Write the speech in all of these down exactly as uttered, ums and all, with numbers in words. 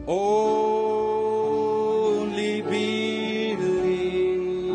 only believe.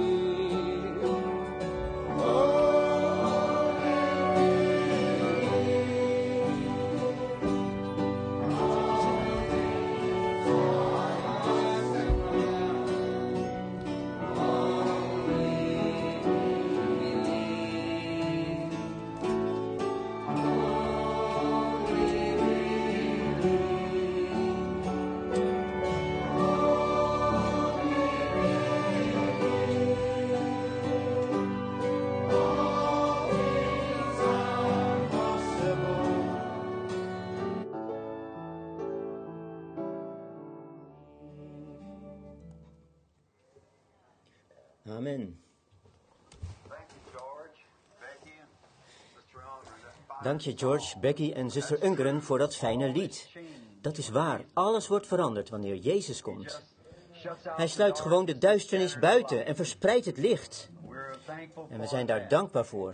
Amen. Dank je George, Becky en zuster Ungeren voor dat fijne lied. Dat is waar, alles wordt veranderd wanneer Jezus komt. Hij sluit gewoon de duisternis buiten en verspreidt het licht. En we zijn daar dankbaar voor.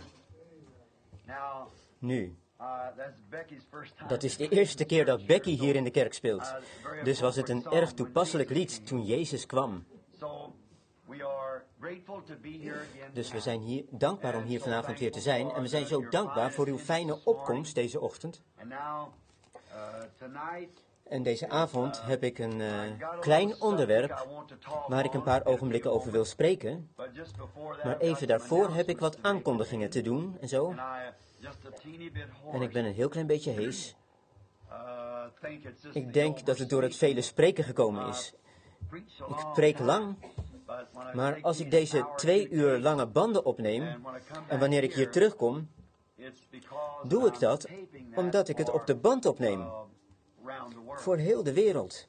Nu, dat is de eerste keer dat Becky hier in de kerk speelt. Dus was het een erg toepasselijk lied toen Jezus kwam. Dus we zijn hier dankbaar om hier vanavond weer te zijn. En we zijn zo dankbaar voor uw fijne opkomst deze ochtend. En deze avond heb ik een uh, klein onderwerp waar ik een paar ogenblikken over wil spreken. Maar even daarvoor heb ik wat aankondigingen te doen en zo. En ik ben een heel klein beetje hees. Ik denk dat het door het vele spreken gekomen is. Ik preek lang. Maar als ik deze twee uur lange banden opneem, en wanneer ik hier terugkom, doe ik dat omdat ik het op de band opneem. Voor heel de wereld.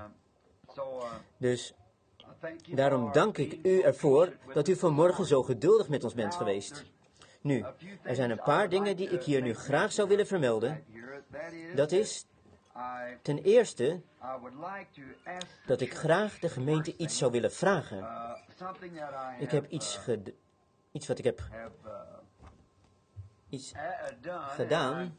Dus daarom dank ik u ervoor dat u vanmorgen zo geduldig met ons bent geweest. Nu, er zijn een paar dingen die ik hier nu graag zou willen vermelden. Dat is, ten eerste, dat ik graag de gemeente iets zou willen vragen. Ik heb iets, ged- iets wat ik heb iets gedaan.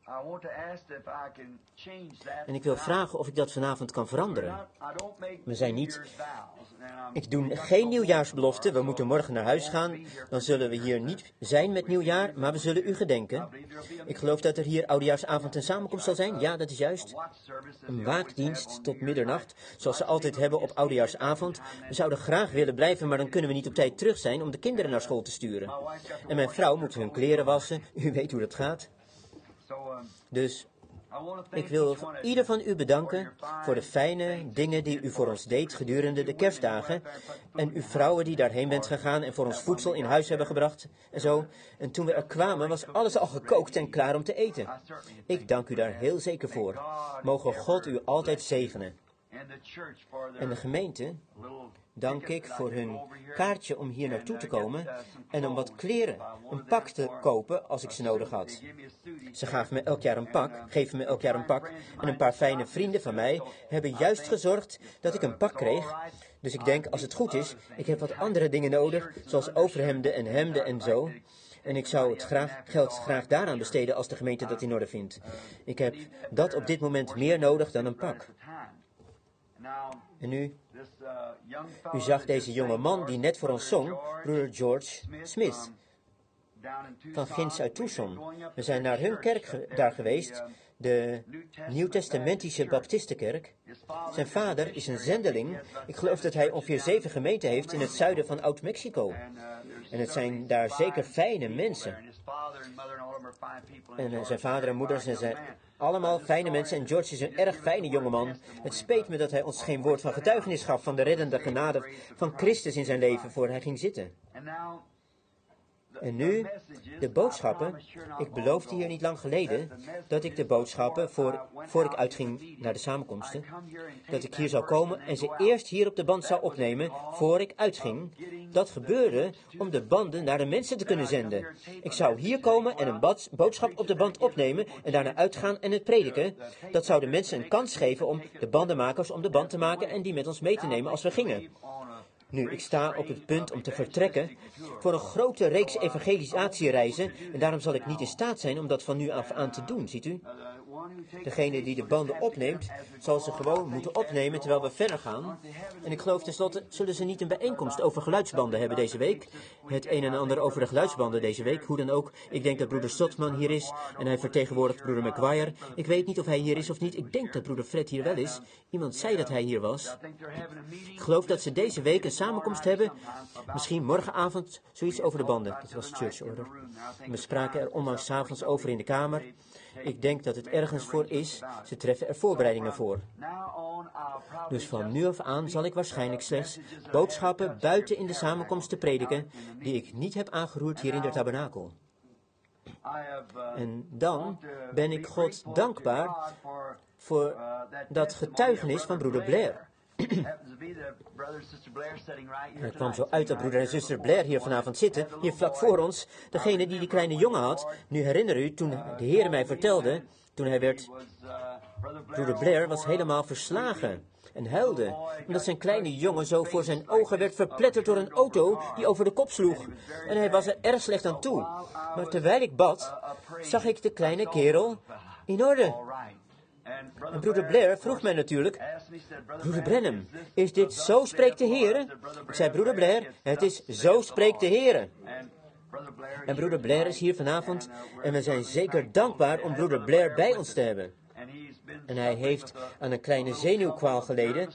En ik wil vragen of ik dat vanavond kan veranderen. We zijn niet... Ik doe geen nieuwjaarsbelofte. We moeten morgen naar huis gaan. Dan zullen we hier niet zijn met nieuwjaar, maar we zullen u gedenken. Ik geloof dat er hier oudejaarsavond en samenkomst zal zijn. Ja, dat is juist. Een waakdienst tot middernacht, zoals ze altijd hebben op oudejaarsavond. We zouden graag willen blijven, maar dan kunnen we niet op tijd terug zijn om de kinderen naar school te sturen. En mijn vrouw moet hun kleren wassen. U weet hoe dat gaat. Dus ik wil ieder van u bedanken voor de fijne dingen die u voor ons deed gedurende de kerstdagen. En uw vrouwen die daarheen bent gegaan en voor ons voedsel in huis hebben gebracht en zo. En toen we er kwamen was alles al gekookt en klaar om te eten. Ik dank u daar heel zeker voor. Mogen God u altijd zegenen. En de gemeente dank ik voor hun kaartje om hier naartoe te komen en om wat kleren, een pak te kopen als ik ze nodig had. Ze gaven me elk jaar een pak, geven me elk jaar een pak en een paar fijne vrienden van mij hebben juist gezorgd dat ik een pak kreeg. Dus ik denk, als het goed is, ik heb wat andere dingen nodig, zoals overhemden en hemden en zo. En ik zou het graag, geld graag daaraan besteden als de gemeente dat in orde vindt. Ik heb dat op dit moment meer nodig dan een pak. En nu, u zag deze jonge man die net voor ons zong, broeder George Smith, van ginds uit Tucson. We zijn naar hun kerk ge- daar geweest, de Nieuwtestamentische Baptistenkerk. Zijn vader is een zendeling. Ik geloof dat hij ongeveer zeven gemeenten heeft in het zuiden van Oud-Mexico. En het zijn daar zeker fijne mensen. En uh, zijn vader en moeder zijn allemaal fijne mensen. En George is een erg fijne jongeman. Het speet me dat hij ons geen woord van getuigenis gaf van de reddende genade van Christus in zijn leven voor hij ging zitten. En nu, de boodschappen. Ik beloofde hier niet lang geleden dat ik de boodschappen, voor, voor ik uitging naar de samenkomsten, dat ik hier zou komen en ze eerst hier op de band zou opnemen, voor ik uitging. Dat gebeurde om de banden naar de mensen te kunnen zenden. Ik zou hier komen en een bad, boodschap op de band opnemen en daarna uitgaan en het prediken. Dat zou de mensen een kans geven om de bandenmakers om de band te maken en die met ons mee te nemen als we gingen. Nu, ik sta op het punt om te vertrekken voor een grote reeks evangelisatiereizen en daarom zal ik niet in staat zijn om dat van nu af aan te doen, ziet u? Degene die de banden opneemt, zal ze gewoon moeten opnemen terwijl we verder gaan. En ik geloof tenslotte, zullen ze niet een bijeenkomst over geluidsbanden hebben deze week? Het een en ander over de geluidsbanden deze week. Hoe dan ook, ik denk dat broeder Stotman hier is en hij vertegenwoordigt broeder McGuire. Ik weet niet of hij hier is of niet. Ik denk dat broeder Fred hier wel is. Iemand zei dat hij hier was. Ik geloof dat ze deze week een samenkomst hebben. Misschien morgenavond zoiets over de banden. Dat was church order. We spraken er onlangs 's avonds over in de kamer. Ik denk dat het ergens voor is. Ze treffen er voorbereidingen voor. Dus van nu af aan zal ik waarschijnlijk slechts boodschappen buiten in de samenkomst te prediken, die ik niet heb aangeroerd hier in de tabernakel. En dan ben ik God dankbaar voor dat getuigenis van broeder Blair. Het kwam zo uit dat broeder en zuster Blair hier vanavond zitten, hier vlak voor ons. Degene die die kleine jongen had. Nu herinner u, toen de Heer mij vertelde, toen hij werd... Broeder Blair was helemaal verslagen en huilde, omdat zijn kleine jongen zo voor zijn ogen werd verpletterd door een auto die over de kop sloeg. En hij was er erg slecht aan toe. Maar terwijl ik bad, zag ik de kleine kerel in orde. En broeder Blair vroeg mij natuurlijk, broeder Branham, is dit zo spreekt de Heer? Ik zei, broeder Blair, het is zo spreekt de Heer. En broeder Blair is hier vanavond en we zijn zeker dankbaar om broeder Blair bij ons te hebben. En hij heeft aan een kleine zenuwkwaal geleden.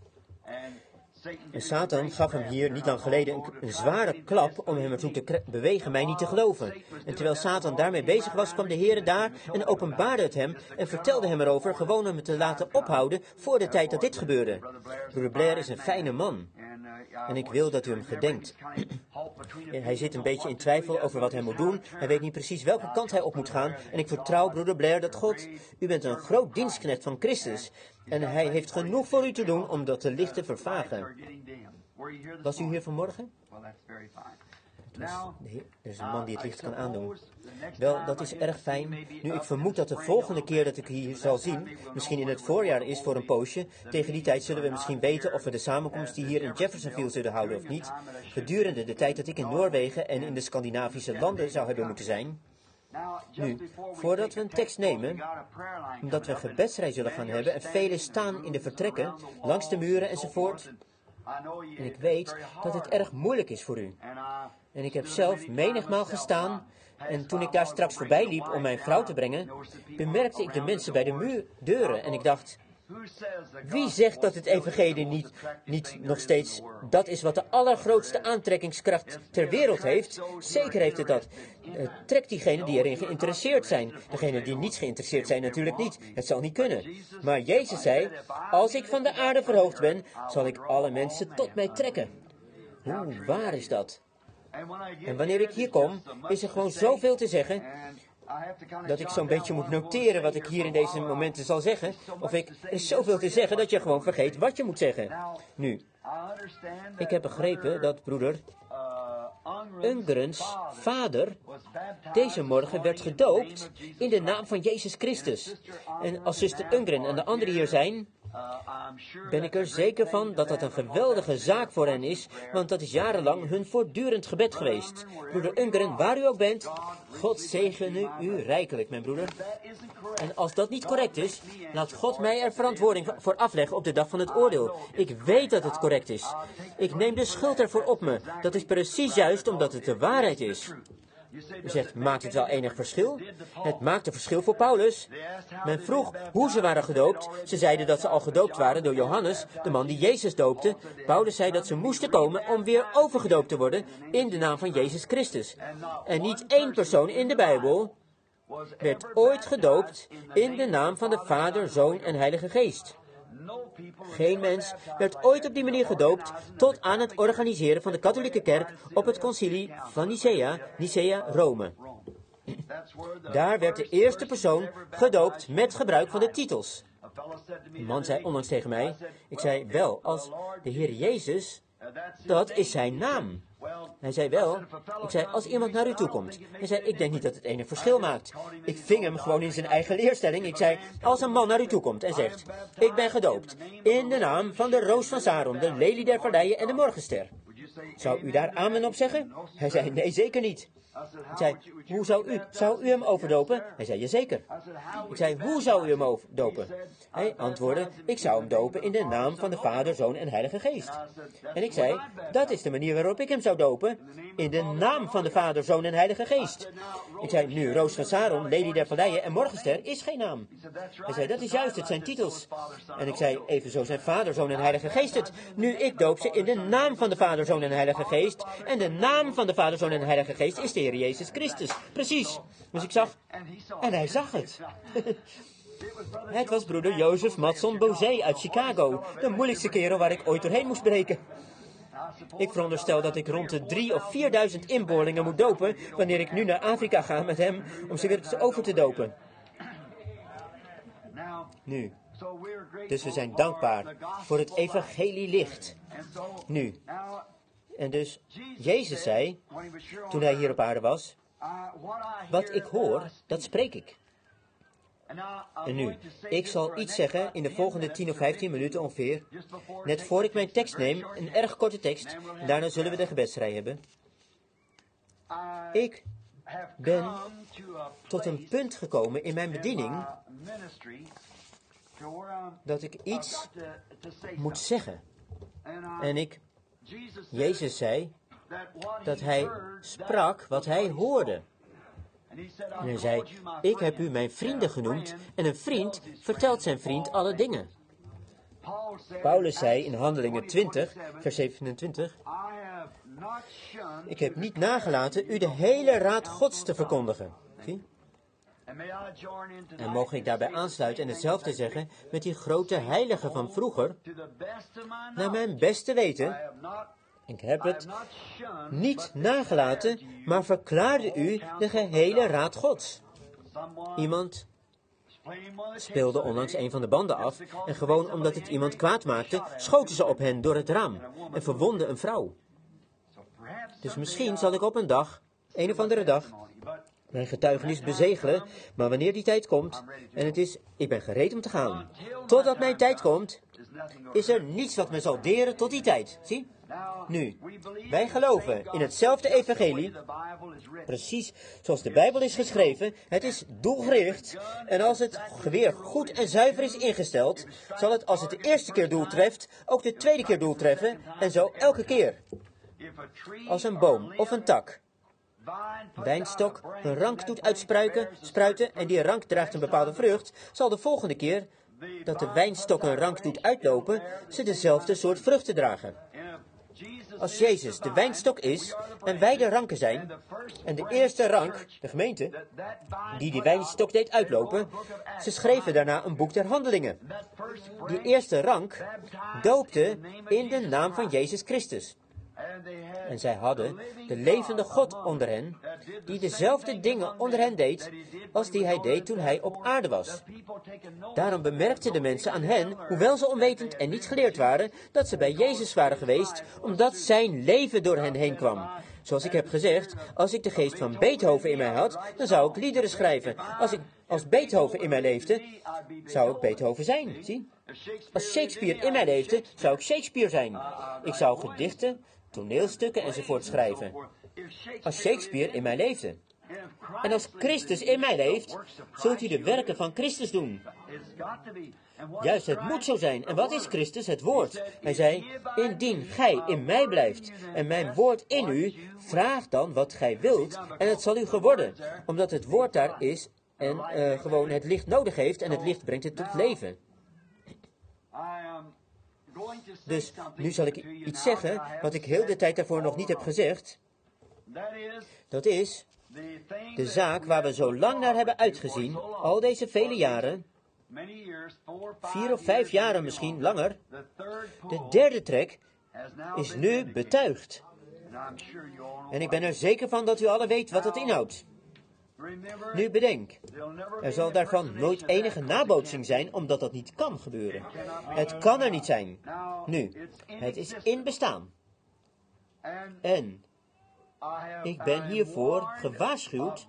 En Satan gaf hem hier niet lang geleden een, een zware klap om hem ertoe te bewegen mij niet te geloven. En terwijl Satan daarmee bezig was, kwam de Heer daar en openbaarde het hem en vertelde hem erover, gewoon om het te laten ophouden voor de tijd dat dit gebeurde. Broeder Blair is een fijne man. En ik wil dat u hem gedenkt. Hij zit een beetje in twijfel over wat hij moet doen. Hij weet niet precies welke kant hij op moet gaan. En ik vertrouw, broeder Blair, dat God, u bent een groot dienstknecht van Christus. En hij heeft genoeg voor u te doen om dat te lichten vervagen. Was u hier vanmorgen? Dus er is een man die het licht kan aandoen. Wel, dat is erg fijn. Nu, ik vermoed dat de volgende keer dat ik hier zal zien, misschien in het voorjaar is voor een poosje. Tegen die tijd zullen we misschien weten of we de samenkomst die hier in Jeffersonville zullen houden of niet. Gedurende de tijd dat ik in Noorwegen en in de Scandinavische landen zou hebben moeten zijn. Nu, voordat we een tekst nemen, omdat we een gebedsrij zullen gaan hebben en velen staan in de vertrekken, langs de muren enzovoort. En ik weet dat het erg moeilijk is voor u. En ik heb zelf menigmaal gestaan en toen ik daar straks voorbij liep om mijn vrouw te brengen, bemerkte ik de mensen bij de muur, deuren en ik dacht, wie zegt dat het evangelie niet, niet nog steeds dat is wat de allergrootste aantrekkingskracht ter wereld heeft? Zeker heeft het dat. Uh, trekt diegenen die erin geïnteresseerd zijn. Degenen die niet geïnteresseerd zijn natuurlijk niet. Het zal niet kunnen. Maar Jezus zei, als ik van de aarde verhoogd ben, zal ik alle mensen tot mij trekken. Hoe waar is dat? En wanneer ik hier kom, is er gewoon zoveel te zeggen, dat ik zo'n beetje moet noteren wat ik hier in deze momenten zal zeggen. Of ik, er is zoveel te zeggen dat je gewoon vergeet wat je moet zeggen. Nu, ik heb begrepen dat broeder Ungrens vader deze morgen werd gedoopt in de naam van Jezus Christus. En als zuster Ungren en de anderen hier zijn, ben ik er zeker van dat dat een geweldige zaak voor hen is, want dat is jarenlang hun voortdurend gebed geweest. Broeder Ungren, waar u ook bent, God zegene u rijkelijk, mijn broeder. En als dat niet correct is, laat God mij er verantwoording voor afleggen op de dag van het oordeel. Ik weet dat het correct is. Ik neem de schuld ervoor op me. Dat is precies juist omdat het de waarheid is. U zegt, maakt het wel enig verschil? Het maakt een verschil voor Paulus. Men vroeg hoe ze waren gedoopt. Ze zeiden dat ze al gedoopt waren door Johannes, de man die Jezus doopte. Paulus zei dat ze moesten komen om weer overgedoopt te worden in de naam van Jezus Christus. En niet één persoon in de Bijbel werd ooit gedoopt in de naam van de Vader, Zoon en Heilige Geest. Geen mens werd ooit op die manier gedoopt tot aan het organiseren van de katholieke kerk op het concilie van Nicea, Nicea, Rome. Daar werd de eerste persoon gedoopt met gebruik van de titels. Een man zei onlangs tegen mij, ik zei, wel, als de Heer Jezus, dat is zijn naam. Hij zei wel, ik zei, als iemand naar u toe komt. Hij zei, ik denk niet dat het enig verschil maakt. Ik ving hem gewoon in zijn eigen leerstelling. Ik zei, als een man naar u toe komt en zegt, ik ben gedoopt in de naam van de roos van Saron, de lelie der valleien en de morgenster. Zou u daar amen op zeggen? Hij zei, nee, zeker niet. Ik zei, hoe zou u, zou u hem overdopen? Hij zei, jazeker. Ik zei, hoe zou u hem overdopen? Hij antwoordde, ik zou hem dopen in de naam van de Vader, Zoon en Heilige Geest. En ik zei, dat is de manier waarop ik hem zou dopen. In de naam van de Vader, Zoon en Heilige Geest. Ik zei, nu, Roos van Saron, Lady der Valleien en Morgenster is geen naam. Hij zei, dat is juist, het zijn titels. En ik zei, evenzo zijn Vader, Zoon en Heilige Geest het. Nu, ik doop ze in de naam van de Vader, Zoon en Heilige Geest. En de naam van de Vader, Zoon en Heilige Geest is de Heer Jezus Christus. Precies. Dus ik zag, en hij zag het. Het was broeder Jozef Matson Bozé uit Chicago. De moeilijkste kerel waar ik ooit doorheen moest breken. Ik veronderstel dat ik rond de drie of vierduizend inboorlingen moet dopen wanneer ik nu naar Afrika ga met hem om ze weer over te dopen. Nu, dus we zijn dankbaar voor het evangelie licht. Nu, en dus Jezus zei, toen hij hier op aarde was, wat ik hoor, dat spreek ik. En nu, ik zal iets zeggen in de volgende tien of vijftien minuten ongeveer, net voor ik mijn tekst neem, een erg korte tekst, en daarna zullen we de gebedsrij hebben. Ik ben tot een punt gekomen in mijn bediening dat ik iets moet zeggen. En ik, Jezus zei dat hij sprak wat hij hoorde. En hij zei, ik heb u mijn vrienden genoemd en een vriend vertelt zijn vriend alle dingen. Paulus zei in Handelingen twintig, vers zevenentwintig, ik heb niet nagelaten u de hele raad Gods te verkondigen. Zie? En mogen ik daarbij aansluiten en hetzelfde zeggen met die grote heiligen van vroeger, naar mijn beste weten. Ik heb het niet nagelaten, maar verklaarde u de gehele raad Gods. Iemand speelde onlangs een van de banden af en gewoon omdat het iemand kwaad maakte, schoten ze op hen door het raam en verwonden een vrouw. Dus misschien zal ik op een dag, een of andere dag, mijn getuigenis bezegelen, maar wanneer die tijd komt, en het is, ik ben gereed om te gaan. Totdat mijn tijd komt, is er niets wat me zal deren tot die tijd. Zie? Nu, wij geloven in hetzelfde evangelie, precies zoals de Bijbel is geschreven. Het is doelgericht en als het geweer goed en zuiver is ingesteld, zal het als het de eerste keer doel treft, ook de tweede keer doel treffen en zo elke keer. Als een boom of een tak, wijnstok, een rank doet uitspruiten spruiten, en die rank draagt een bepaalde vrucht, zal de volgende keer dat de wijnstok een rank doet uitlopen, ze dezelfde soort vruchten dragen. Als Jezus de wijnstok is en wij de ranken zijn, en de eerste rank, de gemeente, die die wijnstok deed uitlopen, ze schreven daarna een boek der handelingen. Die eerste rank doopte in de naam van Jezus Christus. En zij hadden de levende God onder hen, die dezelfde dingen onder hen deed, als die hij deed toen hij op aarde was. Daarom bemerkten de mensen aan hen, hoewel ze onwetend en niet geleerd waren, dat ze bij Jezus waren geweest, omdat zijn leven door hen heen kwam. Zoals ik heb gezegd, als ik de geest van Beethoven in mij had, dan zou ik liederen schrijven. Als ik als Beethoven in mij leefde, zou ik Beethoven zijn, zie? Als Shakespeare in mij leefde, zou ik Shakespeare zijn. Ik zou gedichten, toneelstukken enzovoort schrijven. Als Shakespeare in mij leefde. En als Christus in mij leeft, zult u de werken van Christus doen. Juist, het moet zo zijn. En wat is Christus? Het woord. Hij zei, indien gij in mij blijft en mijn woord in u, vraag dan wat gij wilt en het zal u geworden. Omdat het woord daar is en uh, gewoon het licht nodig heeft en het licht brengt het tot leven. Dus nu zal ik iets zeggen wat ik heel de tijd daarvoor nog niet heb gezegd. Dat is de zaak waar we zo lang naar hebben uitgezien, al deze vele jaren, vier of vijf jaren misschien langer. De derde trek is nu betuigd. En ik ben er zeker van dat u allen weet wat het inhoudt. Nu bedenk, er zal daarvan nooit enige nabootsing zijn, omdat dat niet kan gebeuren. Het kan er niet zijn. Nu, het is in bestaan. En ik ben hiervoor gewaarschuwd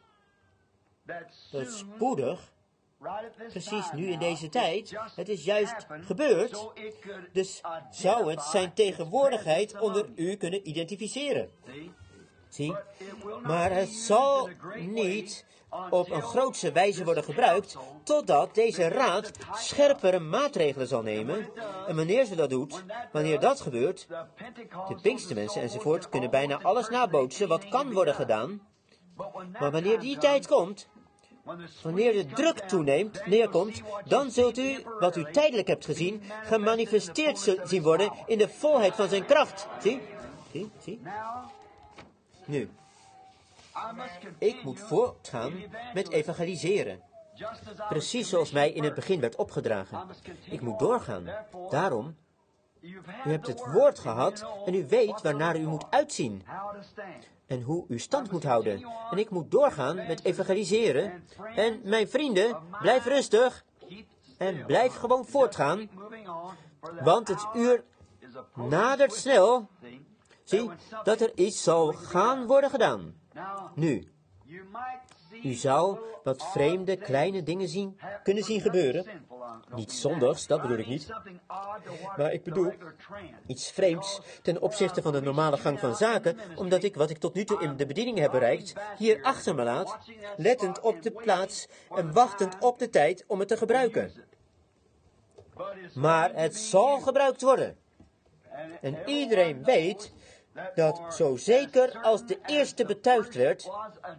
dat spoedig, precies nu in deze tijd, het is juist gebeurd, dus zou het zijn tegenwoordigheid onder u kunnen identificeren. Zie? Maar het zal niet op een grootse wijze worden gebruikt, totdat deze raad scherpere maatregelen zal nemen. En wanneer ze dat doet, wanneer dat gebeurt, de Pinkstermensen enzovoort kunnen bijna alles nabootsen wat kan worden gedaan. Maar wanneer die tijd komt, wanneer de druk toeneemt, neerkomt, dan zult u, wat u tijdelijk hebt gezien, gemanifesteerd zien worden in de volheid van zijn kracht. Zie? Zie? Zie? Nu, ik moet voortgaan met evangeliseren. Precies zoals mij in het begin werd opgedragen. Ik moet doorgaan. Daarom, u hebt het woord gehad en u weet waarnaar u moet uitzien. En hoe u stand moet houden. En ik moet doorgaan met evangeliseren. En mijn vrienden, blijf rustig. En blijf gewoon voortgaan. Want het uur nadert snel. Zie, dat er iets zal gaan worden gedaan. Nu, u zou wat vreemde, kleine dingen zien, kunnen zien gebeuren. Niet zondigs, dat bedoel ik niet. Maar ik bedoel iets vreemds ten opzichte van de normale gang van zaken, omdat ik, wat ik tot nu toe in de bediening heb bereikt, hier achter me laat, lettend op de plaats en wachtend op de tijd om het te gebruiken. Maar het zal gebruikt worden. En iedereen weet dat zo zeker als de eerste betuigd werd,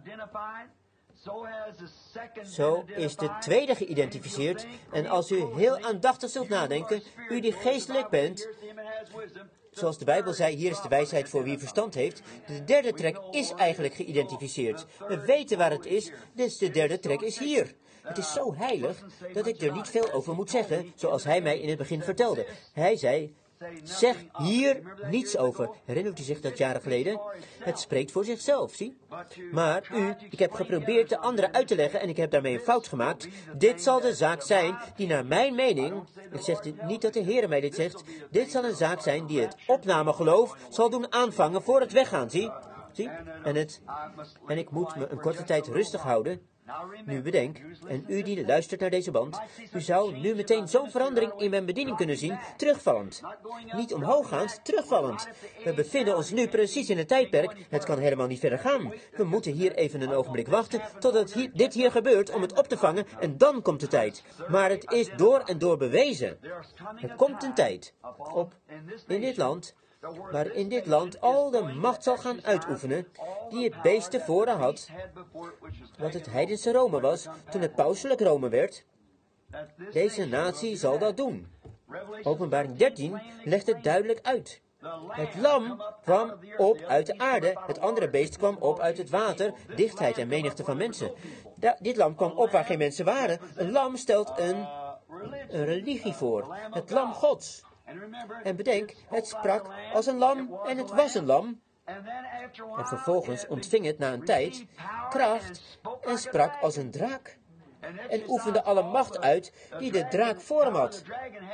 zo is de tweede geïdentificeerd. En als u heel aandachtig zult nadenken, u die geestelijk bent, zoals de Bijbel zei, hier is de wijsheid voor wie verstand heeft. De derde trek is eigenlijk geïdentificeerd. We weten waar het is, dus de derde trek is hier. Het is zo heilig dat ik er niet veel over moet zeggen, zoals hij mij in het begin vertelde. Hij zei, zeg hier niets over. Herinnert u zich dat jaren geleden? Het spreekt voor zichzelf, zie? Maar u, ik heb geprobeerd de anderen uit te leggen en ik heb daarmee een fout gemaakt. Dit zal de zaak zijn die naar mijn mening, ik zeg dit niet dat de Heer mij dit zegt, dit zal een zaak zijn die het opnamegeloof zal doen aanvangen voor het weggaan, zie? Zie? En, het, en ik moet me een korte tijd rustig houden. Nu bedenk, en u die luistert naar deze band, u zou nu meteen zo'n verandering in mijn bediening kunnen zien, terugvallend. Niet omhooggaand, terugvallend. We bevinden ons nu precies in een tijdperk, het kan helemaal niet verder gaan. We moeten hier even een ogenblik wachten, totdat hier, dit hier gebeurt om het op te vangen, en dan komt de tijd. Maar het is door en door bewezen. Er komt een tijd, op, in dit land, waar in dit land al de macht zal gaan uitoefenen, die het beest tevoren had, wat het heidense Rome was, toen het pauselijk Rome werd. Deze natie zal dat doen. Openbaring dertien legt het duidelijk uit. Het lam kwam op uit de aarde, het andere beest kwam op uit het water, dichtheid en menigte van mensen. Da- dit lam kwam op waar geen mensen waren. Een lam stelt een, een religie voor, het lam Gods. En bedenk, het sprak als een lam en het was een lam. En vervolgens ontving het na een tijd kracht en sprak als een draak. En oefende alle macht uit die de draak voor hem had.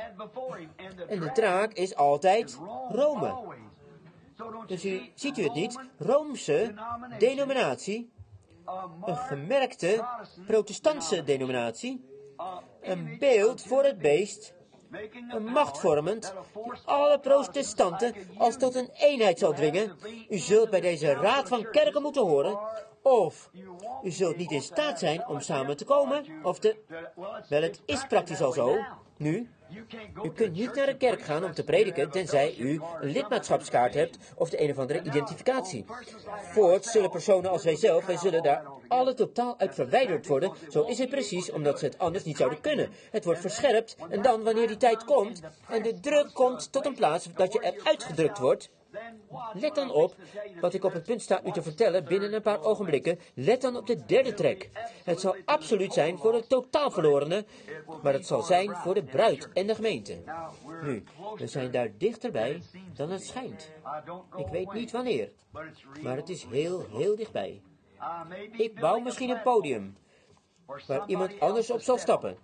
En de draak is altijd Rome. Dus u, ziet u het niet? Roomse denominatie, een gemerkte protestantse denominatie, een beeld voor het beest, een macht vormend, die alle protestanten als tot een eenheid zal dwingen. U zult bij deze raad van kerken moeten horen, of u zult niet in staat zijn om samen te komen, of te... Wel, het is praktisch al zo, nu. U kunt niet naar de kerk gaan om te prediken, tenzij u een lidmaatschapskaart hebt of de een of andere identificatie. Voorts zullen personen als wij zelf, wij zullen daar alle totaal uit verwijderd worden. Zo is het precies, omdat ze het anders niet zouden kunnen. Het wordt verscherpt en dan, wanneer die tijd komt en de druk komt tot een plaats dat je eruit gedrukt wordt, let dan op, wat ik op het punt sta u te vertellen binnen een paar ogenblikken, let dan op de derde trek. Het zal absoluut zijn voor de totaal verlorenen, maar het zal zijn voor de bruid en de gemeente. Nu, we zijn daar dichterbij dan het schijnt. Ik weet niet wanneer, maar het is heel, heel dichtbij. Ik bouw misschien een podium, waar iemand anders op zal stappen.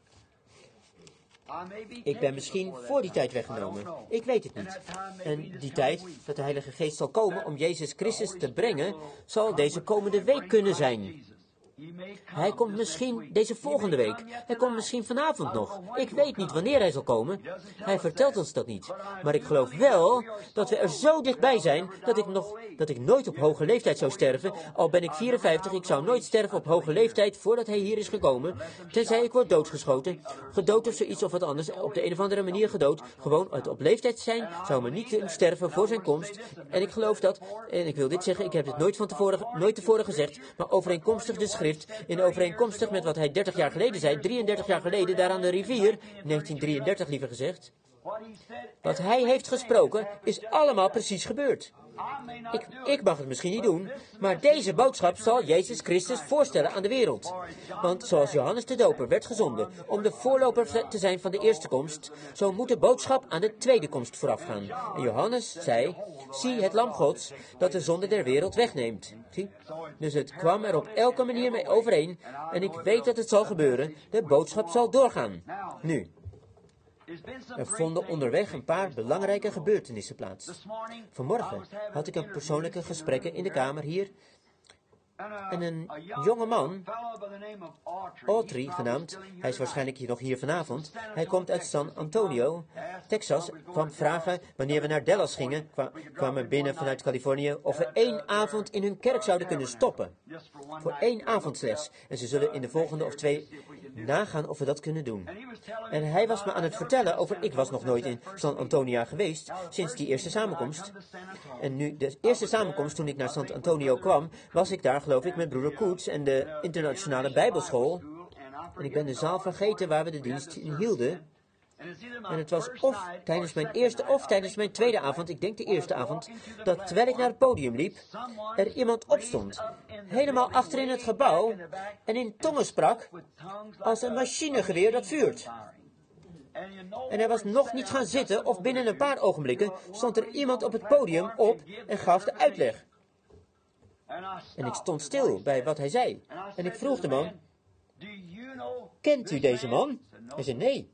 Ik ben misschien voor die tijd weggenomen. Ik weet het niet. En die tijd dat de Heilige Geest zal komen om Jezus Christus te brengen, zal deze komende week kunnen zijn. Hij komt misschien deze volgende week. Hij komt misschien vanavond nog. Ik weet niet wanneer hij zal komen. Hij vertelt ons dat niet. Maar ik geloof wel dat we er zo dichtbij zijn dat ik, nog, dat ik nooit op hoge leeftijd zou sterven. Al ben ik vierenvijftig, ik zou nooit sterven op hoge leeftijd voordat hij hier is gekomen. Tenzij ik word doodgeschoten. Gedood of zoiets of wat anders. Op de een of andere manier gedood. Gewoon uit op leeftijd zijn zou me niet kunnen sterven voor zijn komst. En ik geloof dat, en ik wil dit zeggen, ik heb het nooit van tevoren, nooit tevoren gezegd, maar overeenkomstig de schrift, in overeenkomstig met wat hij dertig jaar geleden zei, drieëndertig jaar geleden, daar aan de rivier, negentien drieëndertig liever gezegd, wat hij heeft gesproken, is allemaal precies gebeurd. Ik, ik mag het misschien niet doen, maar deze boodschap zal Jezus Christus voorstellen aan de wereld. Want zoals Johannes de Doper werd gezonden om de voorloper te zijn van de eerste komst, zo moet de boodschap aan de tweede komst voorafgaan. En Johannes zei, zie het lam Gods dat de zonde der wereld wegneemt. Zie? Dus het kwam er op elke manier mee overeen en ik weet dat het zal gebeuren, de boodschap zal doorgaan. Nu. Er vonden onderweg een paar belangrijke gebeurtenissen plaats. Vanmorgen had ik een persoonlijke gesprekken in de kamer hier. En een jonge man, Autry genaamd, hij is waarschijnlijk hier nog hier vanavond, hij komt uit San Antonio, Texas, kwam vragen wanneer we naar Dallas gingen, kwa, kwamen binnen vanuit Californië, of we één avond in hun kerk zouden kunnen stoppen. Voor één avond slechts. En ze zullen in de volgende of twee nagaan of we dat kunnen doen. En hij was me aan het vertellen over, ik was nog nooit in San Antonio geweest, sinds die eerste samenkomst. En nu, de eerste samenkomst toen ik naar San Antonio kwam, was ik daar geloof ik met broeder Koets en de internationale bijbelschool. En ik ben de zaal vergeten waar we de dienst in hielden. En het was of tijdens mijn eerste of tijdens mijn tweede avond, ik denk de eerste avond, dat terwijl ik naar het podium liep, er iemand opstond, helemaal achter in het gebouw, en in tongen sprak, als een machinegeweer dat vuurt. En hij was nog niet gaan zitten, of binnen een paar ogenblikken stond er iemand op het podium op en gaf de uitleg. En ik stond stil bij wat hij zei. En ik vroeg de man, kent u deze man? Hij zei, nee.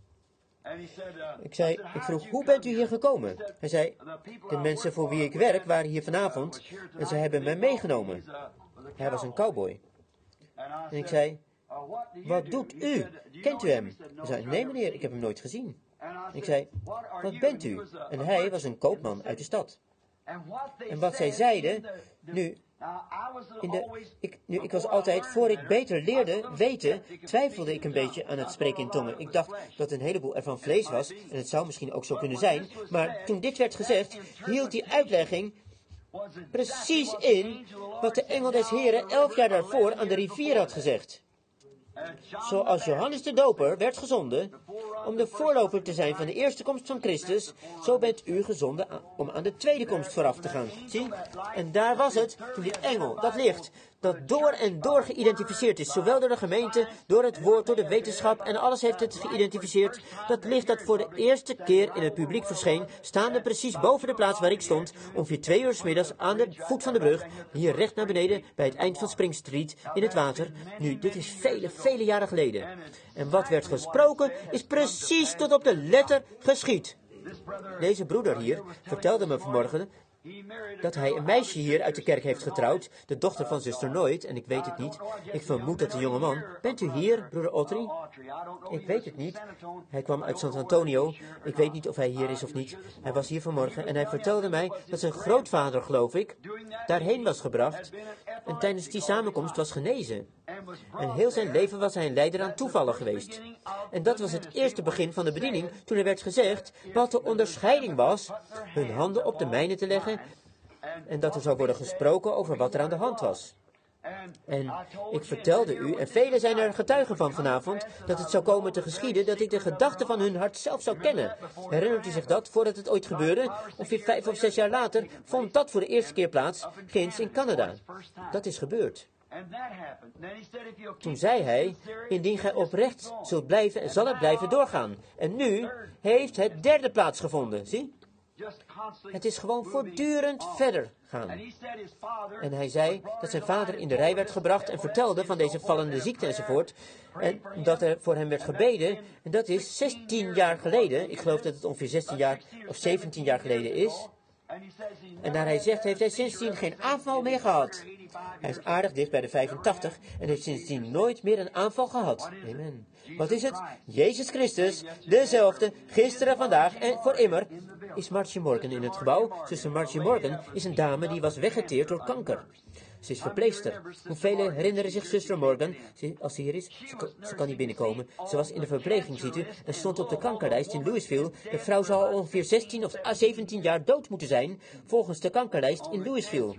Ik zei, ik vroeg, hoe bent u hier gekomen? Hij zei, de mensen voor wie ik werk waren hier vanavond en ze hebben mij meegenomen. Hij was een cowboy. En ik zei, wat doet u? Kent u hem? Hij zei, nee meneer, ik heb hem nooit gezien. Ik zei, wat bent u? En hij was een koopman uit de stad. En wat zij zeiden, nu, in de, ik, nu, ik was altijd, voor ik beter leerde weten, twijfelde ik een beetje aan het spreken in tongen. Ik dacht dat een heleboel ervan vlees was, en het zou misschien ook zo kunnen zijn, maar toen dit werd gezegd, hield die uitlegging precies in wat de engel des Heren elf jaar daarvoor aan de rivier had gezegd. Zoals Johannes de Doper werd gezonden om de voorloper te zijn van de eerste komst van Christus, zo bent u gezonden om aan de tweede komst vooraf te gaan. Zie? En daar was het, toen die engel, dat licht, dat door en door geïdentificeerd is, zowel door de gemeente, door het woord, door de wetenschap, en alles heeft het geïdentificeerd. Dat licht dat voor de eerste keer in het publiek verscheen, staande precies boven de plaats waar ik stond, ongeveer twee uur 's middags aan de voet van de brug, hier recht naar beneden, bij het eind van Spring Street, in het water. Nu, dit is vele, vele jaren geleden. En wat werd gesproken, is precies tot op de letter geschied. Deze broeder hier vertelde me vanmorgen dat hij een meisje hier uit de kerk heeft getrouwd, de dochter van zuster Nooit, en ik weet het niet. Ik vermoed dat de jonge man... Bent u hier, broeder Autry? Ik weet het niet. Hij kwam uit San Antonio. Ik weet niet of hij hier is of niet. Hij was hier vanmorgen en hij vertelde mij dat zijn grootvader, geloof ik, daarheen was gebracht en tijdens die samenkomst was genezen. En heel zijn leven was hij een leider aan toevallen geweest. En dat was het eerste begin van de bediening, toen er werd gezegd wat de onderscheiding was, hun handen op de mijne te leggen, en dat er zou worden gesproken over wat er aan de hand was. En ik vertelde u, en velen zijn er getuigen van vanavond, dat het zou komen te geschieden dat ik de gedachten van hun hart zelf zou kennen. Herinnert u zich dat, voordat het ooit gebeurde? Ongeveer vijf of zes jaar later vond dat voor de eerste keer plaats, ginds in Canada. Dat is gebeurd. Toen zei hij, indien gij oprecht zult blijven, zal het blijven doorgaan. En nu heeft het derde plaatsgevonden, zie? Het is gewoon voortdurend verder gaan. En hij zei dat zijn vader in de rij werd gebracht en vertelde van deze vallende ziekte enzovoort. En dat er voor hem werd gebeden. En dat is zestien jaar geleden. Ik geloof dat het ongeveer zestien jaar of zeventien jaar geleden is. En naar hij zegt, heeft hij sindsdien geen aanval meer gehad. Hij is aardig dicht bij de vijfentachtig en heeft sindsdien nooit meer een aanval gehad. Amen. Wat is het? Jezus Christus, dezelfde, gisteren, vandaag en voor immer, is Margie Morgan in het gebouw. Zuster Margie Morgan is een dame die was weggeteerd door kanker. Ze is verpleegster. Hoeveel herinneren zich zuster Morgan, ze, als ze hier is? Ze kan, ze kan niet binnenkomen. Ze was in de verpleging, ziet u, en stond op de kankerlijst in Louisville. De vrouw zou al ongeveer zestien of zeventien jaar dood moeten zijn, volgens de kankerlijst in Louisville.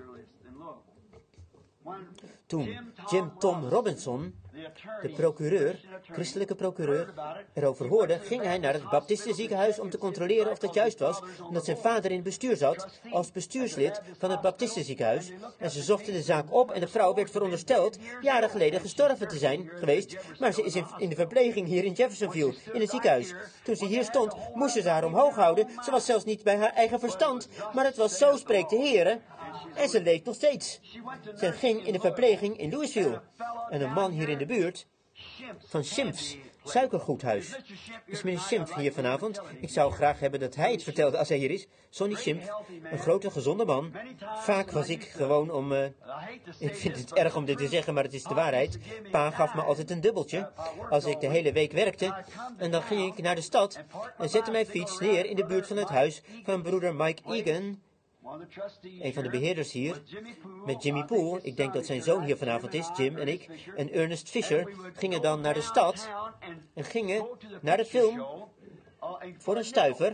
Toen Jim Tom Robinson, de procureur, christelijke procureur, erover hoorde, ging hij naar het Baptistenziekenhuis om te controleren of dat juist was, omdat zijn vader in het bestuur zat, als bestuurslid van het Baptistenziekenhuis. En ze zochten de zaak op en de vrouw werd verondersteld jaren geleden gestorven te zijn geweest, maar ze is in, in de verpleging hier in Jeffersonville, in het ziekenhuis. Toen ze hier stond, moesten ze haar omhoog houden. Ze was zelfs niet bij haar eigen verstand, maar het was zo, spreekt de Heere. En ze leeft nog steeds. Ze ging in de verpleging in Louisville. En een man hier in de buurt van Schimpf's suikergoedhuis. Is meneer Schimpf hier vanavond? Ik zou graag hebben dat hij het vertelde als hij hier is. Sonny Schimpf, een grote gezonde man. Vaak was ik gewoon om... Uh, ik vind het erg om dit te zeggen, maar het is de waarheid. Pa gaf me altijd een dubbeltje als ik de hele week werkte. En dan ging ik naar de stad en zette mijn fiets neer in de buurt van het huis van broeder Mike Egan, een van de beheerders hier, met Jimmy Poole, ik denk dat zijn zoon hier vanavond is, Jim en ik, en Ernest Fisher, gingen dan naar de stad en gingen naar de film voor een stuiver.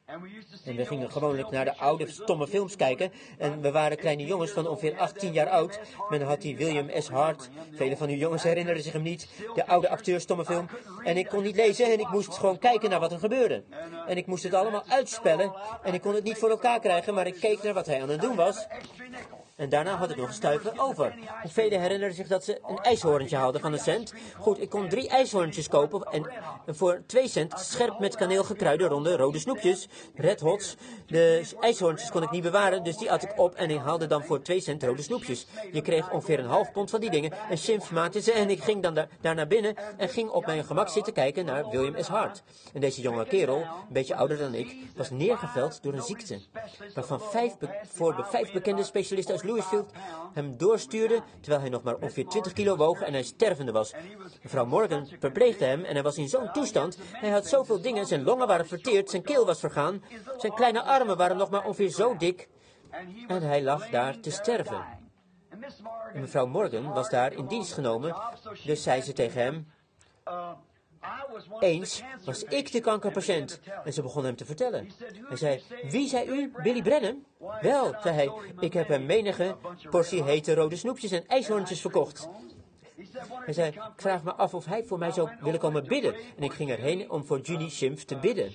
En we gingen gewoonlijk naar de oude, stomme films kijken. En we waren kleine jongens van ongeveer achttien jaar oud. Men had die William S. Hart. Vele van uw jongens herinneren zich hem niet. De oude acteur, stomme film. En ik kon niet lezen en ik moest gewoon kijken naar wat er gebeurde. En ik moest het allemaal uitspellen. En ik kon het niet voor elkaar krijgen, maar ik keek naar wat hij aan het doen was. En daarna had ik nog een stuiver over. Hoeveel herinneren zich dat ze een ijshoorntje hadden van een cent? Goed, ik kon drie ijshoorntjes kopen en voor twee cent scherp met kaneel gekruide ronde rode snoepjes. Red Hots. De ijshoorntjes kon ik niet bewaren, dus die at ik op en ik haalde dan voor twee cent rode snoepjes. Je kreeg ongeveer een half pond van die dingen en Schimpf maakte ze en ik ging dan daar, daar naar binnen en ging op mijn gemak zitten kijken naar William S. Hart. En deze jonge kerel, een beetje ouder dan ik, was neergeveld door een ziekte, waarvan vijf be- voor de vijf bekende specialisten uit Louisville hem doorstuurde, terwijl hij nog maar ongeveer twintig kilo woog en hij stervende was. Mevrouw Morgan verpleegde hem en hij was in zo'n toestand. Hij had zoveel dingen, zijn longen waren verteerd, zijn keel was vergaan, zijn kleine armen waren nog maar ongeveer zo dik en hij lag daar te sterven. En mevrouw Morgan was daar in dienst genomen, dus zei ze tegen hem: eens was ik de kankerpatiënt. En ze begon hem te vertellen. Hij zei: wie zei u? Billy Brenham? Wel, zei hij, ik heb hem menige portie hete rode snoepjes en ijshoorntjes verkocht. Hij zei: ik vraag me af of hij voor mij zou willen komen bidden. En ik ging erheen om voor Junie Schimpf te bidden.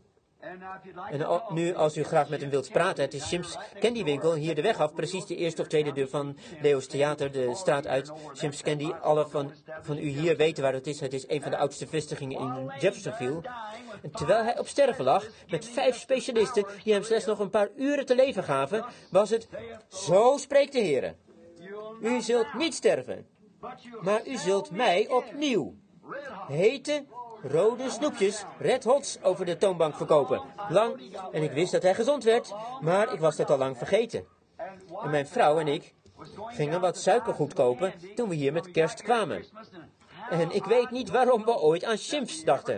En nu, als u graag met hem wilt praten, het is Schimpf's Candywinkel, hier de weg af, precies de eerste of tweede deur van Leo's Theater, de straat uit. Schimpf's Candy, alle van, van u hier weten waar het is. Het is een van de oudste vestigingen in Jeffersonville. En terwijl hij op sterven lag, met vijf specialisten die hem slechts nog een paar uren te leven gaven, was het: zo spreekt de Heer. U zult niet sterven, maar u zult mij opnieuw hete rode snoepjes, Red Hots, over de toonbank verkopen. Lang, en ik wist dat hij gezond werd, maar ik was dat al lang vergeten. En mijn vrouw en ik gingen wat suikergoed kopen toen we hier met kerst kwamen. En ik weet niet waarom we ooit aan Schimpf's dachten.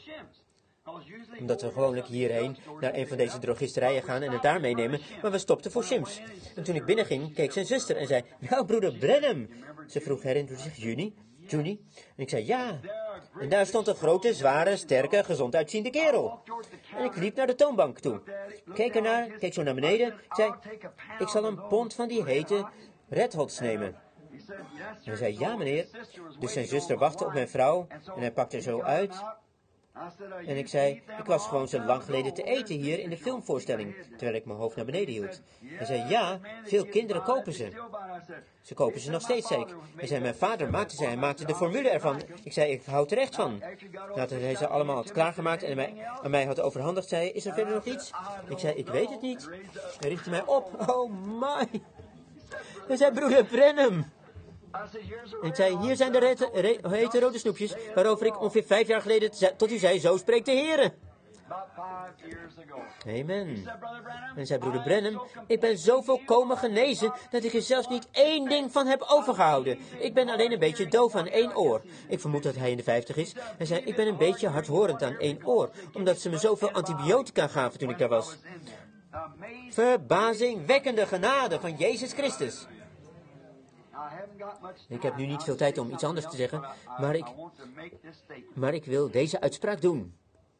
Omdat we gewoonlijk hierheen naar een van deze drogisterijen gaan en het daar meenemen, maar we stopten voor Schimpf's. En toen ik binnenging, keek zijn zuster en zei: nou, broeder Brenham. Ze vroeg: herinnert u zich Junie? Junie? En ik zei: ja. En daar stond een grote, zware, sterke, gezond uitziende kerel. En ik liep naar de toonbank toe. Keek ernaar, keek zo naar beneden. Ik zei: ik zal een pond van die hete Red Hots nemen. En hij zei: ja, meneer. Dus zijn zuster wachtte op mijn vrouw en hij pakte er zo uit. En ik zei: ik was gewoon zo lang geleden te eten hier in de filmvoorstelling, terwijl ik mijn hoofd naar beneden hield. Hij zei: ja, veel kinderen kopen ze. Ze kopen ze nog steeds, zei ik. Hij zei: mijn vader maakte ze, hij maakte de formule ervan. Ik zei: ik houd er echt van. Nadat hij ze allemaal had klaargemaakt en mij, aan mij had overhandigd, zei hij: is er verder nog iets? Ik zei: ik weet het niet. Hij richtte mij op. Oh my. Hij zei: broeder Brenham. En ik zei: hier zijn de hete rode snoepjes, waarover ik ongeveer vijf jaar geleden tot u zei: zo spreekt de Heer. Amen. En zei broeder Branham, ik ben zo volkomen genezen dat ik er zelfs niet één ding van heb overgehouden. Ik ben alleen een beetje doof aan één oor. Ik vermoed dat hij in de vijftig is. Hij zei, ik ben een beetje hardhorend aan één oor, omdat ze me zoveel antibiotica gaven toen ik daar was. Verbazingwekkende genade van Jezus Christus. Ik heb nu niet veel tijd om iets anders te zeggen, maar ik, maar ik wil deze uitspraak doen.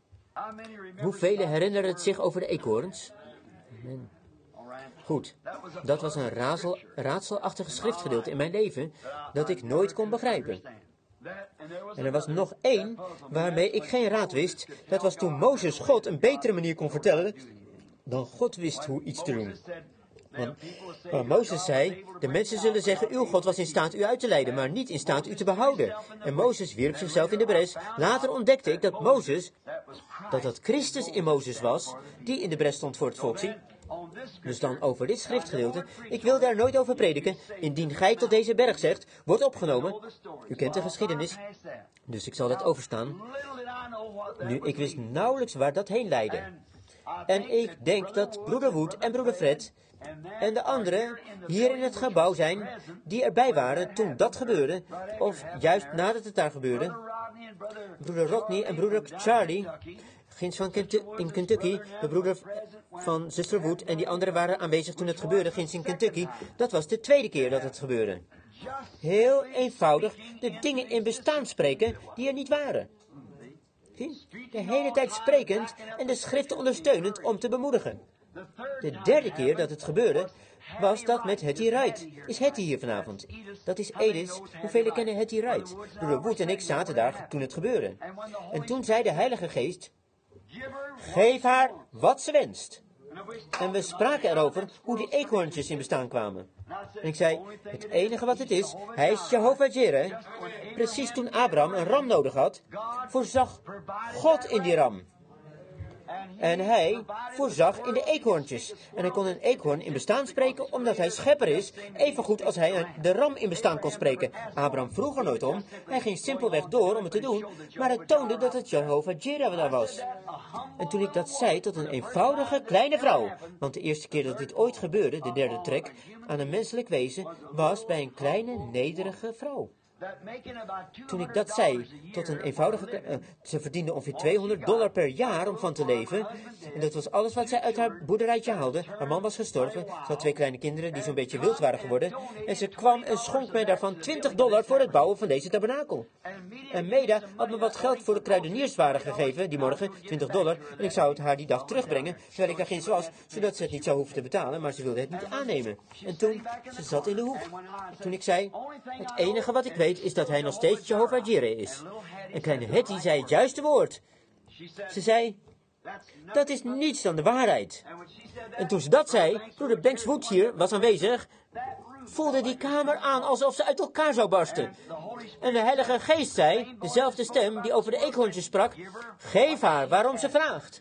Hoeveel herinneren het zich over de eekhoorns? Amen. Goed, dat was een razel, raadselachtige schriftgedeelte in mijn leven dat ik nooit kon begrijpen. En er was nog één waarmee ik geen raad wist. Dat was toen Mozes God een betere manier kon vertellen dan God wist hoe iets te doen. Want waar Mozes zei, de mensen zullen zeggen, uw God was in staat u uit te leiden, maar niet in staat u te behouden. En Mozes wierp zichzelf in de bres. Later ontdekte ik dat Mozes, dat dat Christus in Mozes was, die in de bres stond voor het volk. Zie. Dus dan over dit schriftgedeelte, ik wil daar nooit over prediken, indien gij tot deze berg zegt, wordt opgenomen. U kent de geschiedenis, dus ik zal dat overstaan. Nu, ik wist nauwelijks waar dat heen leidde. En ik denk dat broeder Wood en broeder Fred en de anderen hier in het gebouw zijn die erbij waren toen dat gebeurde, of juist nadat het daar gebeurde. Broeder Rodney en broeder Charlie, ginds van Kentu- in Kentucky, de broeder van zuster Wood en die anderen waren aanwezig toen het gebeurde, ginds in Kentucky. Dat was de tweede keer dat het gebeurde. Heel eenvoudig de dingen in bestaan spreken die er niet waren. Zie? De hele tijd sprekend en de schriften ondersteunend om te bemoedigen. De derde keer dat het gebeurde, was dat met Hetty Wright. Is Hetty hier vanavond? Dat is Edith. Hoeveel kennen Hetty Wright? Broeder Wood en ik zaten daar toen het gebeurde. En toen zei de Heilige Geest, geef haar wat ze wenst. En we spraken erover hoe die eekhoorntjes in bestaan kwamen. En ik zei, het enige wat het is, hij is Jehovah Jireh. Precies toen Abraham een ram nodig had, voorzag God in die ram. En hij voorzag in de eekhoorntjes. En hij kon een eekhoorn in bestaan spreken, omdat hij schepper is, evengoed als hij de ram in bestaan kon spreken. Abraham vroeg er nooit om. Hij ging simpelweg door om het te doen, maar het toonde dat het Jehovah Jireh daar was. En toen ik dat zei tot een eenvoudige kleine vrouw, want de eerste keer dat dit ooit gebeurde, de derde trek, aan een menselijk wezen, was bij een kleine, nederige vrouw. Toen ik dat zei tot een eenvoudige... Uh, ze verdiende ongeveer tweehonderd dollar per jaar om van te leven. En dat was alles wat zij uit haar boerderijtje haalde. Haar man was gestorven. Ze had twee kleine kinderen die zo'n beetje wild waren geworden. En ze kwam en schonk mij daarvan twintig dollar voor het bouwen van deze tabernakel. En Meda had me wat geld voor de kruidenierswaren gegeven die morgen, twintig dollar. En ik zou het haar die dag terugbrengen, terwijl ik daar ginds was, zodat ze het niet zou hoeven te betalen. Maar ze wilde het niet aannemen. En toen, ze zat in de hoek. Toen ik zei, het enige wat ik weet is dat hij nog steeds Jehovah Jireh is. En kleine Hetty zei het juiste woord. Ze zei, dat is niets dan de waarheid. En toen ze dat zei, broeder Banks Wood hier was aanwezig, voelde die kamer aan alsof ze uit elkaar zou barsten. En de Heilige Geest zei, dezelfde stem die over de eekhoorntjes sprak, geef haar waarom ze vraagt.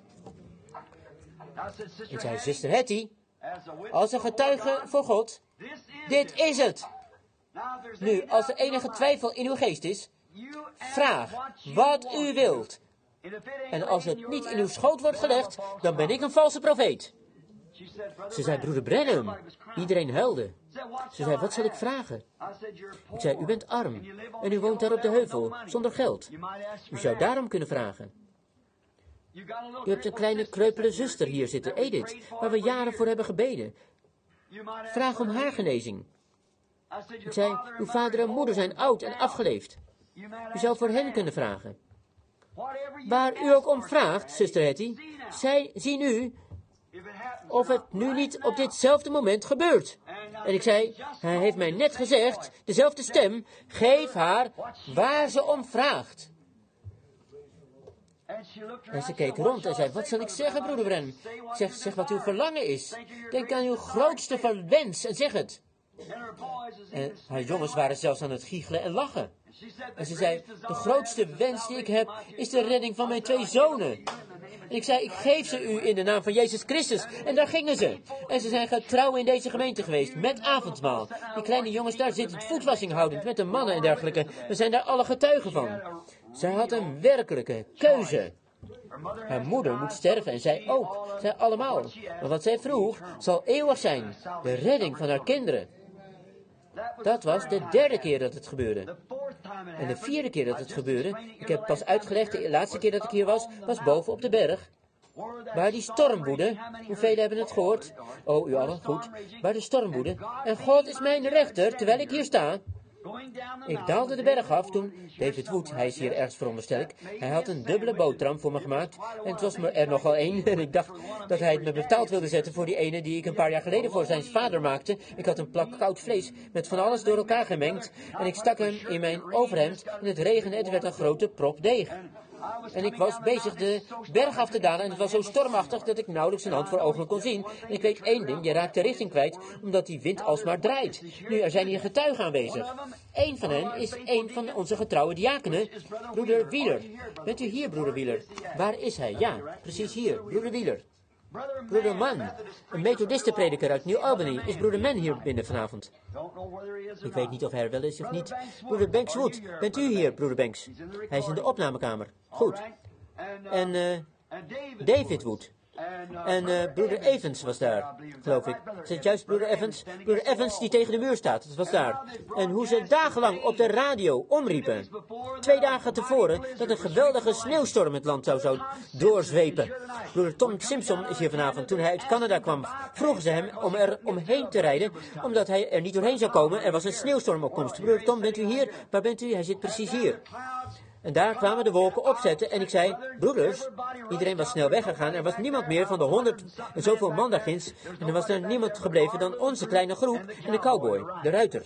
Ik zei, zuster Hetty, als een getuige voor God, dit is het. Nu, als er enige twijfel in uw geest is, vraag wat u wilt. En als het niet in uw schoot wordt gelegd, dan ben ik een valse profeet. Ze zei, broeder Branham. Iedereen huilde. Ze zei, wat zal ik vragen? Ik zei, u bent arm en u woont daar op de heuvel, zonder geld. U zou daarom kunnen vragen. U hebt een kleine kreupele zuster hier zitten, Edith, waar we jaren voor hebben gebeden. Vraag om haar genezing. Ik zei, uw vader en moeder zijn oud en afgeleefd. U zou voor hen kunnen vragen. Waar u ook om vraagt, zuster Hetty, zij zien u of het nu niet op ditzelfde moment gebeurt. En ik zei, hij heeft mij net gezegd, dezelfde stem, geef haar waar ze om vraagt. En ze keek rond en zei, wat zal ik zeggen, broeder Branham? Ik zeg, zeg wat uw verlangen is. Denk aan uw grootste wens en zeg het. En haar jongens waren zelfs aan het giechelen en lachen. En ze zei, de grootste wens die ik heb, is de redding van mijn twee zonen. En ik zei, ik geef ze u in de naam van Jezus Christus. En daar gingen ze. En ze zijn getrouw in deze gemeente geweest, met avondmaal. Die kleine jongens daar zitten voetwassing houdend, met de mannen en dergelijke. We zijn daar alle getuigen van. Zij had een werkelijke keuze. Haar moeder moet sterven en zij ook. Zij allemaal. Maar wat zij vroeg, zal eeuwig zijn. De redding van haar kinderen. Dat was de derde keer dat het gebeurde. En de vierde keer dat het gebeurde, ik heb pas uitgelegd, de laatste keer dat ik hier was, was boven op de berg. Waar die storm woedde, hoeveel hebben het gehoord? Oh, u allen, goed. Waar de storm woedde. En God is mijn rechter, terwijl ik hier sta. Ik daalde de berg af toen David Wood, hij is hier ergens veronderstel ik, hij had een dubbele boterham voor me gemaakt. En het was me er nogal één. En ik dacht dat hij het me betaald wilde zetten voor die ene die ik een paar jaar geleden voor zijn vader maakte. Ik had een plak koud vlees met van alles door elkaar gemengd. En ik stak hem in mijn overhemd en het regende. Het werd een grote prop deeg. En ik was bezig de berg af te dalen en het was zo stormachtig dat ik nauwelijks een hand voor ogen kon zien. En ik weet één ding, je raakt de richting kwijt omdat die wind alsmaar draait. Nu, er zijn hier getuigen aanwezig. Eén van hen is een van onze getrouwe diakenen, broeder Wheeler. Bent u hier, broeder Wheeler? Waar is hij? Ja, precies hier, broeder Wheeler. Broeder Mann, een methodistenprediker uit New Albany. Is broeder Mann hier binnen vanavond? Ik weet niet of hij er wel is of niet. Broeder Banks Wood, bent u hier, broeder Banks? Hij is in de opnamekamer. Goed. En uh, David Wood. En uh, broeder Evans was daar, geloof ik. Is het juist broeder Evans? Broeder Evans die tegen de muur staat, dat was daar. En hoe ze dagenlang op de radio omriepen. Twee dagen tevoren dat een geweldige sneeuwstorm het land zou, zou doorzwepen. Broeder Tom Simpson is hier vanavond. Toen hij uit Canada kwam, vroegen ze hem om er omheen te rijden, omdat hij er niet doorheen zou komen. Er was een sneeuwstorm op komst. Broeder Tom, bent u hier? Waar bent u? Hij zit precies hier. En daar kwamen de wolken opzetten en ik zei, broeders, iedereen was snel weggegaan. Er was niemand meer van de honderd en zoveel man daar ginds. En er was er niemand gebleven dan onze kleine groep en de cowboy, de ruiter.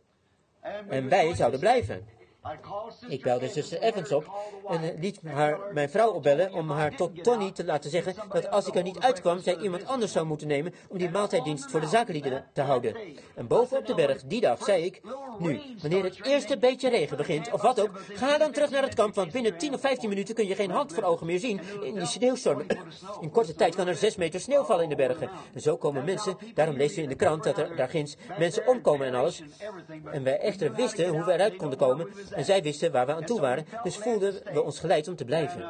En wij zouden blijven. Ik belde zuster Evans op en liet haar, mijn vrouw opbellen om haar tot Tony te laten zeggen dat als ik er niet uitkwam, zij iemand anders zou moeten nemen om die maaltijddienst voor de zakenlieden te houden. En boven op de berg, die dag, zei ik, nu, wanneer het eerste beetje regen begint, of wat ook, ga dan terug naar het kamp, want binnen tien of vijftien minuten kun je geen hand voor ogen meer zien in die sneeuwstorm. In korte tijd kan er zes meter sneeuw vallen in de bergen. En zo komen mensen, daarom leest u in de krant dat er daar ginds mensen omkomen en alles. En wij echter wisten hoe we eruit konden komen. En zij wisten waar we aan toe waren, dus voelden we ons geleid om te blijven.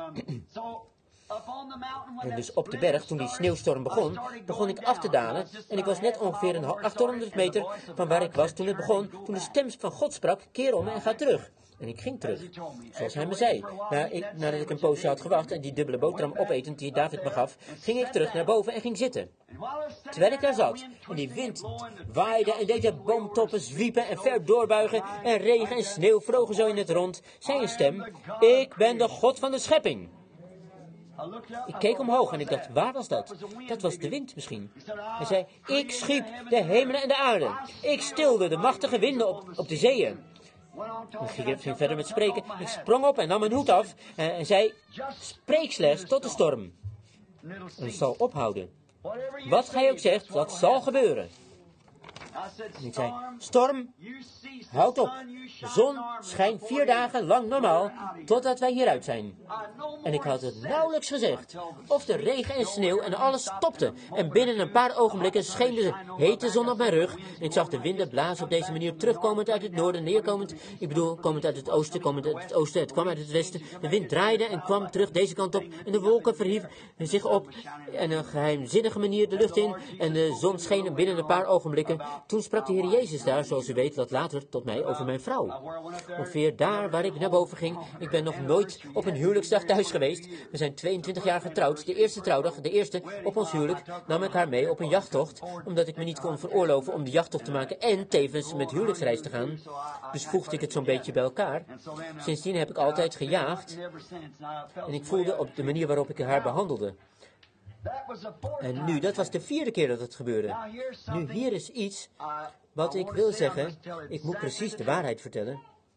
En dus op de berg, toen die sneeuwstorm begon, begon ik af te dalen. En ik was net ongeveer een achthonderd meter van waar ik was toen het begon, toen de stem van God sprak, keer om en ga terug. En ik ging terug, zoals hij me zei. Na, ik, nadat ik een poosje had gewacht en die dubbele boterham opetend die David me gaf, ging ik terug naar boven en ging zitten. Terwijl ik daar zat, en die wind waaide en deed de boomtoppen zwiepen en ver doorbuigen en regen en sneeuw vlogen zo in het rond, zei een stem, ik ben de God van de schepping. Ik keek omhoog en ik dacht, waar was dat? Dat was de wind misschien. Hij zei, ik schiep de hemelen en de aarde. Ik stilde de machtige winden op, op de zeeën. Ik ging verder met spreken. Ik sprong op en nam mijn hoed af en, en zei, spreek slechts tot de storm. En het zal ophouden. Wat gij ook zegt, dat zal gebeuren. En ik zei, storm, houd op. De zon schijnt vier dagen lang normaal, totdat wij hieruit zijn. En ik had het nauwelijks gezegd. Of de regen en sneeuw en alles stopte. En binnen een paar ogenblikken scheen de hete zon op mijn rug. En ik zag de winden blazen op deze manier, terugkomend uit het noorden, neerkomend. Ik bedoel, komend uit het oosten, komend uit het oosten, het kwam uit het westen. De wind draaide en kwam terug deze kant op. En de wolken verhieven zich op. En een geheimzinnige manier de lucht in. En de zon scheen binnen een paar ogenblikken. Toen sprak de Heer Jezus daar, zoals u weet, wat later tot mij over mijn vrouw. Ongeveer daar waar ik naar boven ging. Ik ben nog nooit op een huwelijksdag thuis geweest. We zijn tweeëntwintig jaar getrouwd. De eerste trouwdag, de eerste op ons huwelijk, nam ik haar mee op een jachttocht. Omdat ik me niet kon veroorloven om de jachttocht te maken en tevens met huwelijksreis te gaan. Dus voegde ik het zo'n beetje bij elkaar. Sindsdien heb ik altijd gejaagd. En ik voelde op de manier waarop ik haar behandelde. En nu, dat was de vierde keer dat het gebeurde. Nu, hier is iets wat ik wil zeggen. Ik moet precies de waarheid vertellen.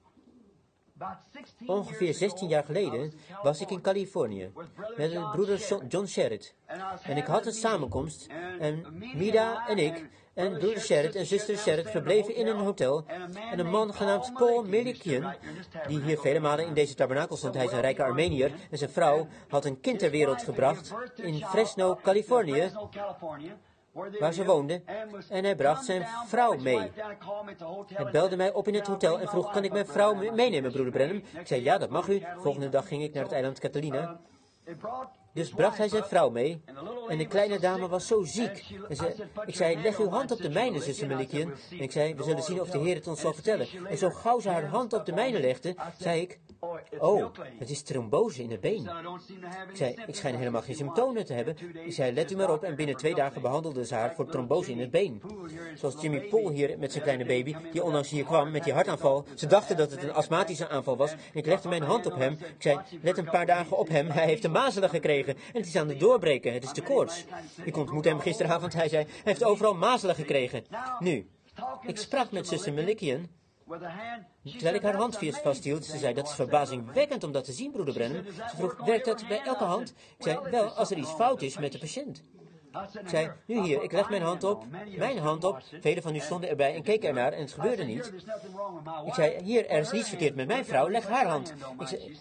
Ongeveer zestien jaar geleden was ik in Californië met een broeder John Sherritt. En ik had een samenkomst en Mida en ik en broeder Sherritt en zuster Sherritt verbleven in een hotel. En een man genaamd Paul Melikian, die hier vele malen in deze tabernakel stond, hij is een rijke Armeniër, en zijn vrouw had een kind ter wereld gebracht in Fresno, Californië, waar ze woonde, en hij bracht zijn vrouw mee. Hij belde mij op in het hotel en vroeg, kan ik mijn vrouw meenemen, broeder Branham? Ik zei, ja, dat mag u. Volgende dag ging ik naar het eiland Catalina. Dus bracht hij zijn vrouw mee. En de kleine dame was zo ziek. En ze, ik zei, leg uw hand op de mijne, zuster Melikian. En ik zei, we zullen zien of de Heer het ons zal vertellen. En zo gauw ze haar hand op de mijne legde, zei ik, oh, het is trombose in het been. Ik zei, ik schijn helemaal geen symptomen te hebben. Ik zei, let u maar op. En binnen twee dagen behandelden ze haar voor trombose in het been. Zoals Jimmy Paul hier met zijn kleine baby, die onlangs hier kwam met die hartaanval. Ze dachten dat het een astmatische aanval was. En ik legde mijn hand op hem. Ik zei, let een paar dagen op hem. Hij heeft een mazelen gekregen. En het is aan het doorbreken. Het is de koorts. Ik ontmoette hem gisteravond. Hij zei, hij heeft overal mazelen gekregen. Nu, ik sprak met zuster Melikian. Terwijl ik haar hand vasthield, ze zei, dat is verbazingwekkend om dat te zien, broeder Branham. Ze vroeg, werkt dat bij elke hand? Ik zei, wel, als er iets fout is met de patiënt. Ik zei, nu hier, ik leg mijn hand op, mijn hand op. Velen van u stonden erbij en keken ernaar en het gebeurde niet. Ik zei, hier, er is niets verkeerd met mijn vrouw, leg haar hand. Ik zei,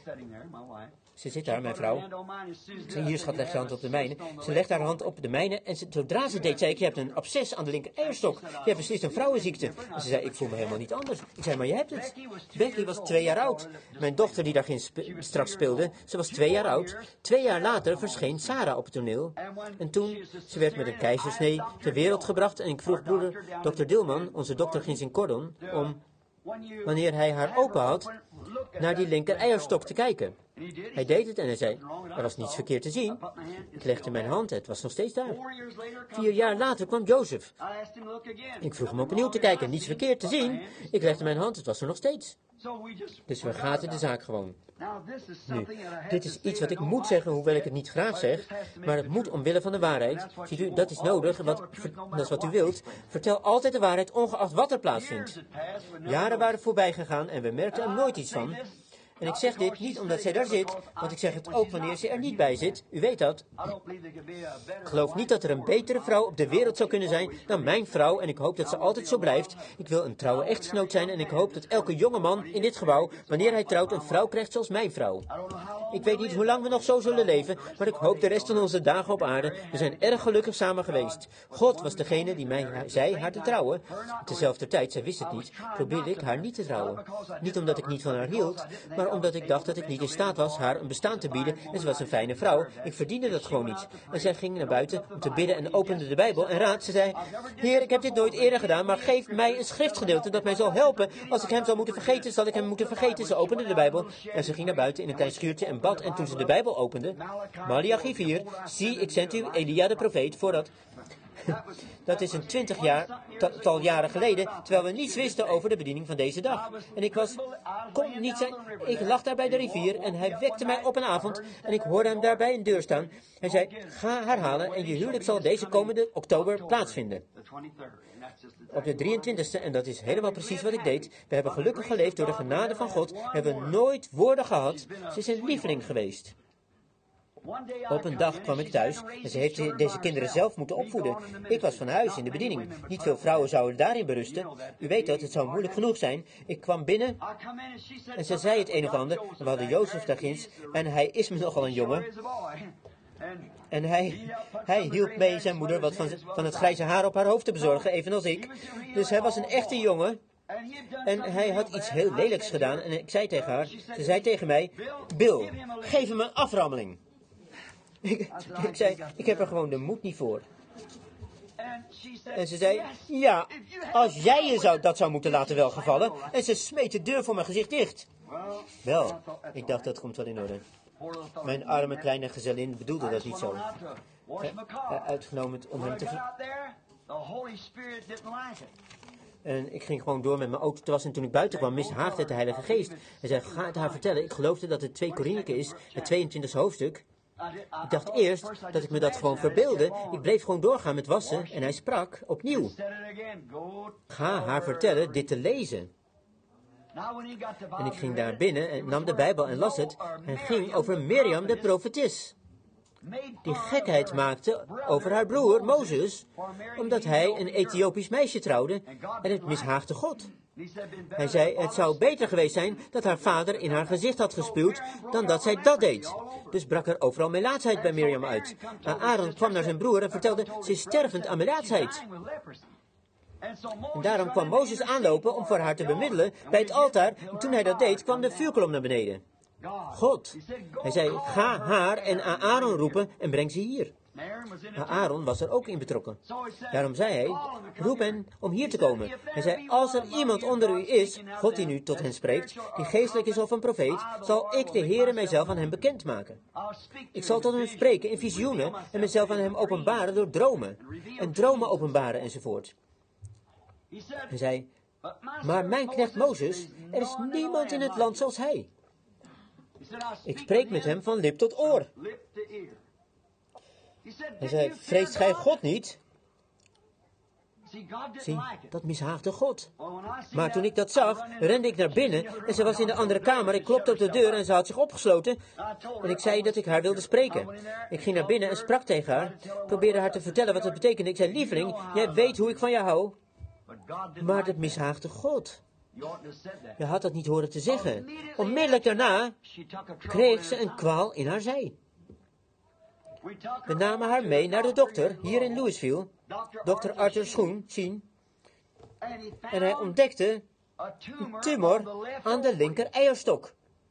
ze zit daar, mijn vrouw. Ik zei, hier schat, leg je hand op de mijne. Ze legt haar hand op de mijne en ze, zodra ze deed, zei ik, je hebt een absces aan de linker eierstok. Je hebt beslist een vrouwenziekte. En ze zei, ik voel me helemaal niet anders. Ik zei, maar je hebt het. Becky was twee jaar oud. Mijn dochter die daar geen spe straks speelde, ze was twee jaar oud. Twee jaar later verscheen Sarah op het toneel. En toen, ze werd met een keizersnee ter wereld gebracht en ik vroeg broeder dokter Dilman, onze dokter ginds in Cordon, om, wanneer hij haar open had, naar die linker eierstok te kijken. Hij deed het en hij zei, er was niets verkeerd te zien. Ik legde mijn hand, het was nog steeds daar. Vier jaar later kwam Joseph. Ik vroeg hem opnieuw te kijken, niets verkeerd te zien. Ik legde mijn hand, het was er nog steeds. Dus we gaten de zaak gewoon. Nu, dit is iets wat ik moet zeggen, hoewel ik het niet graag zeg, maar het moet omwille van de waarheid. Ziet u, dat is nodig, wat, dat is wat u wilt. Vertel altijd de waarheid, ongeacht wat er plaatsvindt. Jaren waren voorbij gegaan en we merkten er nooit iets van. En ik zeg dit niet omdat zij daar zit, want ik zeg het ook wanneer ze er niet bij zit. U weet dat. Ik geloof niet dat er een betere vrouw op de wereld zou kunnen zijn dan mijn vrouw. En ik hoop dat ze altijd zo blijft. Ik wil een trouwe echtgenoot zijn en ik hoop dat elke jonge man in dit gebouw, wanneer hij trouwt, een vrouw krijgt zoals mijn vrouw. Ik weet niet hoe lang we nog zo zullen leven, maar ik hoop de rest van onze dagen op aarde. We zijn erg gelukkig samen geweest. God was degene die mij zei haar te trouwen. Tezelfde tijd, zij wist het niet, probeerde ik haar niet te trouwen. Niet omdat ik niet van haar hield, maar omdat ik dacht dat ik niet in staat was haar een bestaan te bieden en ze was een fijne vrouw. Ik verdiende dat gewoon niet. En zij ging naar buiten om te bidden en opende de Bijbel en raad. Ze zei, Heer, ik heb dit nooit eerder gedaan, maar geef mij een schriftgedeelte dat mij zal helpen. Als ik hem zal moeten vergeten, zal ik hem moeten vergeten. Ze opende de Bijbel en ze ging naar buiten in een klein schuurtje en bad. En toen ze de Bijbel opende, Maleachi vier, zie, ik zend u Elia de profeet voordat... Dat is een twintig jaar, tal jaren geleden, terwijl we niets wisten over de bediening van deze dag. En ik was, kon niet zijn, ik lag daar bij de rivier en hij wekte mij op een avond en ik hoorde hem daar bij een deur staan. Hij zei, ga herhalen en je huwelijk zal deze komende oktober plaatsvinden. Op de drieëntwintigste, en dat is helemaal precies wat ik deed, we hebben gelukkig geleefd door de genade van God, hebben nooit woorden gehad, ze is een lieveling geweest. Op een dag kwam ik thuis en ze heeft deze kinderen zelf moeten opvoeden. Ik was van huis in de bediening. Niet veel vrouwen zouden daarin berusten. U weet dat, het zou moeilijk genoeg zijn. Ik kwam binnen en ze zei het een of ander. We hadden Jozef daar ginds en hij is me nogal een jongen. En hij, hij hielp mee zijn moeder wat van, van het grijze haar op haar hoofd te bezorgen, evenals ik. Dus hij was een echte jongen. En hij had iets heel lelijks gedaan en ik zei tegen haar, ze zei tegen mij, Bill, geef hem een aframmeling. Ik, ik zei, ik heb er gewoon de moed niet voor. En ze zei, ja, als jij je zou, dat zou moeten laten welgevallen. En ze smeet de deur voor mijn gezicht dicht. Wel, ik dacht, dat komt wel in orde. Mijn arme kleine gezellin bedoelde dat niet zo. Uh, uitgenomen om hem te... En ik ging gewoon door met mijn auto te wassen. En toen ik buiten kwam, mishaagde het de Heilige Geest. Hij zei, ga het haar vertellen. Ik geloofde dat het twee Kronieken is, het tweeëntwintigste hoofdstuk. Ik dacht eerst dat ik me dat gewoon verbeeldde. Ik bleef gewoon doorgaan met wassen en hij sprak opnieuw. Ga haar vertellen dit te lezen. En ik ging daar binnen en nam de Bijbel en las het. En ging over Mirjam de profetis. Die gekheid maakte over haar broer Mozes, omdat hij een Ethiopisch meisje trouwde en het mishaagde God. Hij zei, het zou beter geweest zijn dat haar vader in haar gezicht had gespuwd, dan dat zij dat deed. Dus brak er overal melaatsheid bij Mirjam uit. Maar Aaron kwam naar zijn broer en vertelde, ze is stervend aan melaatsheid. En daarom kwam Mozes aanlopen om voor haar te bemiddelen bij het altaar. En toen hij dat deed, kwam de vuurkolom naar beneden. God. Hij zei, ga haar en Aaron roepen en breng ze hier. Maar Aaron was er ook in betrokken. Daarom zei hij, roep hen om hier te komen. Hij zei, als er iemand onder u is, God die nu tot hen spreekt, die geestelijk is of een profeet, zal ik de Heere mijzelf aan hem bekendmaken. Ik zal tot hem spreken in visioenen en mezelf aan hem openbaren door dromen. En dromen openbaren enzovoort. Hij zei, maar mijn knecht Mozes, er is niemand in het land zoals hij. Ik spreek met hem van lip tot oor. Hij zei, vreest gij God niet? Zie, dat mishaagde God. Maar toen ik dat zag, rende ik naar binnen en ze was in de andere kamer. Ik klopte op de deur en ze had zich opgesloten. En ik zei dat ik haar wilde spreken. Ik ging naar binnen en sprak tegen haar. Probeerde haar te vertellen wat het betekende. Ik zei, lieveling, jij weet hoe ik van jou hou. Maar dat mishaagde God. Je had dat niet horen te zeggen. Onmiddellijk daarna kreeg ze een kwaal in haar zij. We namen haar mee naar de dokter, hier in Louisville, dokter Arthur Schoen, zien. En hij ontdekte een tumor aan de linker eierstok,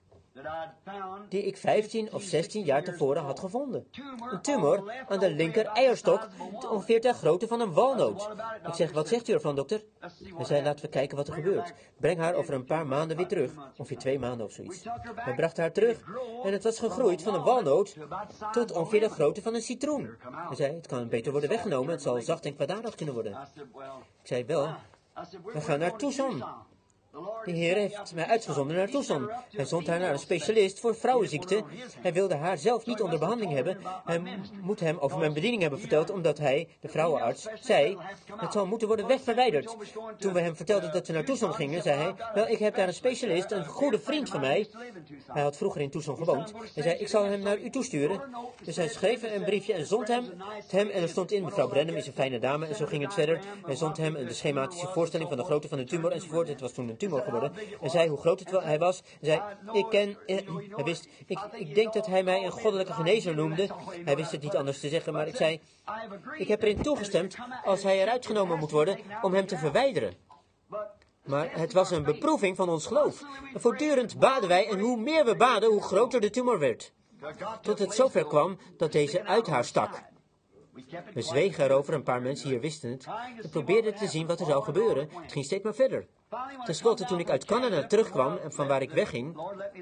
die ik vijftien of zestien jaar tevoren had gevonden. Een tumor aan de linker eierstok, ongeveer ter grootte van een walnoot. Ik zeg, wat zegt u ervan, dokter? Hij zei, laten we kijken wat er gebeurt. Breng haar over een paar maanden weer terug, ongeveer twee maanden of zoiets. Hij bracht haar terug en het was gegroeid van een walnoot tot ongeveer de grootte van een citroen. Hij zei, het kan beter worden weggenomen, het zal zacht en kwaadaardig kunnen worden. Ik zei, wel, we gaan naar Tucson. De Heer heeft mij uitgezonden naar Tucson. Hij zond haar naar een specialist voor vrouwenziekte. Hij wilde haar zelf niet onder behandeling hebben. Hij moet hem over mijn bediening hebben verteld, omdat hij, de vrouwenarts, zei, het zal moeten worden wegverwijderd. Toen we hem vertelden dat we naar Tucson gingen, zei hij, wel, ik heb daar een specialist, een goede vriend van mij. Hij had vroeger in Tucson gewoond. Hij zei, ik zal hem naar u toesturen. Dus hij schreef een briefje en zond hem, hem en er stond in, mevrouw Brenham is een fijne dame, en zo ging het verder. Hij zond hem een schematische voorstelling van de grootte van de tumor enzovoort. Het was toen een tumor geworden. En zei hoe groot het wa- hij was. En zei, ik ken, eh, hij wist, ik, ik denk dat hij mij een goddelijke genezer noemde. Hij wist het niet anders te zeggen, maar ik zei, ik heb erin toegestemd als hij eruit genomen moet worden om hem te verwijderen. Maar het was een beproeving van ons geloof. En voortdurend baden wij en hoe meer we baden, hoe groter de tumor werd. Tot het zover kwam dat deze uit haar stak. We zwegen erover, een paar mensen hier wisten het. We probeerden te zien wat er zou gebeuren. Het ging steeds maar verder. Ten slotte, toen ik uit Canada terugkwam en van waar ik wegging,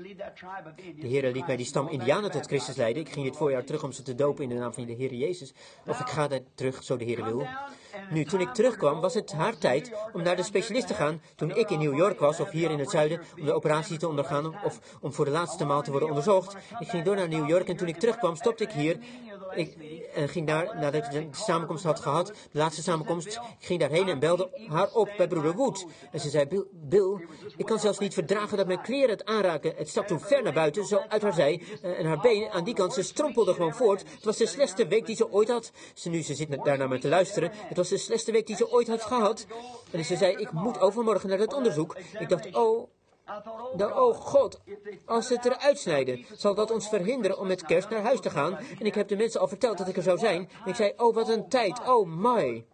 de Heer liet mij die stam Indianen tot Christus leiden. Ik ging dit voorjaar terug om ze te dopen in de naam van de Heer Jezus. Of ik ga daar terug, zo de Heer wil. Nu, toen ik terugkwam, was het haar tijd om naar de specialist te gaan. Toen ik in New York was, of hier in het zuiden, om de operatie te ondergaan, of om voor de laatste maal te worden onderzocht. Ik ging door naar New York en toen ik terugkwam, stopte ik hier. Ik en ging daar, nadat ik de samenkomst had gehad, de laatste samenkomst, ik ging daarheen en belde haar op bij broeder Wood. En ze zei, Bill, Bill, ik kan zelfs niet verdragen dat mijn kleren het aanraken. Het stak toen ver naar buiten, zo uit haar zij, en haar been aan die kant, ze strompelde gewoon voort. Het was de slechtste week die ze ooit had. Ze, nu, ze zit daar naar me te luisteren. Het was de slechtste week die ze ooit had gehad. En ze zei, ik moet overmorgen naar dat onderzoek. Ik dacht, oh... Nou, oh God, als ze het eruit snijden, zal dat ons verhinderen om met kerst naar huis te gaan. En ik heb de mensen al verteld dat ik er zou zijn. En ik zei, oh wat een tijd, oh my.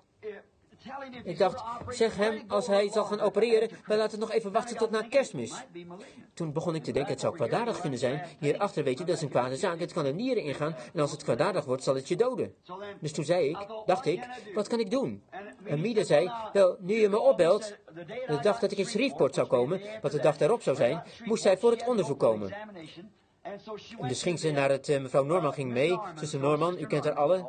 Ik dacht, zeg hem, als hij zal gaan opereren, wij laten het nog even wachten tot na Kerstmis. Toen begon ik te denken, het zou kwaadaardig kunnen zijn. Hierachter weet je, dat is een kwade zaak, het kan de nieren ingaan. En als het kwaadaardig wordt, zal het je doden. Dus toen zei ik, dacht ik, wat kan ik doen? En Miede zei, wel, nu je me opbelt, de dag dat ik in Shreveport zou komen, wat de dag daarop zou zijn, moest zij voor het onderzoek komen. En dus ging ze naar het, uh, mevrouw Norman ging mee, zuster Norman, u kent haar allen.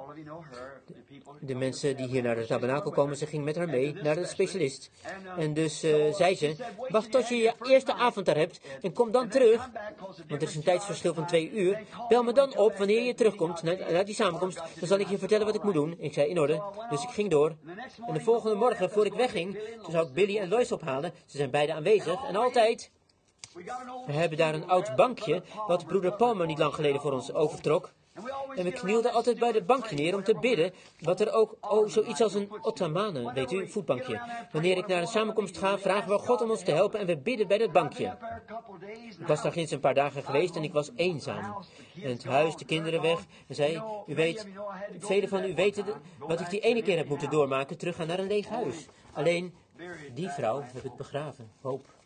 De mensen die hier naar de tabernakel komen, ze ging met haar mee naar de specialist. En dus uh, zei ze, wacht tot je je eerste avond daar hebt en kom dan terug, want er is een tijdsverschil van twee uur. Bel me dan op wanneer je terugkomt naar, naar die samenkomst, dan zal ik je vertellen wat ik moet doen. Ik zei, in orde. Dus ik ging door. En de volgende morgen, voor ik wegging, toen zou ik Billy en Lois ophalen. Ze zijn beide aanwezig en altijd... We hebben daar een oud bankje, wat broeder Palmer niet lang geleden voor ons overtrok. En we knielden altijd bij het bankje neer om te bidden, wat er ook, oh, zoiets als een ottomane, weet u, een voetbankje. Wanneer ik naar een samenkomst ga, vragen we God om ons te helpen en we bidden bij dat bankje. Ik was daar ginds een paar dagen geweest en ik was eenzaam. En het huis, de kinderen weg. En zei, u weet, velen van u weten wat ik die ene keer heb moeten doormaken, teruggaan naar een leeg huis. Alleen, die vrouw heb ik begraven, hoop.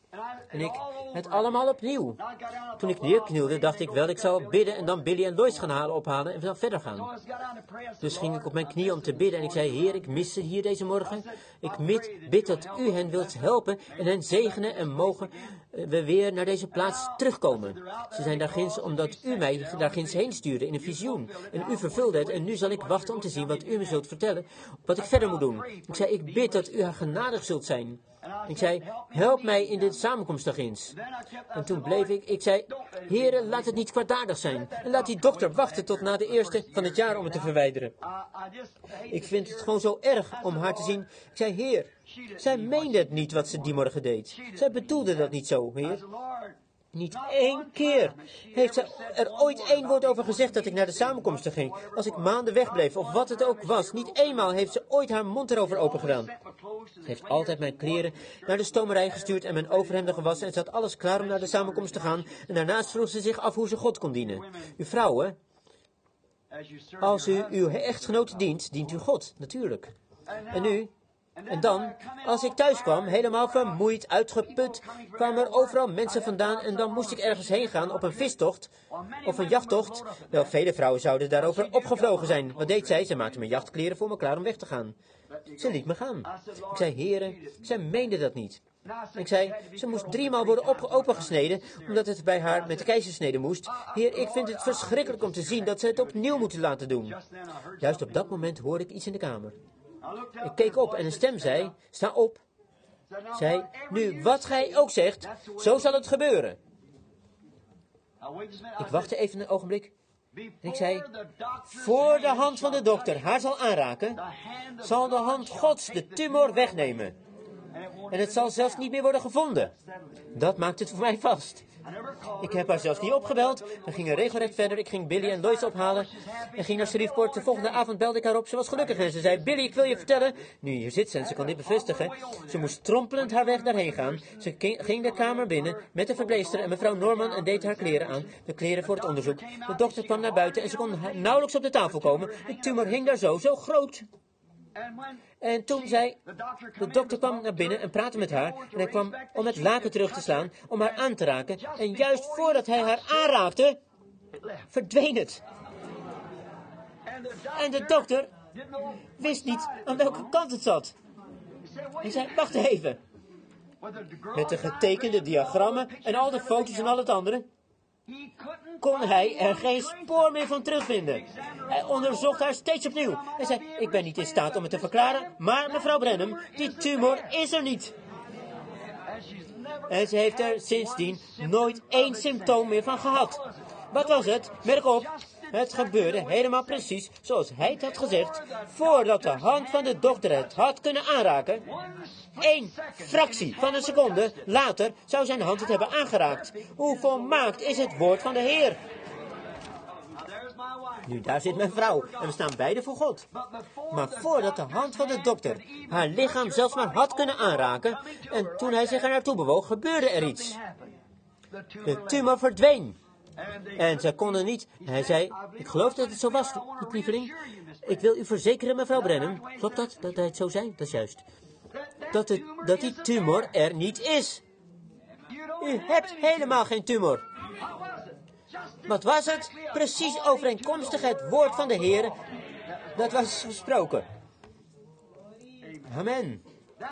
En ik, het allemaal opnieuw. Toen ik neerknielde, dacht ik wel, ik zou bidden en dan Billy en Lois gaan halen, ophalen en dan verder gaan. Dus ging ik op mijn knieën om te bidden en ik zei, Heer, ik mis ze hier deze morgen. Ik bid, bid dat u hen wilt helpen en hen zegenen en mogen we weer naar deze plaats terugkomen. Ze zijn daar ginds omdat u mij daar ginds heen stuurde in een visioen. En u vervulde het en nu zal ik wachten om te zien wat u me zult vertellen, wat ik verder moet doen. Ik zei, ik bid dat u haar genadig zult zijn. Ik zei, help mij in dit samenkomst daar ginds. En toen bleef ik, ik zei, Heere, laat het niet kwaadaardig zijn. En laat die dokter wachten tot na de eerste van het jaar om het te verwijderen. Ik vind het gewoon zo erg om haar te zien. Ik zei, Heer, zij meende het niet wat ze die morgen deed. Zij bedoelde dat niet zo, Heer. Niet één keer heeft ze er ooit één woord over gezegd dat ik naar de samenkomsten ging. Als ik maanden wegbleef, of wat het ook was. Niet eenmaal heeft ze ooit haar mond erover open gedaan. Ze heeft altijd mijn kleren naar de stomerij gestuurd en mijn overhemden gewassen. En ze had alles klaar om naar de samenkomst te gaan. En daarnaast vroeg ze zich af hoe ze God kon dienen. U vrouwen, als u uw echtgenoot dient, dient u God, natuurlijk. En nu... En dan, als ik thuis kwam, helemaal vermoeid, uitgeput, kwamen er overal mensen vandaan en dan moest ik ergens heen gaan op een vistocht of een jachttocht. Wel, vele vrouwen zouden daarover opgevlogen zijn. Wat deed zij? Ze maakte mijn jachtkleren voor me klaar om weg te gaan. Ze liet me gaan. Ik zei, heren, zij meende dat niet. Ik zei, ze moest driemaal worden op, opengesneden, omdat het bij haar met de keizersnede moest. Heer, ik vind het verschrikkelijk om te zien dat ze het opnieuw moeten laten doen. Juist op dat moment hoorde ik iets in de kamer. Ik keek op en een stem zei, sta op. Zei, nu, wat gij ook zegt, zo zal het gebeuren. Ik wachtte even een ogenblik. En ik zei, voor de hand van de dokter haar zal aanraken, zal de hand Gods de tumor wegnemen. En het zal zelfs niet meer worden gevonden. Dat maakt het voor mij vast. Ik heb haar zelfs niet opgebeld. We gingen regelrecht verder. Ik ging Billy en Lois ophalen. En ging naar Shreveport. De volgende avond belde ik haar op. Ze was gelukkig en ze zei, Billy, ik wil je vertellen. Nu, hier zit ze en ze kan dit bevestigen. Ze moest strompelend haar weg daarheen gaan. Ze ging de kamer binnen met de verpleegster en mevrouw Norman en deed haar kleren aan. De kleren voor het onderzoek. De dokter kwam naar buiten en ze kon nauwelijks op de tafel komen. De tumor hing daar zo, zo groot. En toen zei, de dokter kwam naar binnen en praatte met haar. En hij kwam om het laken terug te slaan, om haar aan te raken. En juist voordat hij haar aanraakte, verdween het. En de dokter wist niet aan welke kant het zat. Hij zei, wacht even. Met de getekende diagrammen en al de foto's en al het andere, kon hij er geen spoor meer van terugvinden. Hij onderzocht haar steeds opnieuw. Hij zei, ik ben niet in staat om het te verklaren, maar mevrouw Branham, die tumor is er niet. En ze heeft er sindsdien nooit één symptoom meer van gehad. Wat was het? Merk op. Het gebeurde helemaal precies zoals hij het had gezegd, voordat de hand van de dokter het had kunnen aanraken. Eén fractie van een seconde later zou zijn hand het hebben aangeraakt. Hoe volmaakt is het woord van de Heer? Nu, daar zit mijn vrouw en we staan beide voor God. Maar voordat de hand van de dokter haar lichaam zelfs maar had kunnen aanraken, en toen hij zich er naartoe bewoog, gebeurde er iets. De tumor verdween. En zij konden niet. Hij zei, ik geloof dat het zo was, lieveling. Ik wil u verzekeren, mevrouw Branham. Klopt dat, dat hij het zo zei? Dat is juist. Dat, het, dat die tumor er niet is. U hebt helemaal geen tumor. Wat was het? Precies overeenkomstig het woord van de Heer. Dat was gesproken. Amen.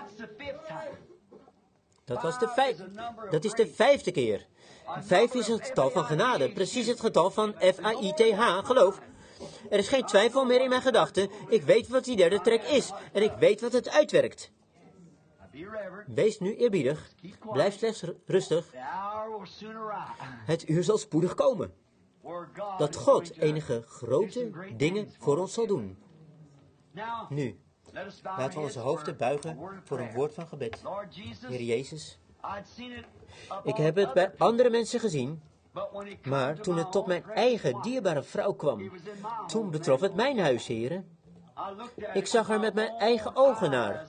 Dat was de vijf. Dat is de vijfde keer. Vijf is het getal van genade. Precies het getal van F A I T H, geloof. Er is geen twijfel meer in mijn gedachten. Ik weet wat die derde trek is. En ik weet wat het uitwerkt. Wees nu eerbiedig. Blijf slechts rustig. Het uur zal spoedig komen. Dat God enige grote dingen voor ons zal doen. Nu, laten we onze hoofden buigen voor een woord van gebed. Heer Jezus, ik heb het bij andere mensen gezien, maar toen het tot mijn eigen dierbare vrouw kwam, toen betrof het mijn huis, heren. Ik zag er met mijn eigen ogen naar.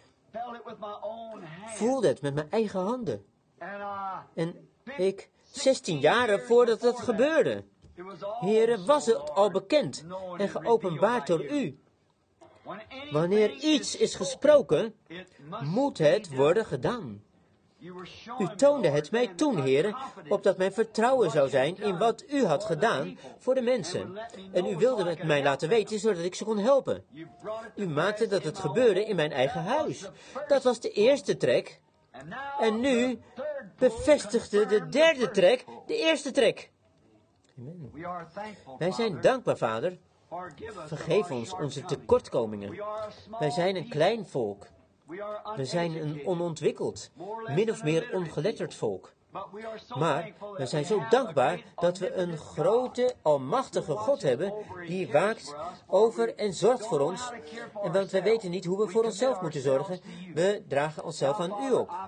Voelde het met mijn eigen handen. En ik, zestien jaren voordat het gebeurde, heren, was het al bekend en geopenbaard door u. Wanneer iets is gesproken, moet het worden gedaan. U toonde het mij toen, Heere, opdat mijn vertrouwen zou zijn in wat u had gedaan voor de mensen. En u wilde het mij laten weten, zodat ik ze kon helpen. U maakte dat het gebeurde in mijn eigen huis. Dat was de eerste trek. En nu bevestigde de derde trek de eerste trek. Amen. Wij zijn dankbaar, Vader. Vergeef ons onze tekortkomingen. Wij zijn een klein volk. We zijn een onontwikkeld, min of meer ongeletterd volk. Maar we zijn zo dankbaar dat we een grote, almachtige God hebben die waakt over en zorgt voor ons. En want wij weten niet hoe we voor onszelf moeten zorgen, we dragen onszelf aan u op.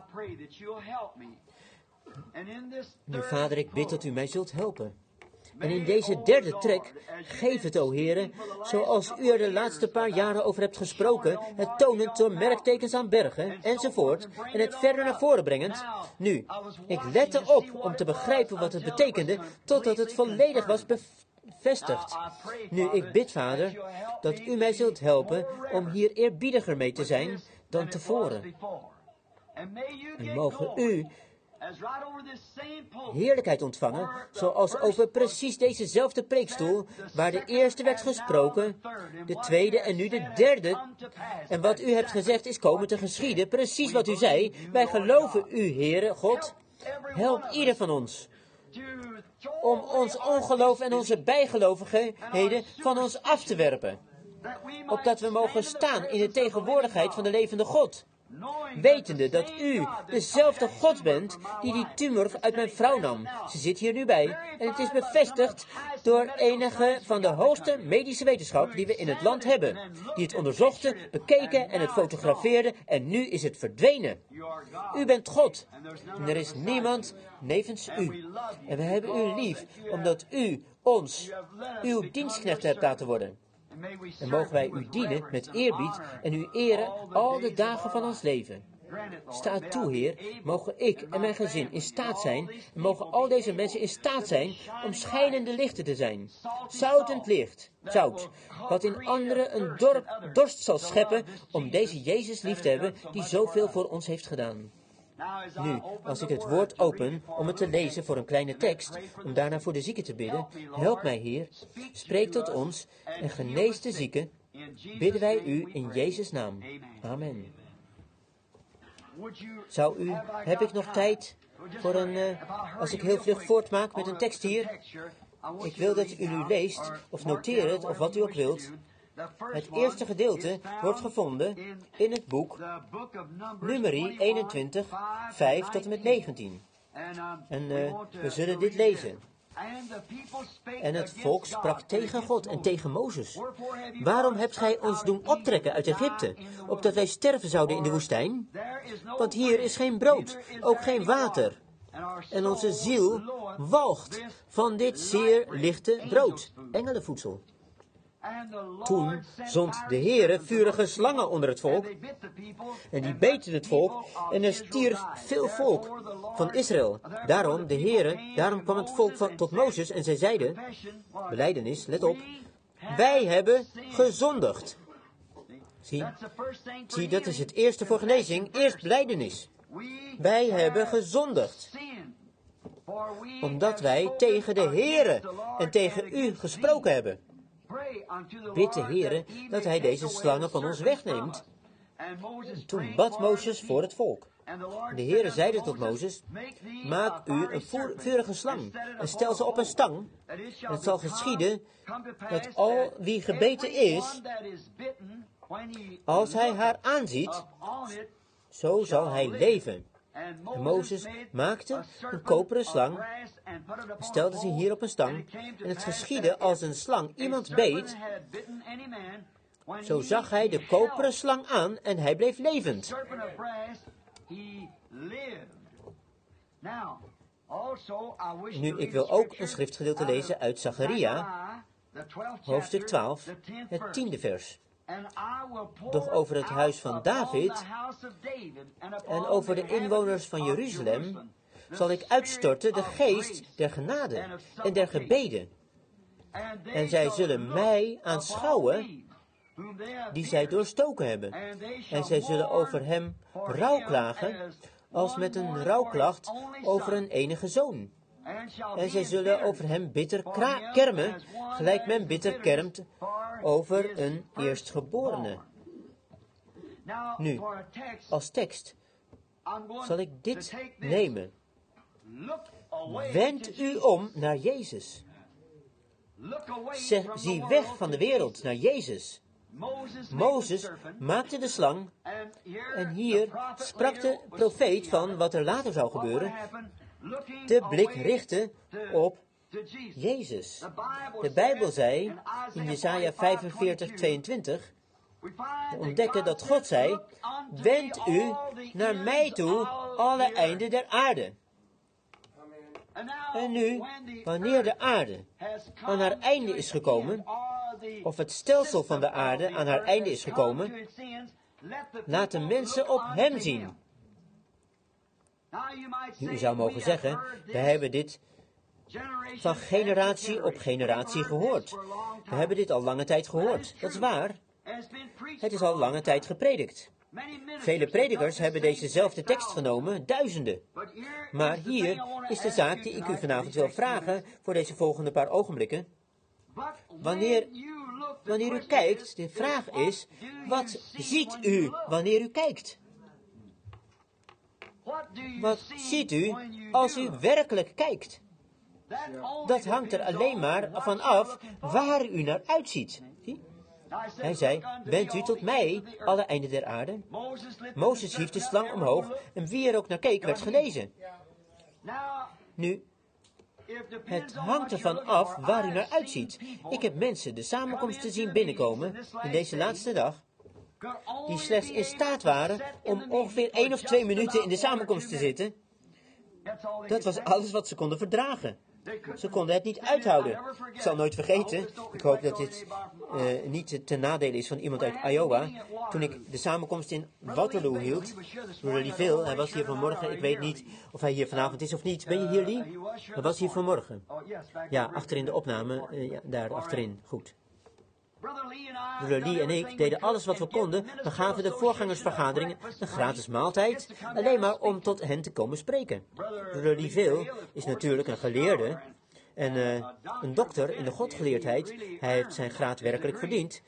Nu, Vader, ik bid dat u mij zult helpen. En in deze derde trek, geef het, o Heere, zoals u er de laatste paar jaren over hebt gesproken, het tonend door merktekens aan bergen, enzovoort, en het verder naar voren brengend. Nu, ik lette op om te begrijpen wat het betekende, totdat het volledig was bevestigd. Nu, ik bid, Vader, dat u mij zult helpen om hier eerbiediger mee te zijn dan tevoren. En mogen u heerlijkheid ontvangen, zoals over precies dezezelfde preekstoel, waar de eerste werd gesproken, de tweede en nu de derde. En wat u hebt gezegd is komen te geschieden, precies wat u zei. Wij geloven u, Heere God. Help ieder van ons om ons ongeloof en onze bijgelovigheden van ons af te werpen, opdat we mogen staan in de tegenwoordigheid van de levende God. Wetende dat u dezelfde God bent die die tumor uit mijn vrouw nam. Ze zit hier nu bij en het is bevestigd door enige van de hoogste medische wetenschap die we in het land hebben. Die het onderzochten, bekeken en het fotografeerden en nu is het verdwenen. U bent God en er is niemand nevens u. En we hebben u lief omdat u ons, uw dienstknecht hebt laten worden. En mogen wij u dienen met eerbied en u eren al de dagen van ons leven. Sta toe, Heer, mogen ik en mijn gezin in staat zijn, en mogen al deze mensen in staat zijn om schijnende lichten te zijn. Zoutend licht, zout, wat in anderen een dorp, dorst zal scheppen om deze Jezus lief te hebben die zoveel voor ons heeft gedaan. Nu, als ik het woord open om het te lezen voor een kleine tekst, om daarna voor de zieken te bidden, help mij, Heer, spreek tot ons en genees de zieken, bidden wij u in Jezus' naam. Amen. Zou u, heb ik nog tijd voor een, uh, als ik heel vlug voortmaak met een tekst hier? Ik wil dat u nu leest, of noteer het, of wat u ook wilt. Het eerste gedeelte wordt gevonden in het boek Numeri eenentwintig, vijf tot en met negentien. En uh, we zullen dit lezen. En het volk sprak tegen God en tegen Mozes. Waarom hebt gij ons doen optrekken uit Egypte, opdat wij sterven zouden in de woestijn? Want hier is geen brood, ook geen water. En onze ziel walgt van dit zeer lichte brood, engelenvoedsel. Toen zond de Heere vurige slangen onder het volk, en die beten het volk, en er stierf veel volk van Israël. Daarom, de Heere, daarom kwam het volk van, tot Mozes, en zij zeiden, belijdenis, let op, wij hebben gezondigd. Zie, zie, dat is het eerste voor genezing, eerst belijdenis. Wij hebben gezondigd, omdat wij tegen de Heere en tegen u gesproken hebben. Bid de Heere dat hij deze slangen van ons wegneemt. Toen bad Mozes voor het volk. De Heere zeide tot Mozes, maak u een vurige slang en stel ze op een stang. En het zal geschieden dat al wie gebeten is, als hij haar aanziet, zo zal hij leven. En Mozes maakte een koperen slang en stelde ze hier op een stang. En het geschiedde als een slang iemand beet, zo zag hij de koperen slang aan en hij bleef levend. Nu, ik wil ook een schriftgedeelte lezen uit Zacharia, hoofdstuk twaalf, het tiende vers. Doch over het huis van David en over de inwoners van Jeruzalem zal ik uitstorten de geest der genade en der gebeden. En zij zullen mij aanschouwen die zij doorstoken hebben. En zij zullen over hem rouw klagen, als met een rouwklacht over een enige zoon. En zij zullen over hem bitter kra- kermen, gelijk men bitter kermt over een eerstgeborene. Nu, als tekst zal ik dit nemen. Wend u om naar Jezus. Zeg, zie weg van de wereld naar Jezus. Mozes maakte de slang en hier sprak de profeet van wat er later zou gebeuren. De blik richtte op Jezus. De Bijbel zei in Jesaja vijfenveertig, tweeëntwintig, we ontdekken dat God zei, wend u naar mij toe, alle einden der aarde. En nu, wanneer de aarde aan haar einde is gekomen, of het stelsel van de aarde aan haar einde is gekomen, laat de mensen op hem zien. U zou mogen zeggen, wij hebben dit van generatie op generatie gehoord. We hebben dit al lange tijd gehoord. Dat is waar. Het is al lange tijd gepredikt. Vele predikers hebben dezezelfde tekst genomen, duizenden. Maar hier is de zaak die ik u vanavond wil vragen voor deze volgende paar ogenblikken. Wanneer, wanneer u kijkt, de vraag is, wat ziet u wanneer u kijkt? Wat ziet u als u werkelijk kijkt? Dat hangt er alleen maar van af waar u naar uitziet. Zie? Hij zei, wend u tot mij, alle einden der aarde. Mozes hief de slang omhoog en wie er ook naar keek, werd genezen. Nu, het hangt ervan af waar u naar uitziet. Ik heb mensen de samenkomsten zien binnenkomen in deze laatste dag, die slechts in staat waren om ongeveer één of twee minuten in de samenkomst te zitten. Dat was alles wat ze konden verdragen. Ze konden het niet uithouden. Ik zal nooit vergeten, ik hoop dat dit uh, niet ten nadele is van iemand uit Iowa. Toen ik de samenkomst in Waterloo hield, broeder Lee Veel, hij was hier vanmorgen, ik weet niet of hij hier vanavond is of niet. Ben je hier, Lee? Hij was hier vanmorgen. Ja, achterin de opname, uh, ja, daar achterin, goed. Broeder Lee en ik deden alles wat we konden. We gaven de voorgangersvergaderingen een gratis maaltijd, alleen maar om tot hen te komen spreken. Broeder Lee Veel is natuurlijk een geleerde en uh, een dokter in de godgeleerdheid. Hij heeft zijn graad werkelijk verdiend.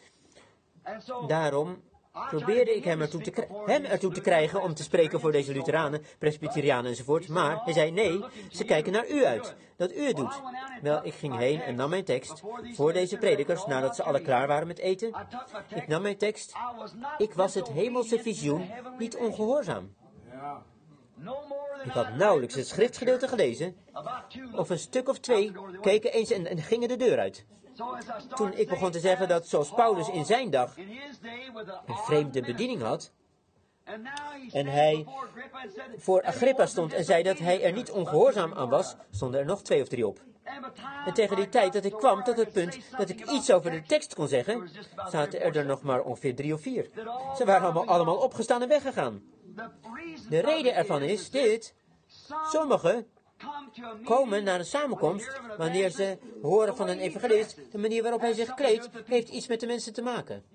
Daarom probeerde ik hem ertoe, te, hem ertoe te krijgen om te spreken voor deze Lutheranen, Presbyterianen enzovoort. Maar hij zei, nee, ze kijken naar u uit, dat u het doet. Wel, ik ging heen en nam mijn tekst voor deze predikers, nadat ze alle klaar waren met eten. Ik nam mijn tekst. Ik was het hemelse visioen niet ongehoorzaam. Ik had nauwelijks het schriftgedeelte gelezen, of een stuk of twee keken eens en, en gingen de deur uit. Toen ik begon te zeggen dat zoals Paulus in zijn dag een vreemde bediening had, en hij voor Agrippa stond en zei dat hij er niet ongehoorzaam aan was, stonden er nog twee of drie op. En tegen die tijd dat ik kwam tot het punt dat ik iets over de tekst kon zeggen, zaten er er nog maar ongeveer drie of vier. Ze waren allemaal, allemaal opgestaan en weggegaan. De reden ervan is dit: sommigen komen naar een samenkomst wanneer ze horen van een evangelist. De manier waarop hij zich kleedt heeft iets met de mensen te maken.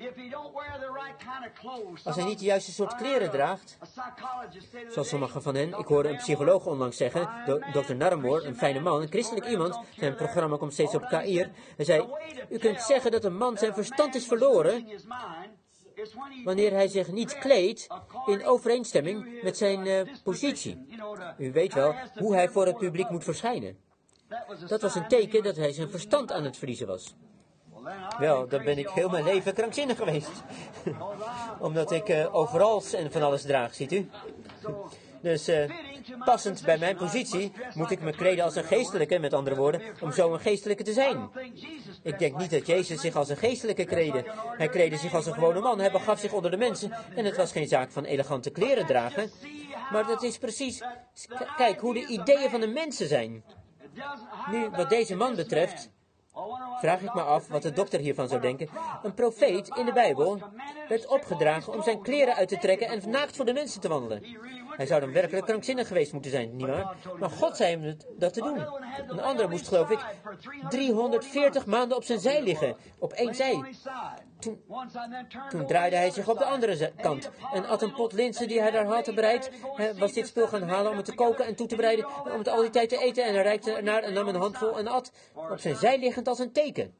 Als hij niet de juiste soort kleren draagt, zoals sommigen van hen, ik hoorde een psycholoog onlangs zeggen, dokter Narmore, een fijne man, een christelijk iemand, zijn programma komt steeds op K I R, hij zei, u kunt zeggen dat een man zijn verstand is verloren wanneer hij zich niet kleedt in overeenstemming met zijn uh, positie. U weet wel hoe hij voor het publiek moet verschijnen. Dat was een teken dat hij zijn verstand aan het verliezen was. Wel, dan ben ik heel mijn leven krankzinnig geweest. Omdat ik uh, overals en van alles draag, ziet u. Dus uh, passend bij mijn positie moet ik me kleden als een geestelijke, met andere woorden, om zo een geestelijke te zijn. Ik denk niet dat Jezus zich als een geestelijke kleedde. Hij kleedde zich als een gewone man, hij begaf zich onder de mensen en het was geen zaak van elegante kleren dragen. Maar dat is precies, kijk hoe de ideeën van de mensen zijn. Nu, wat deze man betreft, vraag ik me af wat de dokter hiervan zou denken. Een profeet in de Bijbel werd opgedragen om zijn kleren uit te trekken en naakt voor de mensen te wandelen. Hij zou dan werkelijk krankzinnig geweest moeten zijn, nietwaar? Maar God zei hem dat te doen. Een andere moest, geloof ik, driehonderdveertig maanden op zijn zij liggen, op één zij. Toen, toen draaide hij zich op de andere kant en at een pot linzen die hij daar had bereid. Hij was dit spul gaan halen om het te koken en toe te bereiden, om het al die tijd te eten. En hij reikte ernaar en nam een handvol en at, op zijn zij liggend als een teken.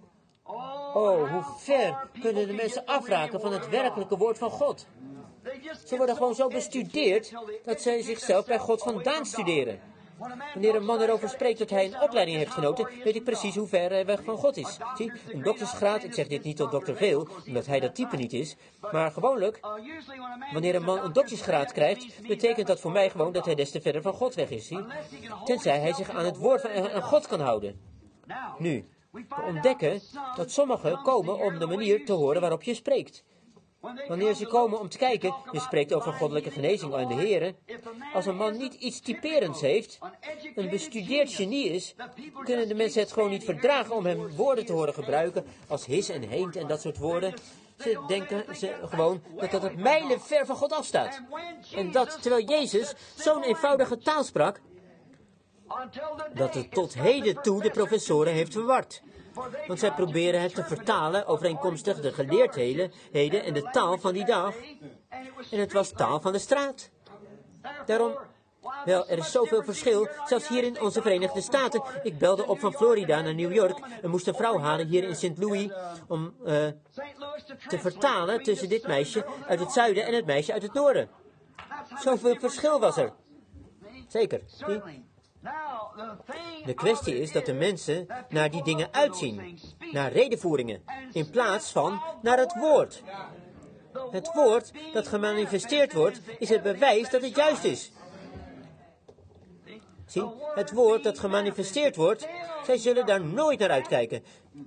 Oh, hoe ver kunnen de mensen afraken van het werkelijke woord van God? Ze worden gewoon zo bestudeerd dat zij zichzelf bij God vandaan studeren. Wanneer een man erover spreekt dat hij een opleiding heeft genoten, weet ik precies hoe ver hij weg van God is. Zie, een doktersgraad, ik zeg dit niet tot dokter Veel, omdat hij dat type niet is, maar gewoonlijk, wanneer een man een doktersgraad krijgt, betekent dat voor mij gewoon dat hij des te verder van God weg is, zie. Tenzij hij zich aan het woord van aan God kan houden. Nu, we ontdekken dat sommigen komen om de manier te horen waarop je spreekt. Wanneer ze komen om te kijken, je spreekt over goddelijke genezing aan de Here. Als een man niet iets typerends heeft, een bestudeerd genie is, kunnen de mensen het gewoon niet verdragen om hem woorden te horen gebruiken als his en heent en dat soort woorden. Ze denken ze gewoon dat dat het mijlen ver van God afstaat. En dat terwijl Jezus zo'n eenvoudige taal sprak, dat het tot heden toe de professoren heeft verward. Want zij proberen het te vertalen overeenkomstig de geleerdheden en de taal van die dag. En het was taal van de straat. Daarom, wel, er is zoveel verschil, zelfs hier in onze Verenigde Staten. Ik belde op van Florida naar New York en moest een vrouw halen hier in Saint Louis om uh, te vertalen tussen dit meisje uit het zuiden en het meisje uit het noorden. Zoveel verschil was er. Zeker. Zie? De kwestie is dat de mensen naar die dingen uitzien, naar redenvoeringen, in plaats van naar het woord. Het woord dat gemanifesteerd wordt, is het bewijs dat het juist is. Zie, het woord dat gemanifesteerd wordt, zij zullen daar nooit naar uitkijken.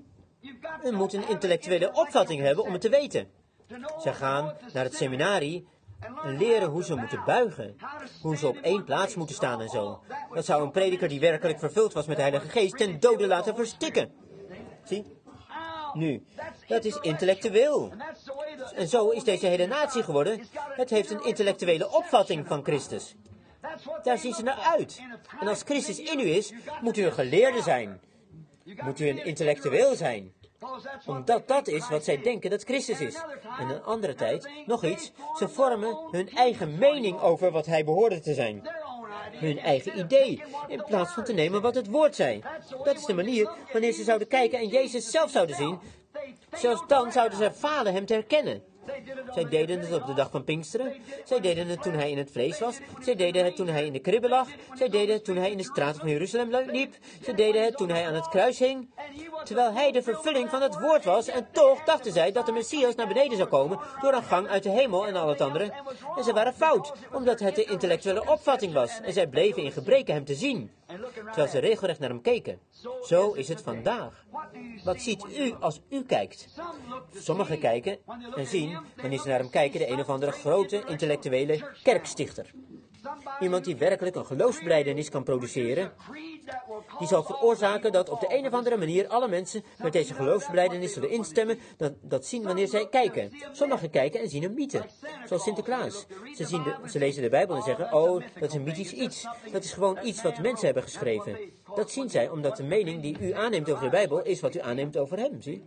Je moet een intellectuele opvatting hebben om het te weten. Zij gaan naar het seminarie en leren hoe ze moeten buigen, hoe ze op één plaats moeten staan en zo. Dat zou een prediker die werkelijk vervuld was met de Heilige Geest ten dode laten verstikken. Zie? Nu, dat is intellectueel. En zo is deze hele natie geworden. Het heeft een intellectuele opvatting van Christus. Daar zien ze naar uit. En als Christus in u is, moet u een geleerde zijn. Moet u een intellectueel zijn. Omdat dat is wat zij denken dat Christus is. En een andere tijd, nog iets, ze vormen hun eigen mening over wat hij behoorde te zijn. Hun eigen idee, in plaats van te nemen wat het woord zei. Dat is de manier wanneer ze zouden kijken en Jezus zelf zouden zien. Zelfs dan zouden ze falen hem te herkennen. Zij deden het op de dag van Pinksteren. Zij deden het toen hij in het vlees was. Zij deden het toen hij in de kribbe lag. Zij deden het toen hij in de straten van Jeruzalem liep. Zij deden het toen hij aan het kruis hing. Terwijl hij de vervulling van het woord was. En toch dachten zij dat de Messias naar beneden zou komen door een gang uit de hemel en al het andere. En ze waren fout, omdat het de intellectuele opvatting was. En zij bleven in gebreken hem te zien. Terwijl ze regelrecht naar hem keken. Zo is het vandaag. Wat ziet u als u kijkt? Sommigen kijken en zien, wanneer ze naar hem kijken, de een of andere grote intellectuele kerkstichter. Iemand die werkelijk een geloofsbelijdenis kan produceren. Die zal veroorzaken dat op de een of andere manier alle mensen met deze geloofsbelijdenis zullen instemmen, dat, dat zien wanneer zij kijken. Sommigen kijken en zien een mythe, zoals Sinterklaas. Ze, zien de, ze lezen de Bijbel en zeggen, oh, dat is een mythisch iets. Dat is gewoon iets wat mensen hebben geschreven. Dat zien zij omdat de mening die u aanneemt over de Bijbel is wat u aanneemt over hem, zie.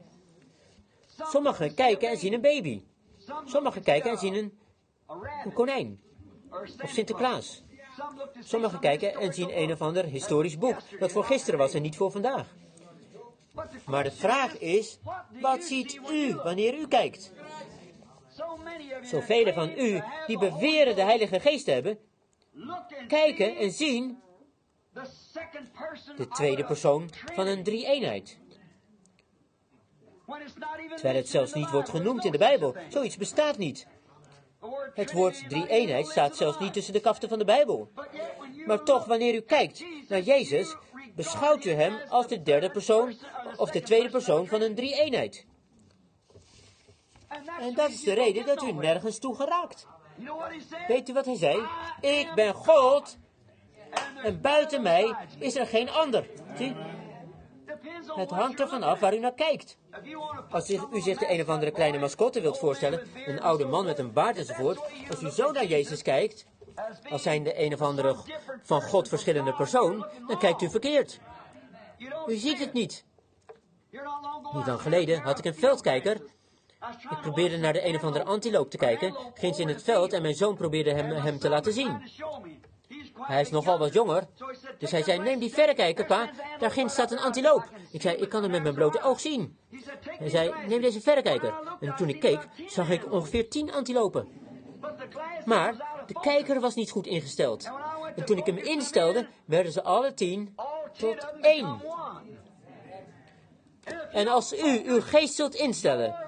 Sommigen kijken en zien een baby. Sommigen kijken en zien een, een konijn. Of Sinterklaas. Sommigen kijken en zien een of ander historisch boek, dat voor gisteren was en niet voor vandaag. Maar de vraag is, wat ziet u wanneer u kijkt? Zoveel van u die beweren de Heilige Geest te hebben, kijken en zien de tweede persoon van een drie-eenheid. Terwijl het zelfs niet wordt genoemd in de Bijbel. Zoiets bestaat niet. Het woord drie-eenheid staat zelfs niet tussen de kaften van de Bijbel. Maar toch, wanneer u kijkt naar Jezus, beschouwt u hem als de derde persoon of de tweede persoon van een drie-eenheid. En dat is de reden dat u nergens toe geraakt. Weet u wat hij zei? Ik ben God en buiten mij is er geen ander. Zie? Het hangt ervan af waar u naar kijkt. Als u, u zich de een of andere kleine mascotte wilt voorstellen, een oude man met een baard enzovoort, als u zo naar Jezus kijkt, als zijnde een of andere van God verschillende persoon, dan kijkt u verkeerd. U ziet het niet. Niet lang geleden had ik een veldkijker. Ik probeerde naar de een of andere antiloop te kijken, ginds in het veld, en mijn zoon probeerde hem, hem te laten zien. Hij is nogal wat jonger, dus hij zei, neem die verrekijker, pa, daar ginds staat een antiloop. Ik zei, ik kan hem met mijn blote oog zien. Hij zei, neem deze verrekijker. En toen ik keek, zag ik ongeveer tien antilopen. Maar de kijker was niet goed ingesteld. En toen ik hem instelde, werden ze alle tien tot één. En als u uw geest zult instellen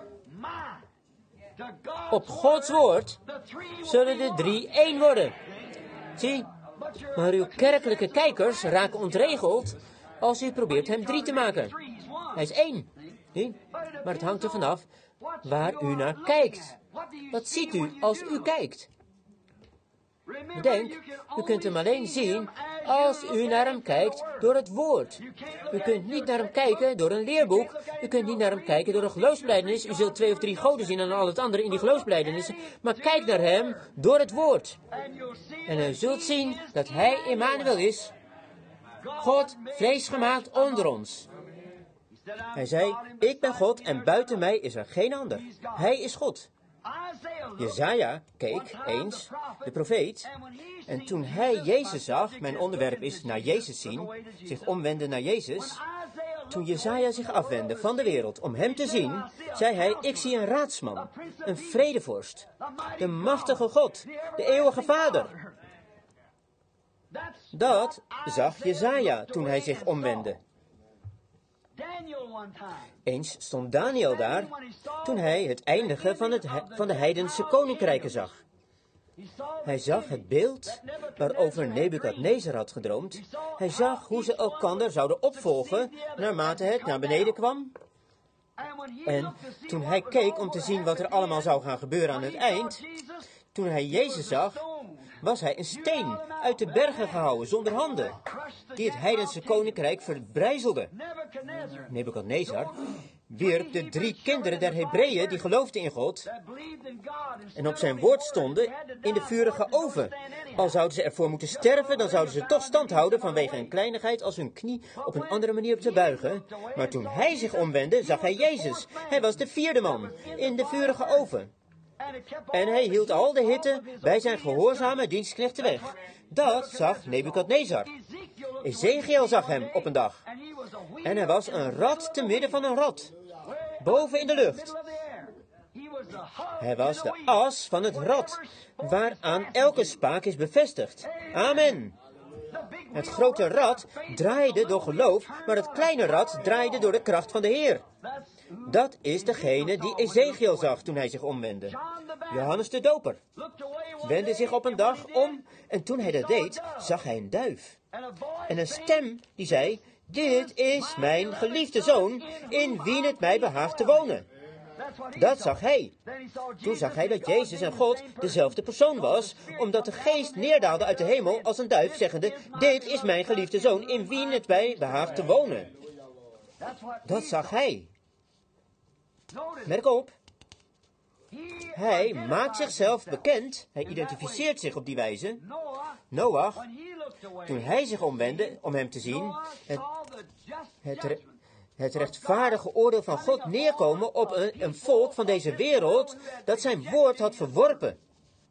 op Gods woord, zullen de drie één worden. Zie, maar uw kerkelijke kijkers raken ontregeld als u probeert hem drie te maken. Hij is één. Zie? Maar het hangt er vanaf waar u naar kijkt. Wat ziet u als u kijkt? Bedenk, u kunt hem alleen zien als u naar hem kijkt door het woord. U kunt niet naar hem kijken door een leerboek. U kunt niet naar hem kijken door een geloofsbelijdenis. U zult twee of drie goden zien en al het andere in die geloofsbelijdenissen. Maar kijk naar hem door het woord. En u zult zien dat hij Emmanuel is. God, vlees gemaakt onder ons. Hij zei, ik ben God en buiten mij is er geen ander. Hij is God. Jesaja keek eens, de profeet, en toen hij Jezus zag, mijn onderwerp is naar Jezus zien, zich omwenden naar Jezus, toen Jesaja zich afwendde van de wereld om hem te zien, zei hij, ik zie een raadsman, een vredevorst, de machtige God, de eeuwige Vader. Dat zag Jesaja toen hij zich omwendde. Eens stond Daniel daar, toen hij het eindigen van, het, van de heidense koninkrijken zag. Hij zag het beeld waarover Nebukadnezar had gedroomd. Hij zag hoe ze elkander zouden opvolgen naarmate het naar beneden kwam. En toen hij keek om te zien wat er allemaal zou gaan gebeuren aan het eind, toen hij Jezus zag, was hij een steen uit de bergen gehouden zonder handen, die het heidense koninkrijk verbrijzelde. Nebukadnezar wierp de drie kinderen der Hebreeën die geloofden in God en op zijn woord stonden in de vurige oven. Al zouden ze ervoor moeten sterven, dan zouden ze toch stand houden vanwege een kleinigheid als hun knie op een andere manier te buigen. Maar toen hij zich omwendde, zag hij Jezus. Hij was de vierde man in de vurige oven. En hij hield al de hitte bij zijn gehoorzame dienstknechten weg. Dat zag Nebukadnezar. Ezekiel zag hem op een dag. En hij was een rat te midden van een rat, boven in de lucht. Hij was de as van het rad, waaraan elke spaak is bevestigd. Amen. Het grote rad draaide door geloof, maar het kleine rad draaide door de kracht van de Heer. Dat is degene die Ezekiel zag toen hij zich omwendde. Johannes de Doper wendde zich op een dag om en toen hij dat deed, zag hij een duif. En een stem die zei, dit is mijn geliefde zoon, in wie het mij behaagt te wonen. Dat zag hij. Toen zag hij dat Jezus en God dezelfde persoon was, omdat de geest neerdaalde uit de hemel als een duif, zeggende, dit is mijn geliefde zoon, in wie het mij behaagt te wonen. Dat zag hij. Merk op. Hij maakt zichzelf bekend, hij identificeert zich op die wijze. Noach, toen hij zich omwendde om hem te zien, het, het, re, het rechtvaardige oordeel van God neerkomen op een, een volk van deze wereld dat zijn woord had verworpen.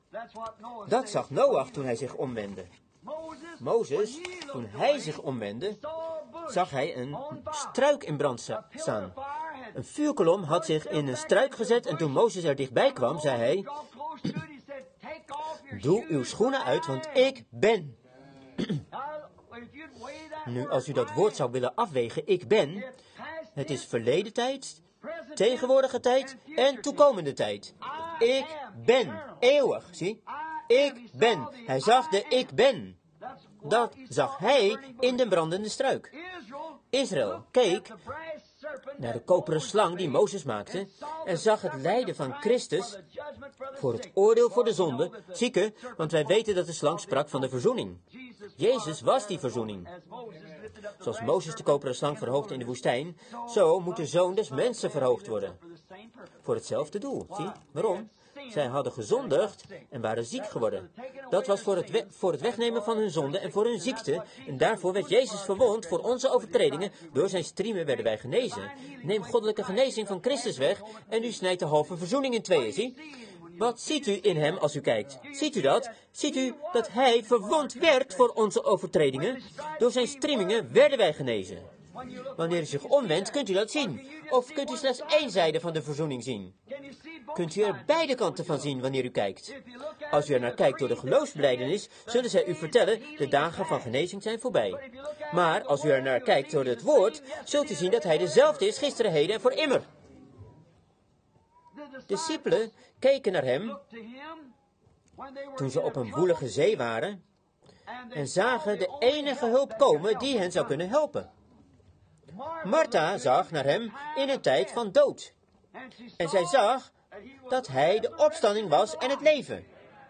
Dat zag Noach toen hij zich omwendde. Mozes, toen hij zich omwendde, zag hij een struik in brand staan. Een vuurkolom had zich in een struik gezet en toen Mozes er dichtbij kwam, zei hij, doe uw schoenen uit, want ik ben. Nu, als u dat woord zou willen afwegen, ik ben, het is verleden tijd, tegenwoordige tijd en toekomende tijd. Ik ben, eeuwig, zie. Ik ben. Hij zag de ik ben. Dat zag hij in de brandende struik. Israël keek naar de koperen slang die Mozes maakte en zag het lijden van Christus voor het oordeel voor de zonde, zieken, want wij weten dat de slang sprak van de verzoening. Jezus was die verzoening. Zoals Mozes de koperen slang verhoogde in de woestijn, zo moet de Zoon des Mensen verhoogd worden. Voor hetzelfde doel. Zie, waarom? Zij hadden gezondigd en waren ziek geworden. Dat was voor het, we- voor het wegnemen van hun zonde en voor hun ziekte. En daarvoor werd Jezus verwond voor onze overtredingen. Door zijn striemen werden wij genezen. Neem goddelijke genezing van Christus weg en u snijdt de halve verzoening in tweeën, zie? Wat ziet u in hem als u kijkt? Ziet u dat? Ziet u dat hij verwond werd voor onze overtredingen? Door zijn striemingen werden wij genezen. Wanneer u zich omwendt, kunt u dat zien. Of kunt u slechts één zijde van de verzoening zien? Kunt u er beide kanten van zien wanneer u kijkt? Als u er naar kijkt door de geloofsbelijdenis, zullen zij u vertellen, de dagen van genezing zijn voorbij. Maar als u er naar kijkt door het woord, zult u zien dat hij dezelfde is gisteren, heden en voor immer. Discipelen keken naar hem toen ze op een woelige zee waren en zagen de enige hulp komen die hen zou kunnen helpen. Martha zag naar hem in een tijd van dood. En zij zag dat hij de opstanding was en het leven.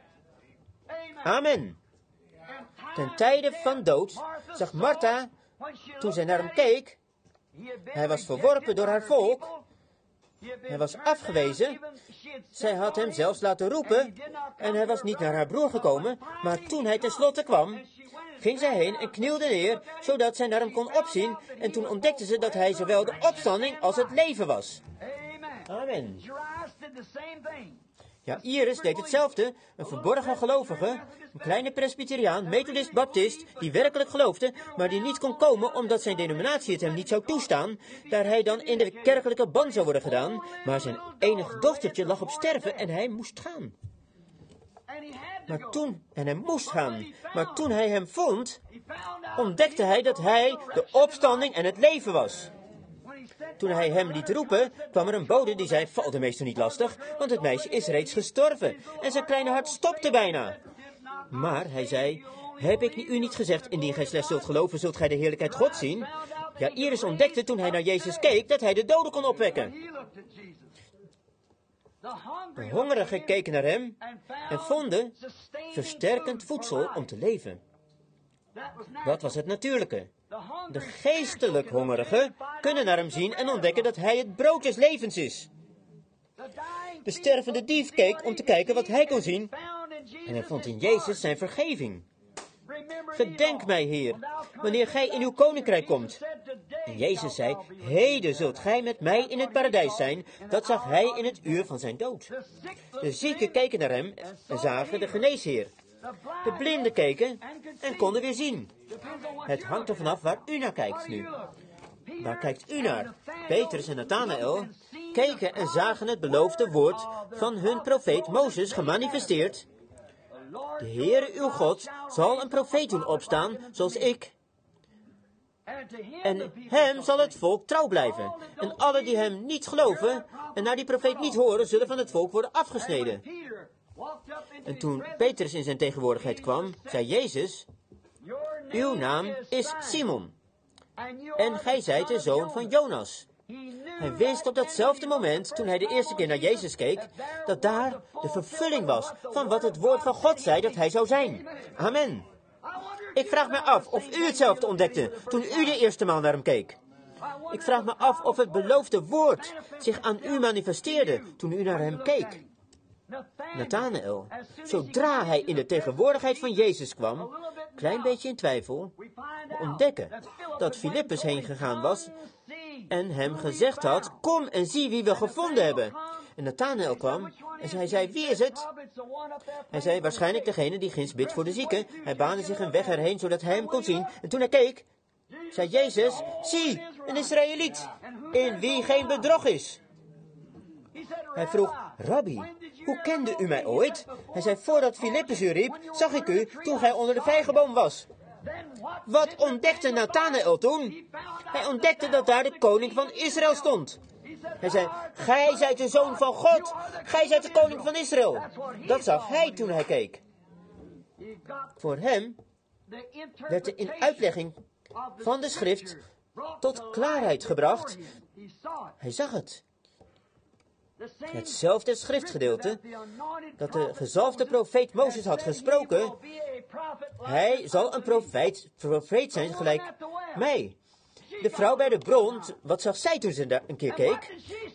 Amen. Ten tijde van dood zag Martha, toen zij naar hem keek, hij was verworpen door haar volk, hij was afgewezen, zij had hem zelfs laten roepen en hij was niet naar haar broer gekomen, maar toen hij tenslotte kwam, ging zij heen en knielde neer, zodat zij naar hem kon opzien. En toen ontdekte ze dat hij zowel de opstanding als het leven was. Amen. Ja, Iris deed hetzelfde. Een verborgen gelovige, een kleine presbyteriaan, methodist, baptist, die werkelijk geloofde, maar die niet kon komen omdat zijn denominatie het hem niet zou toestaan, daar hij dan in de kerkelijke ban zou worden gedaan. Maar zijn enig dochtertje lag op sterven en hij moest gaan. Maar toen, en hij moest gaan, maar toen hij hem vond, ontdekte hij dat hij de opstanding en het leven was. Toen hij hem liet roepen, kwam er een bode die zei, val de meester niet lastig, want het meisje is reeds gestorven en zijn kleine hart stopte bijna. Maar hij zei, heb ik u niet gezegd, indien gij slechts zult geloven, zult gij de heerlijkheid God zien? Ja, Iris ontdekte toen hij naar Jezus keek, dat hij de doden kon opwekken. De hongerigen keken naar hem en vonden versterkend voedsel om te leven. Dat was het natuurlijke. De geestelijk hongerigen kunnen naar hem zien en ontdekken dat hij het brood des levens is. De stervende dief keek om te kijken wat hij kon zien en hij vond in Jezus zijn vergeving. Gedenk mij, Heer, wanneer gij in uw koninkrijk komt. En Jezus zei, heden zult gij met mij in het paradijs zijn. Dat zag hij in het uur van zijn dood. De zieken keken naar hem en zagen de geneesheer. De blinden keken en konden weer zien. Het hangt er vanaf waar u naar kijkt nu. Waar kijkt u naar? Petrus en Nathanael keken en zagen het beloofde woord van hun profeet Mozes gemanifesteerd. De Heere uw God zal een profeet doen opstaan, zoals ik. En hem zal het volk trouw blijven. En alle die hem niet geloven en naar die profeet niet horen, zullen van het volk worden afgesneden. En toen Petrus in zijn tegenwoordigheid kwam, zei Jezus, uw naam is Simon. En gij zijt de zoon van Jonas. Hij wist op datzelfde moment, toen hij de eerste keer naar Jezus keek, dat daar de vervulling was van wat het woord van God zei dat hij zou zijn. Amen. Ik vraag me af of u hetzelfde ontdekte toen u de eerste maal naar hem keek. Ik vraag me af of het beloofde woord zich aan u manifesteerde toen u naar hem keek. Nathanael, zodra hij in de tegenwoordigheid van Jezus kwam, klein beetje in twijfel, we ontdekken dat Filippus heen gegaan was en hem gezegd had, kom en zie wie we gevonden hebben. En Nathanael kwam en hij zei, wie is het? Hij zei, waarschijnlijk degene die ginds bidt voor de zieken. Hij baande zich een weg erheen, zodat hij hem kon zien. En toen hij keek, zei Jezus, zie, een Israëliet, in wie geen bedrog is. Hij vroeg, Rabbi, hoe kende u mij ooit? Hij zei, voordat Filippus u riep, zag ik u toen gij onder de vijgenboom was. Wat ontdekte Nathanael toen? Hij ontdekte dat daar de koning van Israël stond. Hij zei, gij zijt de zoon van God. Gij zijt de koning van Israël. Dat zag hij toen hij keek. Voor hem werd de in uitlegging van de schrift tot klaarheid gebracht. Hij zag het. Hetzelfde schriftgedeelte dat de gezalfde profeet Mozes had gesproken. Hij zal een profeet, profeet zijn gelijk Mij. De vrouw bij de bron, wat zag zij toen ze daar een keer keek?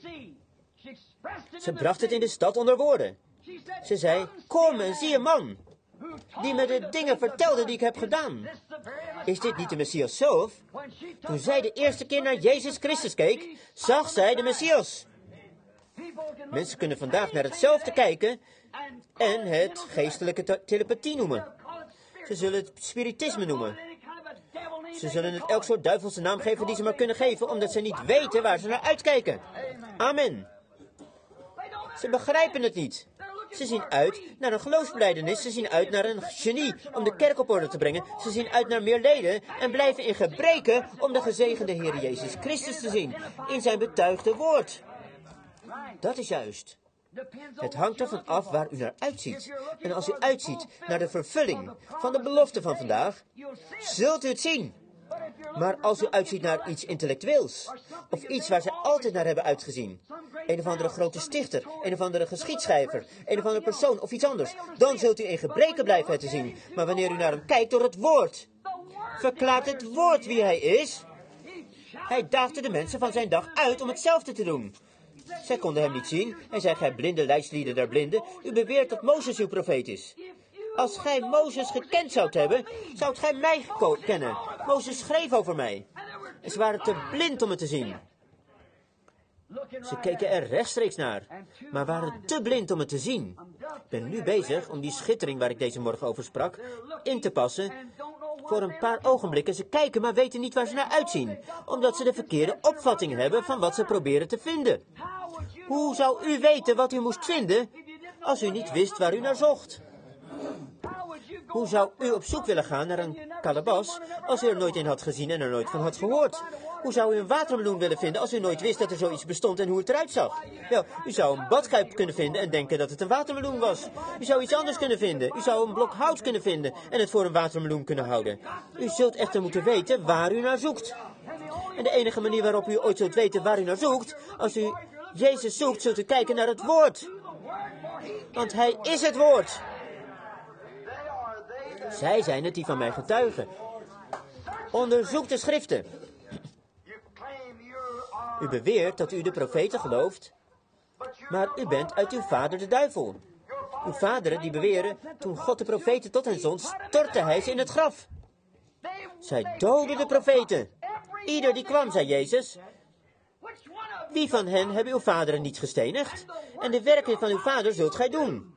Ze bracht het in de stad onder woorden. Ze zei, kom en zie een man, die me de dingen vertelde die ik heb gedaan. Is dit niet de Messias zelf? Toen zij de eerste keer naar Jezus Christus keek, zag zij de Messias. Mensen kunnen vandaag naar hetzelfde kijken en het geestelijke te- telepathie noemen. Ze zullen het spiritisme noemen. Ze zullen het elk soort duivelse naam geven die ze maar kunnen geven, omdat ze niet weten waar ze naar uitkijken. Amen. Ze begrijpen het niet. Ze zien uit naar een geloofsbelijdenis. Ze zien uit naar een genie om de kerk op orde te brengen. Ze zien uit naar meer leden en blijven in gebreken om de gezegende Heer Jezus Christus te zien in zijn betuigde woord. Dat is juist. Het hangt ervan af waar u naar uitziet. En als u uitziet naar de vervulling van de belofte van vandaag, zult u het zien. Maar als u uitziet naar iets intellectueels, of iets waar ze altijd naar hebben uitgezien, een of andere grote stichter, een of andere geschiedschrijver, een of andere persoon of iets anders, dan zult u in gebreken blijven te zien. Maar wanneer u naar hem kijkt door het woord, verklaart het woord wie hij is. Hij daagde de mensen van zijn dag uit om hetzelfde te doen. Zij konden hem niet zien en zei, gij blinde leidslieden der blinden, u beweert dat Mozes uw profeet is. Als gij Mozes gekend zoudt hebben, zoudt gij mij geko- kennen. Mozes schreef over mij. En ze waren te blind om het te zien. Ze keken er rechtstreeks naar, maar waren te blind om het te zien. Ik ben nu bezig om die schittering waar ik deze morgen over sprak, in te passen voor een paar ogenblikken. Ze kijken, maar weten niet waar ze naar uitzien, omdat ze de verkeerde opvatting hebben van wat ze proberen te vinden. Hoe zou u weten wat u moest vinden, als u niet wist waar u naar zocht? Hoe zou u op zoek willen gaan naar een kalebas, als u er nooit in had gezien en er nooit van had gehoord? Hoe zou u een watermeloen willen vinden, als u nooit wist dat er zoiets bestond en hoe het eruit zag? Wel, u zou een badkuip kunnen vinden en denken dat het een watermeloen was. U zou iets anders kunnen vinden. U zou een blok hout kunnen vinden en het voor een watermeloen kunnen houden. U zult echter moeten weten waar u naar zoekt. En de enige manier waarop u ooit zult weten waar u naar zoekt, als u Jezus zoekt, zult u kijken naar het woord. Want hij is het woord. Zij zijn het die van mij getuigen. Onderzoek de schriften. U beweert dat u de profeten gelooft, maar u bent uit uw vader de duivel. Uw vaderen die beweren, toen God de profeten tot hen zond, stortte hij ze in het graf. Zij doden de profeten. Ieder die kwam, zei Jezus. Wie van hen hebben uw vaderen niet gestenigd? En de werken van uw vader zult gij doen.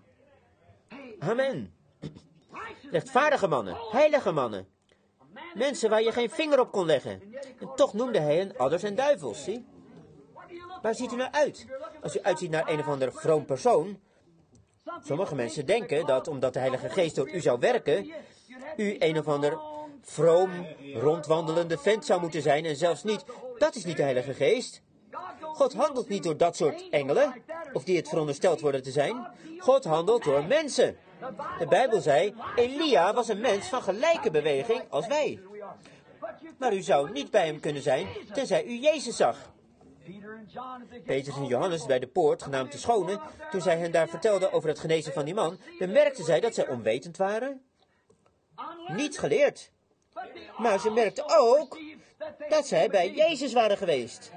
Amen. Rechtvaardige mannen, heilige mannen. Mensen waar je geen vinger op kon leggen. En toch noemde hij hen adders en duivels, zie? Waar ziet u naar uit? Als u uitziet naar een of andere vroom persoon. Sommige mensen denken dat omdat de Heilige Geest door u zou werken, u een of ander vroom, rondwandelende vent zou moeten zijn en zelfs niet. Dat is niet de Heilige Geest. God handelt niet door dat soort engelen, of die het verondersteld worden te zijn. God handelt door mensen. De Bijbel zei, Elia was een mens van gelijke beweging als wij. Maar u zou niet bij hem kunnen zijn, tenzij u Jezus zag. Petrus en Johannes bij de poort, genaamd de Schone, toen zij hen daar vertelden over het genezen van die man, bemerkten zij dat zij onwetend waren, niet geleerd. Maar ze merkten ook dat zij bij Jezus waren geweest.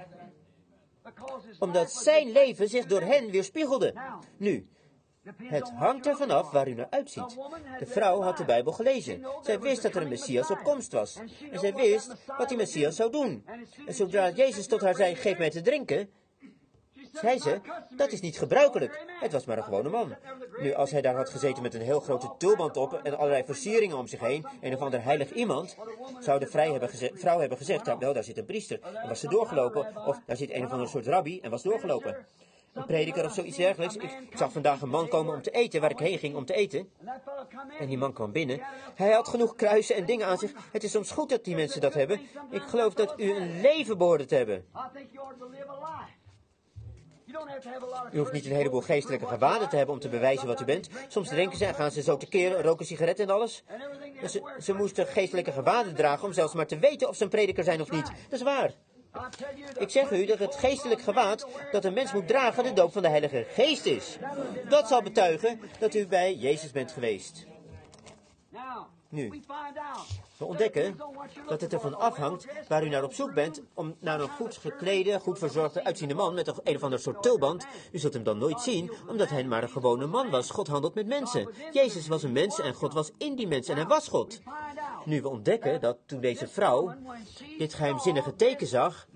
Omdat zijn leven zich door hen weerspiegelde. Nu, het hangt ervan af waar u naar uitziet. De vrouw had de Bijbel gelezen. Zij wist dat er een Messias op komst was. En zij wist wat die Messias zou doen. En zodra Jezus tot haar zei, geef mij te drinken, zei ze, dat is niet gebruikelijk. Het was maar een gewone man. Nu, als hij daar had gezeten met een heel grote tulband op en allerlei versieringen om zich heen, een of ander heilig iemand, zou de vrij hebben geze- vrouw hebben gezegd, nou, wel, daar zit een priester, en was ze doorgelopen, of daar zit een of ander soort rabbi, en was doorgelopen. Een prediker of zoiets dergelijks. Ik zag vandaag een man komen om te eten, waar ik heen ging om te eten. En die man kwam binnen. Hij had genoeg kruisen en dingen aan zich. Het is soms goed dat die mensen dat hebben. Ik geloof dat u een leven behoort te hebben. U hoeft niet een heleboel geestelijke gewaden te hebben om te bewijzen wat u bent. Soms drinken ze en gaan ze zo tekeer, roken sigaretten en alles. Dus ze, ze moesten geestelijke gewaden dragen om zelfs maar te weten of ze een prediker zijn of niet. Dat is waar. Ik zeg u dat het geestelijk gewaad dat een mens moet dragen de doop van de Heilige Geest is. Dat zal betuigen dat u bij Jezus bent geweest. Nu, we ontdekken dat het ervan afhangt waar u naar op zoek bent om naar een goed geklede, goed verzorgde, uitziende man met een, een of ander soort tulband. U zult hem dan nooit zien, omdat hij maar een gewone man was. God handelt met mensen. Jezus was een mens en God was in die mens en hij was God. Nu, we ontdekken dat toen deze vrouw dit geheimzinnige teken zag,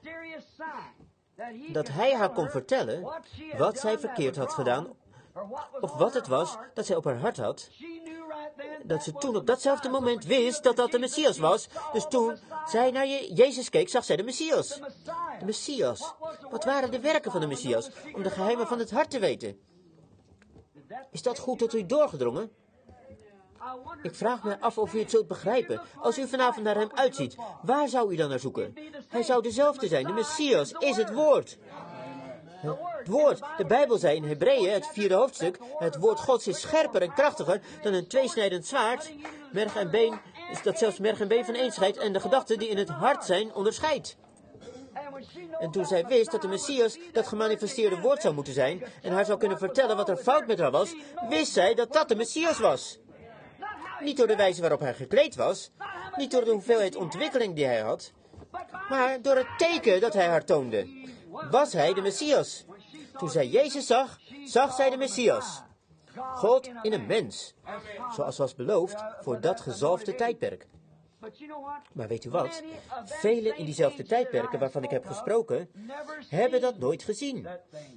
dat hij haar kon vertellen wat zij verkeerd had gedaan, of wat het was dat zij op haar hart had, dat ze toen op datzelfde moment wist dat dat de Messias was. Dus toen zij naar je, Jezus keek, zag zij de Messias. De Messias. Wat waren de werken van de Messias? Om de geheimen van het hart te weten. Is dat goed tot u doorgedrongen? Ik vraag me af of u het zult begrijpen. Als u vanavond naar hem uitziet, waar zou u dan naar zoeken? Hij zou dezelfde zijn. De Messias is het woord. Het woord, de Bijbel zei in Hebreeën, het vierde hoofdstuk, het woord Gods is scherper en krachtiger dan een tweesnijdend zwaard, merg en been, dat zelfs merg en been van een scheidt en de gedachten die in het hart zijn onderscheidt. En toen zij wist dat de Messias dat gemanifesteerde woord zou moeten zijn en haar zou kunnen vertellen wat er fout met haar was, wist zij dat dat de Messias was. Niet door de wijze waarop hij gekleed was, niet door de hoeveelheid ontwikkeling die hij had, maar door het teken dat hij haar toonde. Was hij de Messias? Toen zij Jezus zag, zag zij de Messias. God in een mens. Zoals was beloofd voor dat gezalfde tijdperk. Maar weet u wat? Velen in diezelfde tijdperken waarvan ik heb gesproken, hebben dat nooit gezien.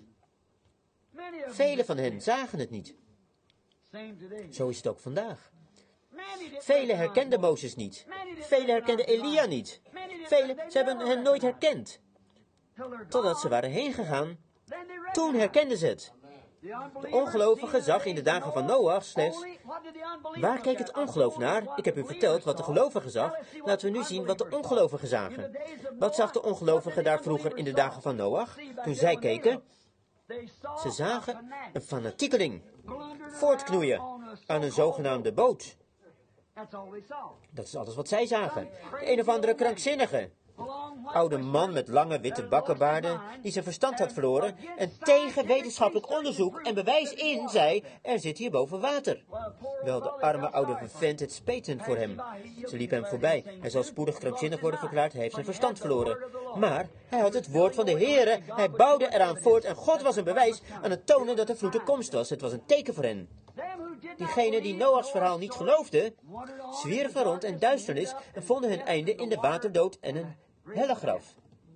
Velen van hen zagen het niet. Zo is het ook vandaag. Velen herkenden Mozes niet. Velen herkenden Elia niet. Velen, ze hebben hen nooit herkend. Totdat ze waren heen gegaan, toen herkenden ze het. De ongelovige zag in de dagen van Noach slechts... Waar keek het ongeloof naar? Ik heb u verteld wat de gelovige zag. Laten we nu zien wat de ongelovigen zagen. Wat zag de ongelovige daar vroeger in de dagen van Noach? Toen zij keken, ze zagen een fanatiekeling voortknoeien aan een zogenaamde boot. Dat is alles wat zij zagen. De een of andere krankzinnige. Oude man met lange witte bakkenbaarden, die zijn verstand had verloren en tegen wetenschappelijk onderzoek en bewijs in zei, er zit hier boven water. Wel, de arme oude vent, het speet hen voor hem. Ze liep hem voorbij. Hij zal spoedig krankzinnig worden verklaard, hij heeft zijn verstand verloren. Maar hij had het woord van de Heere, hij bouwde eraan voort en God was een bewijs aan het tonen dat de vloed de komst was. Het was een teken voor hen. Diegenen die Noachs verhaal niet geloofden, zwierven rond in duisternis en vonden hun einde in de waterdood en een hellegraf.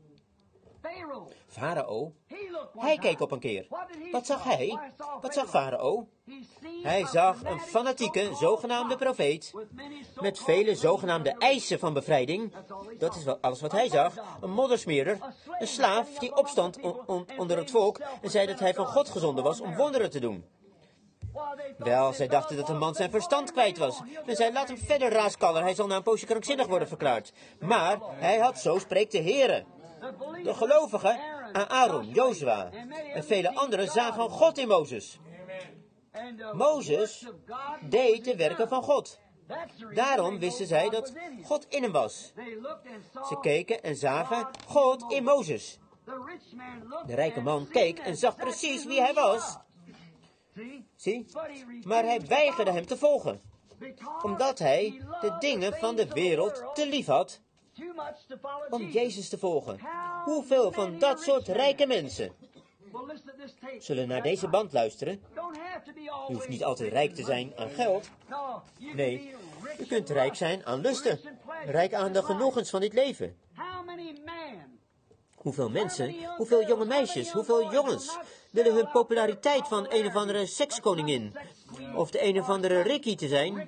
Farao, hij keek op een keer. Wat zag hij? Wat zag Farao? Hij zag een fanatieke, zogenaamde profeet, met vele zogenaamde eisen van bevrijding. Dat is wel alles wat hij zag. Een moddersmeerder, een slaaf die opstond on- on- onder het volk en zei dat hij van God gezonden was om wonderen te doen. Wel, zij dachten dat de man zijn verstand kwijt was. Men zei, laat hem verder raaskallen, hij zal na een poosje krankzinnig worden verklaard. Maar hij had, zo spreekt de Heere. De gelovigen aan Aaron, Jozua en vele anderen zagen God in Mozes. Mozes deed de werken van God. Daarom wisten zij dat God in hem was. Ze keken en zagen God in Mozes. De rijke man keek en zag precies wie hij was. Zie, maar hij weigerde hem te volgen, omdat hij de dingen van de wereld te lief had om Jezus te volgen. Hoeveel van dat soort rijke mensen zullen naar deze band luisteren? U hoeft niet altijd rijk te zijn aan geld. Nee, u kunt rijk zijn aan lusten, rijk aan de genoegens van dit leven. Hoeveel mensen, hoeveel jonge meisjes, hoeveel jongens willen hun populariteit van een of andere sekskoningin of de een of andere Ricky te zijn,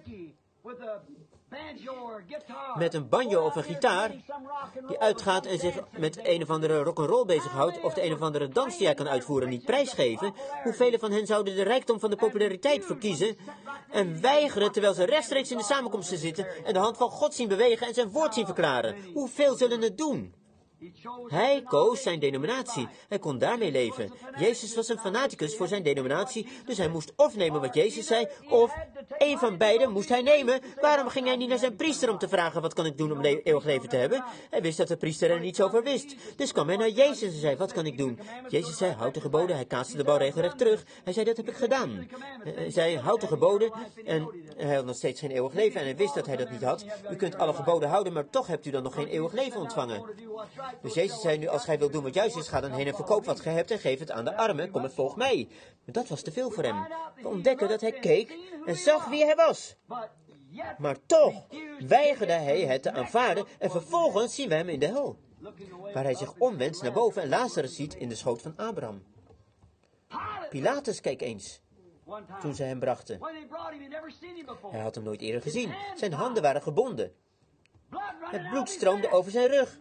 met een banjo of een gitaar, die uitgaat en zich met een of andere rock'n'roll bezighoudt, of de een of andere dans die hij kan uitvoeren niet prijsgeven. Hoeveel van hen zouden de rijkdom van de populariteit verkiezen en weigeren terwijl ze rechtstreeks in de samenkomsten zitten en de hand van God zien bewegen en zijn woord zien verklaren? Hoeveel zullen het doen? Hij koos zijn denominatie. Hij kon daarmee leven. Jezus was een fanaticus voor zijn denominatie, dus hij moest of nemen wat Jezus zei, of een van beiden moest hij nemen. Waarom ging hij niet naar zijn priester om te vragen, wat kan ik doen om le- eeuwig leven te hebben? Hij wist dat de priester er niets over wist. Dus kwam hij naar Jezus en zei, wat kan ik doen? Jezus zei, houd de geboden. Hij kaatste de bal regelrecht terug. Hij zei, dat heb ik gedaan. Hij zei, houd de geboden. En hij had nog steeds geen eeuwig leven en hij wist dat hij dat niet had. U kunt alle geboden houden, maar toch hebt u dan nog geen eeuwig leven ontvangen. Dus Jezus zei nu, als gij wilt doen wat juist is, ga dan heen en verkoop wat gij hebt en geef het aan de armen. Kom en volg mij. Maar dat was te veel voor hem. We ontdekken dat hij keek en zag wie hij was. Maar toch weigerde hij het te aanvaarden en vervolgens zien we hem in de hel. Waar hij zich omwendt naar boven en Lazarus ziet in de schoot van Abraham. Pilatus keek eens toen ze hem brachten. Hij had hem nooit eerder gezien. Zijn handen waren gebonden. Het bloed stroomde over zijn rug.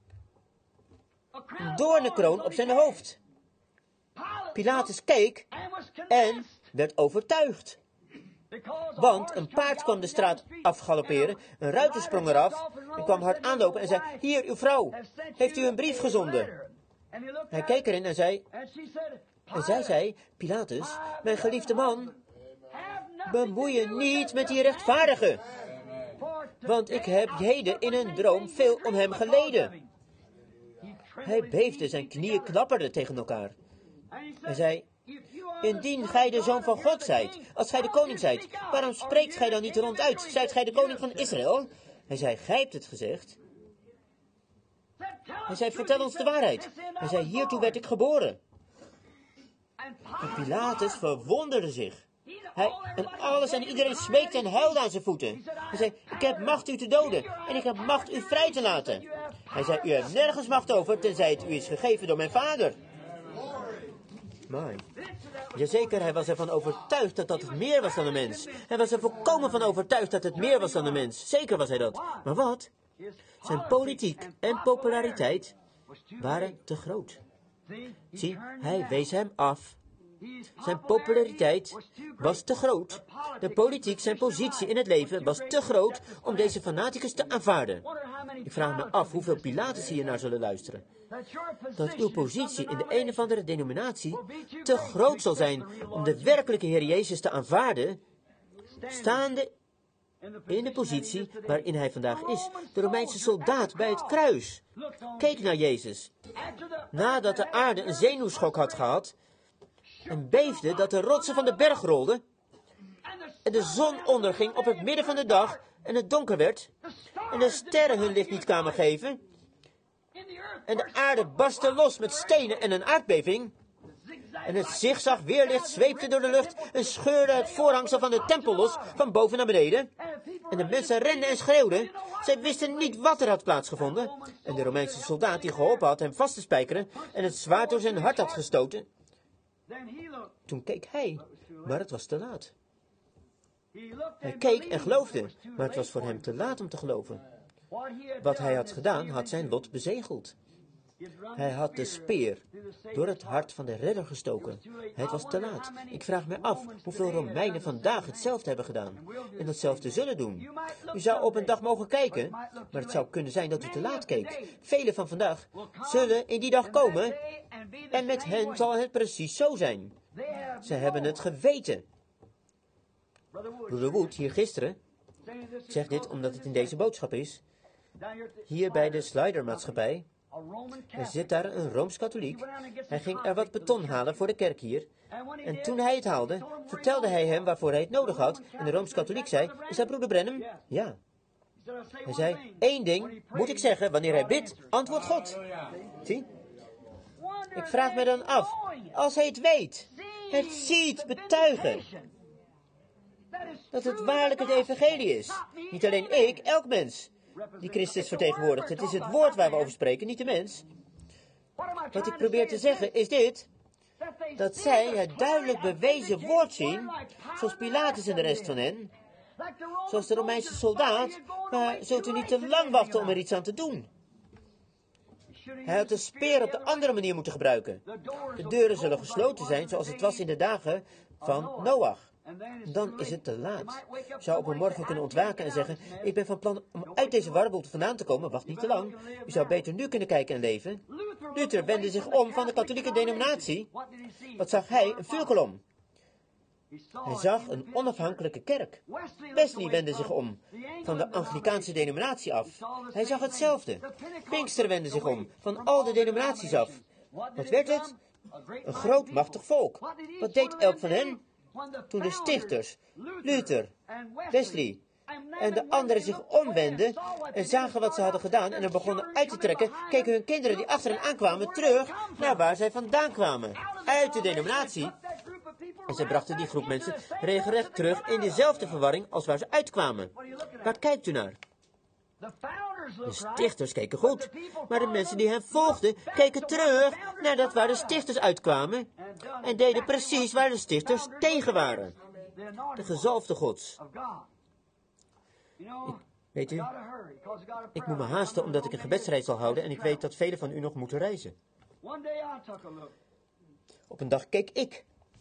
Een doornenkroon op zijn hoofd. Pilatus keek en werd overtuigd. Want een paard kwam de straat afgalopperen, een ruiter sprong eraf en kwam hard aanlopen en zei, hier, uw vrouw, heeft u een brief gezonden? Hij keek erin en zei, en zij zei, Pilatus, mijn geliefde man, bemoei je niet met die rechtvaardige, want ik heb heden in een droom veel om hem geleden. Hij beefde, zijn knieën knapperden tegen elkaar. Hij zei, indien gij de Zoon van God zijt, als gij de koning zijt, waarom spreekt gij dan niet ronduit? Zijt gij de koning van Israël? Hij zei, gij hebt het gezegd. Hij zei, vertel ons de waarheid. Hij zei, hiertoe werd ik geboren. En Pilatus verwonderde zich. Hij en alles en iedereen smeekte en huilde aan zijn voeten. Hij zei, ik heb macht u te doden en ik heb macht u vrij te laten. Hij zei, u hebt nergens macht over, tenzij het u is gegeven door mijn vader. Maar, jazeker, hij was ervan overtuigd dat dat meer was dan een mens. Hij was er volkomen van overtuigd dat het meer was dan een mens. Zeker was hij dat. Maar wat? Zijn politiek en populariteit waren te groot. Zie, hij wees hem af. Zijn populariteit was te groot. De politiek, zijn positie in het leven, was te groot om deze fanaticus te aanvaarden. Ik vraag me af hoeveel Pilatus hier naar zullen luisteren. Dat uw positie in de een of andere denominatie te groot zal zijn om de werkelijke Heer Jezus te aanvaarden, staande in de positie waarin hij vandaag is, de Romeinse soldaat bij het kruis. Keek naar Jezus. Nadat de aarde een zenuwschok had gehad, en beefde dat de rotsen van de berg rolden, en de zon onderging op het midden van de dag, en het donker werd, en de sterren hun licht niet kwamen geven, en de aarde barstte los met stenen en een aardbeving, en het zigzag weerlicht zweepte door de lucht en scheurde het voorhangsel van de tempel los, van boven naar beneden. En de mensen renden en schreeuwden. Zij wisten niet wat er had plaatsgevonden. En de Romeinse soldaat die geholpen had hem vast te spijkeren en het zwaard door zijn hart had gestoten. Toen keek hij, maar het was te laat. Hij keek en geloofde, maar het was voor hem te laat om te geloven. Wat hij had gedaan, had zijn lot bezegeld. Hij had de speer door het hart van de redder gestoken. Het was te laat. Ik vraag me af hoeveel Romeinen vandaag hetzelfde hebben gedaan. En datzelfde zullen doen. U zou op een dag mogen kijken, maar het zou kunnen zijn dat u te laat keek. Velen van vandaag zullen in die dag komen en met hen zal het precies zo zijn. Ze hebben het geweten. Broeder Wood, hier gisteren, zegt dit omdat het in deze boodschap is, hier bij de Slider-maatschappij, er zit daar een Rooms-katholiek. Hij ging er wat beton halen voor de kerk hier. En toen hij het haalde, vertelde hij hem waarvoor hij het nodig had. En de Rooms-katholiek zei, is dat broeder Branham? Ja. Hij zei, één ding moet ik zeggen, wanneer hij bidt, antwoordt God. Zie? Ik vraag me dan af, als hij het weet, het ziet, betuigen, dat het waarlijk het evangelie is. Niet alleen ik, elk mens die Christus vertegenwoordigt. Het is het woord waar we over spreken, niet de mens. Wat ik probeer te zeggen is dit, dat zij het duidelijk bewezen woord zien, zoals Pilatus en de rest van hen, zoals de Romeinse soldaat, maar zult u niet te lang wachten om er iets aan te doen. Hij had de speer op de andere manier moeten gebruiken. De deuren zullen gesloten zijn, zoals het was in de dagen van Noach. dan is het te laat. Je zou op een morgen kunnen ontwaken en zeggen, ik ben van plan om uit deze warboel vandaan te komen, wacht niet te lang. U zou beter nu kunnen kijken en leven. Luther wendde zich om van de katholieke denominatie. Wat zag hij? Een vuurkolom. Hij zag een onafhankelijke kerk. Wesley wendde zich om van de Anglikaanse denominatie af. Hij zag hetzelfde. Pinkster wendde zich om van al de denominaties af. Wat werd het? Een groot, machtig volk. Wat deed elk van hen? Toen de stichters, Luther, Wesley en de anderen zich omwenden en zagen wat ze hadden gedaan en er begonnen uit te trekken, keken hun kinderen die achter hen aankwamen terug naar waar zij vandaan kwamen. Uit de denominatie. En zij brachten die groep mensen regelrecht terug in dezelfde verwarring als waar ze uitkwamen. Waar kijkt u naar? De stichters keken goed, maar de mensen die hen volgden keken terug naar dat waar de stichters uitkwamen en deden precies waar de stichters tegen waren. De gezalfde Gods. Ik, weet u, ik moet me haasten omdat ik een gebedsreis zal houden en ik weet dat velen van u nog moeten reizen. Op een dag keek ik.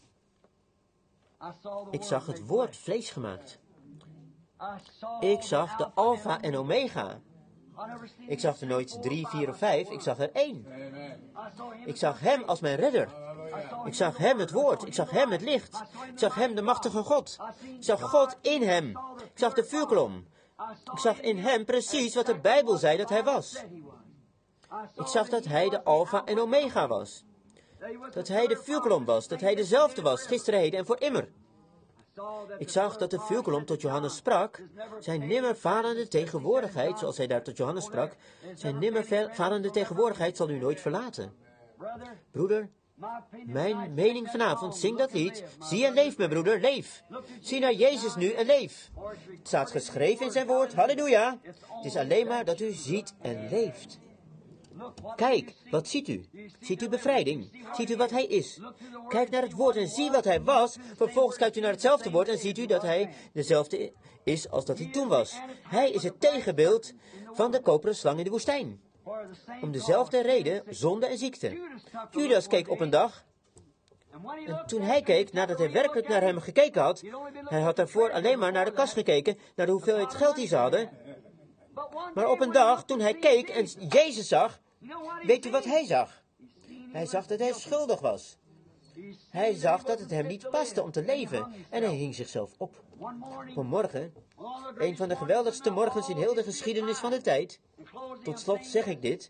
Ik zag het woord vlees gemaakt. Ik zag de Alpha en Omega. Ik zag er nooit drie, vier of vijf, ik zag er één. Ik zag hem als mijn redder. Ik zag hem het woord, ik zag hem het licht. Ik zag hem de machtige God. Ik zag God in hem. Ik zag de vuurkolom. Ik zag in hem precies wat de Bijbel zei dat hij was. Ik zag dat hij de Alpha en Omega was. Dat hij de vuurkolom was, dat hij dezelfde was, gisteren, heden en voor immer. Ik zag dat de vuurkolom tot Johannes sprak, zijn nimmer falende tegenwoordigheid, zoals hij daar tot Johannes sprak, zijn nimmer falende tegenwoordigheid zal u nooit verlaten. Broeder, mijn mening vanavond, zing dat lied, zie en leef, mijn broeder, leef. Zie naar Jezus nu en leef. Het staat geschreven in zijn woord, halleluja. Het is alleen maar dat u ziet en leeft. Kijk, wat ziet u? Ziet u bevrijding? Ziet u wat hij is? Kijk naar het woord en zie wat hij was. Vervolgens kijkt u naar hetzelfde woord en ziet u dat hij dezelfde is als dat hij toen was. Hij is het tegenbeeld van de koperen slang in de woestijn. Om dezelfde reden, zonde en ziekte. Judas keek op een dag. En toen hij keek, nadat hij werkelijk naar hem gekeken had, hij had daarvoor alleen maar naar de kas gekeken, naar de hoeveelheid geld die ze hadden. Maar op een dag, toen hij keek en Jezus zag, weet u wat hij zag? Hij zag dat hij schuldig was. Hij zag dat het hem niet paste om te leven en hij hing zichzelf op. Op een morgen, een van de geweldigste morgens in heel de geschiedenis van de tijd, tot slot zeg ik dit,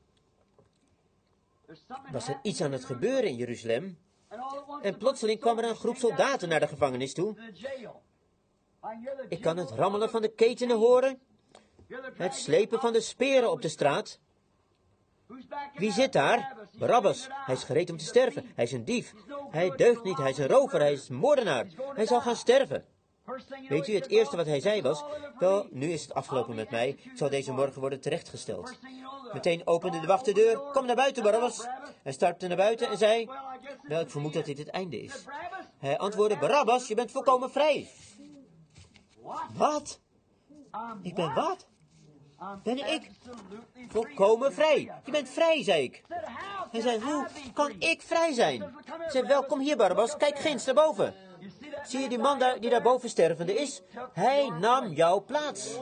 was er iets aan het gebeuren in Jeruzalem en plotseling kwam er een groep soldaten naar de gevangenis toe. Ik kan het rammelen van de ketenen horen, het slepen van de speren op de straat. Wie zit daar? Barabbas. Hij is gereed om te sterven. Hij is een dief. Hij deugt niet. Hij is een rover. Hij is een moordenaar. Hij zal gaan sterven. Weet u, het eerste wat hij zei was, wel, nu is het afgelopen met mij. Ik zal deze morgen worden terechtgesteld. Meteen opende de wacht de deur. Kom naar buiten, Barabbas. Hij stapte naar buiten en zei, wel, ik vermoed dat dit het einde is. Hij antwoordde, Barabbas, je bent volkomen vrij. Wat? Ik ben wat? Ben ik volkomen vrij? Je bent vrij, zei ik. Hij zei, hoe kan ik vrij zijn? Hij zei, wel, kom hier, Barabbas, kijk ginds naar boven. Zie je die man daar, die daar boven stervende is? Hij nam jouw plaats.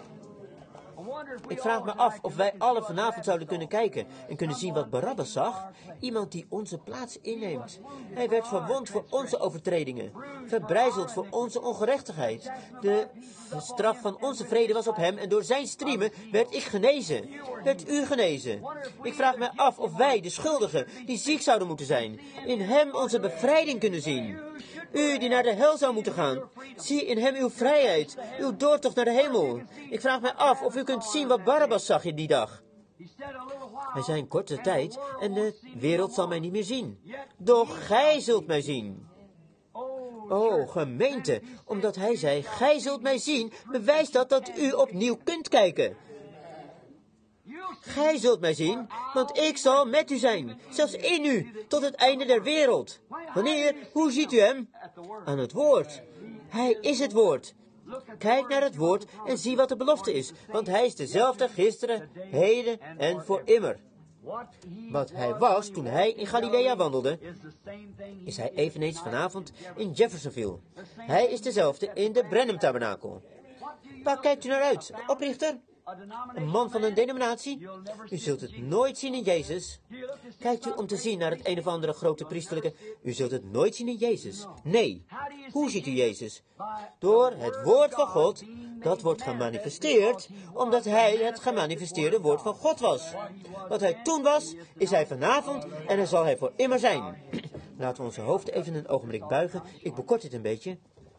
Ik vraag me af of wij alle vanavond zouden kunnen kijken en kunnen zien wat Barabbas zag. Iemand die onze plaats inneemt. Hij werd verwond voor onze overtredingen, verbrijzeld voor onze ongerechtigheid. De straf van onze vrede was op hem en door zijn striemen werd ik genezen. Werd u genezen. Ik vraag me af of wij, de schuldigen, die ziek zouden moeten zijn, in hem onze bevrijding kunnen zien. U die naar de hel zou moeten gaan, zie in hem uw vrijheid, uw doortocht naar de hemel. Ik vraag mij af of u kunt zien wat Barabbas zag in die dag. Hij zei een korte tijd en de wereld zal mij niet meer zien. Doch gij zult mij zien. O, gemeente, omdat hij zei, gij zult mij zien, bewijst dat dat u opnieuw kunt kijken. Gij zult mij zien, want ik zal met u zijn, zelfs in u, tot het einde der wereld. Wanneer? Hoe ziet u hem? Aan het woord. Hij is het woord. Kijk naar het woord en zie wat de belofte is, want hij is dezelfde gisteren, heden en voor immer. Wat hij was toen hij in Galilea wandelde, is hij eveneens vanavond in Jeffersonville. Hij is dezelfde in de Branham Tabernakel. Waar kijkt u naar uit? De oprichter? Een man van een denominatie? U zult het nooit zien in Jezus. Kijkt u om te zien naar het een of andere grote priesterlijke? U zult het nooit zien in Jezus. Nee. Hoe ziet u Jezus? Door het woord van God. Dat wordt gemanifesteerd, omdat hij het gemanifesteerde woord van God was. Wat hij toen was, is hij vanavond en dan zal hij voor immer zijn. Laten we onze hoofd even een ogenblik buigen. Ik bekort dit een beetje.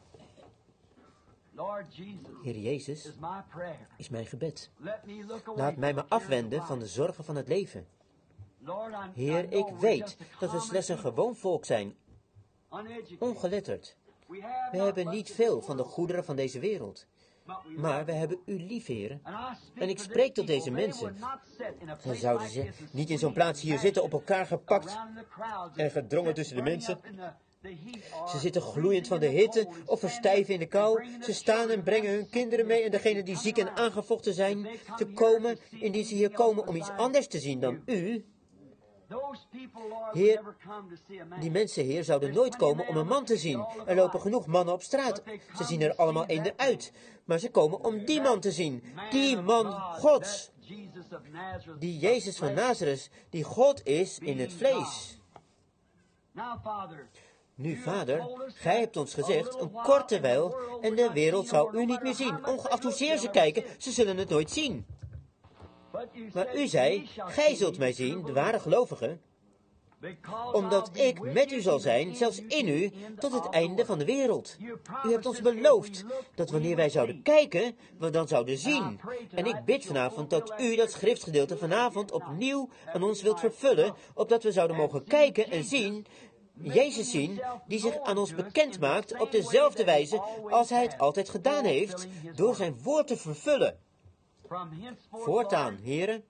Heer Jezus, is mijn gebed. Laat mij me afwenden van de zorgen van het leven. Heer, ik weet dat we slechts een gewoon volk zijn, ongeletterd. We hebben niet veel van de goederen van deze wereld. Maar we hebben u lief, Heer. En ik spreek tot deze mensen. Dan zouden ze niet in zo'n plaats hier zitten, op elkaar gepakt en gedrongen tussen de mensen. Ze zitten gloeiend van de hitte of verstijven in de kou. Ze staan en brengen hun kinderen mee en degenen die ziek en aangevochten zijn, te komen, indien ze hier komen om iets anders te zien dan u. Heer, die mensen, Heer, zouden nooit komen om een man te zien. Er lopen genoeg mannen op straat. Ze zien er allemaal eender uit. Maar ze komen om die man te zien. Die man Gods. Die Jezus van Nazareth, die God is in het vlees. Nu, Vader, gij hebt ons gezegd, een korte wijl en de wereld zou u niet meer zien. Ongeacht hoezeer ze kijken, ze zullen het nooit zien. Maar u zei, gij zult mij zien, de ware gelovigen, omdat ik met u zal zijn, zelfs in u, tot het einde van de wereld. U hebt ons beloofd dat wanneer wij zouden kijken, we dan zouden zien. En ik bid vanavond dat u dat schriftgedeelte vanavond opnieuw aan ons wilt vervullen, opdat we zouden mogen kijken en zien, Jezus zien, die zich aan ons bekend maakt op dezelfde wijze als hij het altijd gedaan heeft, door zijn woord te vervullen. Voortaan, heren,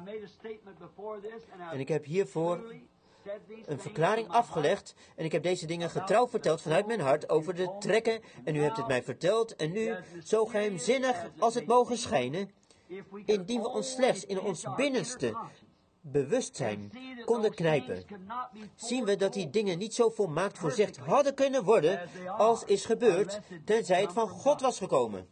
en ik heb hiervoor een verklaring afgelegd en ik heb deze dingen getrouw verteld vanuit mijn hart over de trekken en u hebt het mij verteld en nu, zo geheimzinnig als het mogen schijnen, indien we ons slechts in ons binnenste bewustzijn konden knijpen, zien we dat die dingen niet zo volmaakt voorzegd hadden kunnen worden als is gebeurd, tenzij het van God was gekomen.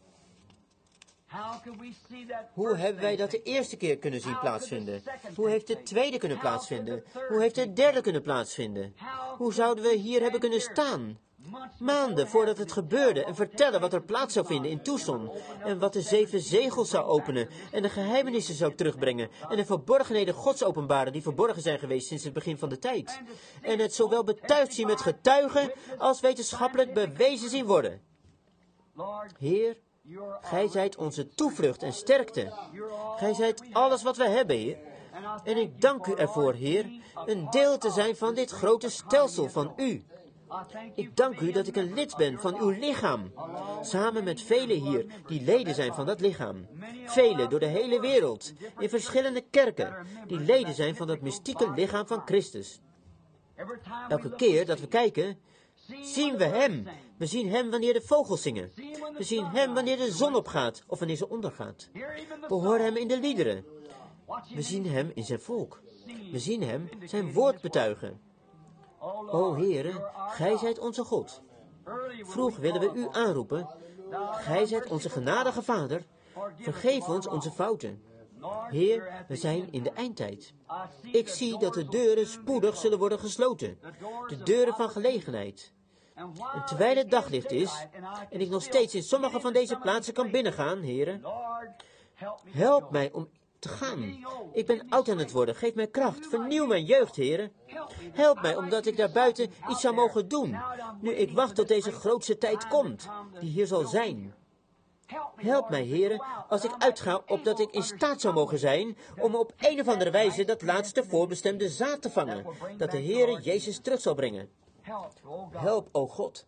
Hoe hebben wij dat de eerste keer kunnen zien plaatsvinden? Hoe heeft de tweede kunnen plaatsvinden? Hoe heeft de derde kunnen plaatsvinden? Hoe zouden we hier hebben kunnen staan? Maanden voordat het gebeurde en vertellen wat er plaats zou vinden in Tucson en wat de zeven zegels zou openen en de geheimenissen zou terugbrengen en de verborgenheden Gods openbaren die verborgen zijn geweest sinds het begin van de tijd. En het zowel betuigd zien met getuigen als wetenschappelijk bewezen zien worden. Heer, gij zijt onze toevlucht en sterkte. Gij zijt alles wat we hebben, Heer. En ik dank u ervoor, Heer, een deel te zijn van dit grote stelsel van u. Ik dank u dat ik een lid ben van uw lichaam, samen met velen hier die leden zijn van dat lichaam. Velen door de hele wereld, in verschillende kerken, die leden zijn van dat mystieke lichaam van Christus. Elke keer dat we kijken, zien we hem. We zien hem wanneer de vogels zingen. We zien hem wanneer de zon opgaat of wanneer ze ondergaat. We horen hem in de liederen. We zien hem in zijn volk. We zien hem zijn woord betuigen. O Heere, gij zijt onze God. Vroeg willen we u aanroepen. Gij zijt onze genadige Vader. Vergeef ons onze fouten. Heer, we zijn in de eindtijd. Ik zie dat de deuren spoedig zullen worden gesloten. De deuren van gelegenheid. En terwijl het daglicht is, en ik nog steeds in sommige van deze plaatsen kan binnengaan, Heere, help mij om te gaan. Ik ben oud aan het worden, geef mij kracht, vernieuw mijn jeugd, Heere. Help mij, omdat ik daar buiten iets zou mogen doen, nu ik wacht tot deze grootste tijd komt, die hier zal zijn. Help mij, Heere, als ik uitga, opdat ik in staat zou mogen zijn om op een of andere wijze dat laatste voorbestemde zaad te vangen, dat de Heere Jezus terug zal brengen. Help, o God.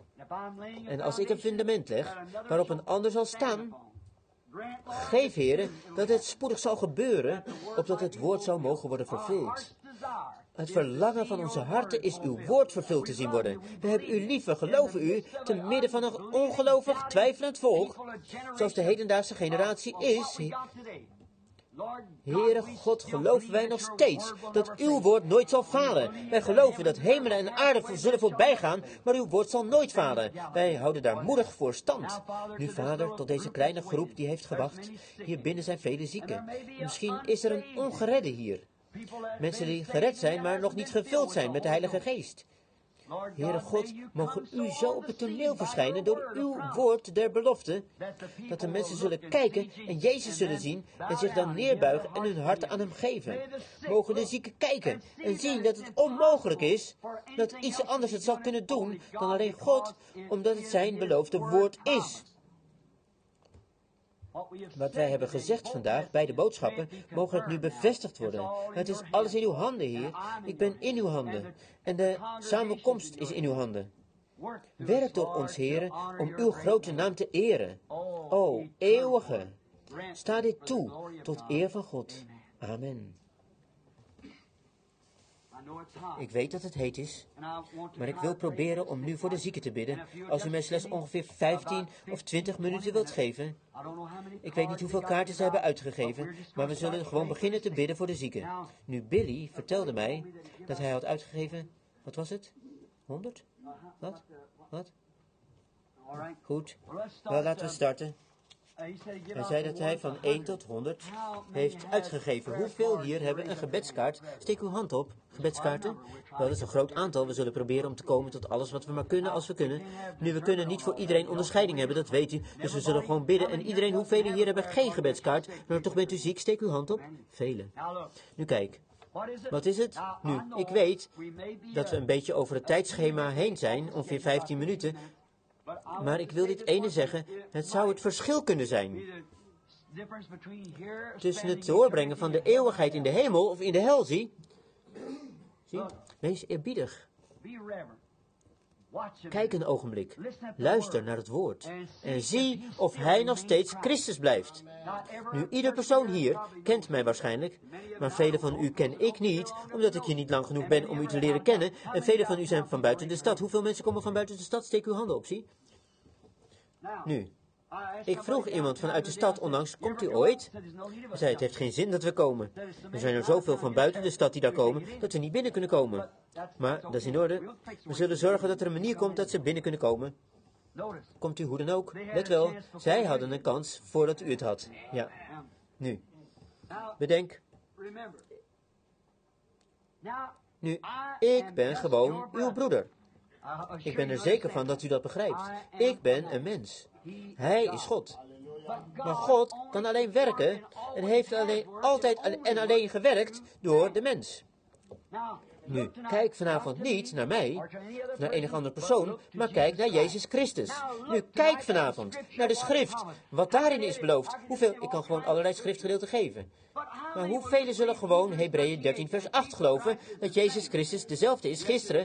En als ik een fundament leg, waarop een ander zal staan, geef, Heere, dat het spoedig zal gebeuren, opdat het woord zou mogen worden vervuld. Het verlangen van onze harten is uw woord vervuld te zien worden. We hebben u lief, we geloven u, te midden van een ongelovig, twijfelend volk, zoals de hedendaagse generatie is, Heere God, geloven wij nog steeds dat uw woord nooit zal falen. Wij geloven dat hemelen en aarde zullen voorbij gaan, maar uw woord zal nooit falen. Wij houden daar moedig voor stand. Nu, Vader, tot deze kleine groep die heeft gewacht. Hier binnen zijn vele zieken. Misschien is er een ongeredde hier. Mensen die gered zijn, maar nog niet gevuld zijn met de Heilige Geest. Heere God, mogen u zo op het toneel verschijnen door uw woord der belofte, dat de mensen zullen kijken en Jezus zullen zien en zich dan neerbuigen en hun hart aan hem geven. Mogen de zieken kijken en zien dat het onmogelijk is dat iets anders het zal kunnen doen dan alleen God, omdat het zijn beloofde woord is. Wat wij hebben gezegd vandaag bij de boodschappen, mogen het nu bevestigd worden. Het is alles in uw handen, Heer. Ik ben in uw handen. En de samenkomst is in uw handen. Werk door ons, Heer, om uw grote naam te eren. O, eeuwige. Sta dit toe, tot eer van God. Amen. Ik weet dat het heet is, maar ik wil proberen om nu voor de zieken te bidden. Als u mij slechts ongeveer vijftien of twintig minuten wilt geven. Ik weet niet hoeveel kaarten ze hebben uitgegeven, maar we zullen gewoon beginnen te bidden voor de zieken. Nu, Billy vertelde mij dat hij had uitgegeven, wat was het? honderd? Wat? Wat? Goed, wel, laten we starten. Hij zei dat hij van één tot honderd heeft uitgegeven. Hoeveel hier hebben een gebedskaart? Steek uw hand op. Gebedskaarten? Wel, dat is een groot aantal. We zullen proberen om te komen tot alles wat we maar kunnen als we kunnen. Nu, we kunnen niet voor iedereen onderscheiding hebben, dat weet u. Dus we zullen gewoon bidden. En iedereen, hoeveel hier hebben geen gebedskaart? Maar toch bent u ziek, steek uw hand op. Velen. Nu kijk. Wat is het? Nu, ik weet dat we een beetje over het tijdschema heen zijn, ongeveer vijftien minuten. Maar ik wil dit ene zeggen, het zou het verschil kunnen zijn tussen het doorbrengen van de eeuwigheid in de hemel of in de hel, zie. Zie, wees eerbiedig. Kijk een ogenblik, luister naar het woord en zie of hij nog steeds Christus blijft. Nu, ieder persoon hier kent mij waarschijnlijk, maar velen van u ken ik niet, omdat ik hier niet lang genoeg ben om u te leren kennen. En velen van u zijn van buiten de stad. Hoeveel mensen komen van buiten de stad? Steek uw handen op, zie. Nu, ik vroeg iemand vanuit de stad onlangs, komt u ooit? Hij zei, het heeft geen zin dat we komen. Er zijn er zoveel van buiten de stad die daar komen, dat we niet binnen kunnen komen. Maar dat is in orde. We zullen zorgen dat er een manier komt dat ze binnen kunnen komen. Komt u hoe dan ook? Let wel, zij hadden een kans voordat u het had. Ja. Nu, bedenk. Nu, ik ben gewoon uw broeder. Ik ben er zeker van dat u dat begrijpt. Ik ben een mens. Hij is God. Maar God kan alleen werken en heeft alleen, altijd en alleen gewerkt door de mens. Nu, kijk vanavond niet naar mij, of naar enig andere persoon, maar kijk naar Jezus Christus. Nu, kijk vanavond naar de schrift, wat daarin is beloofd. Hoeveel, ik kan gewoon allerlei schriftgedeelten geven. Maar hoeveel zullen gewoon Hebreeën dertien vers acht geloven, dat Jezus Christus dezelfde is gisteren?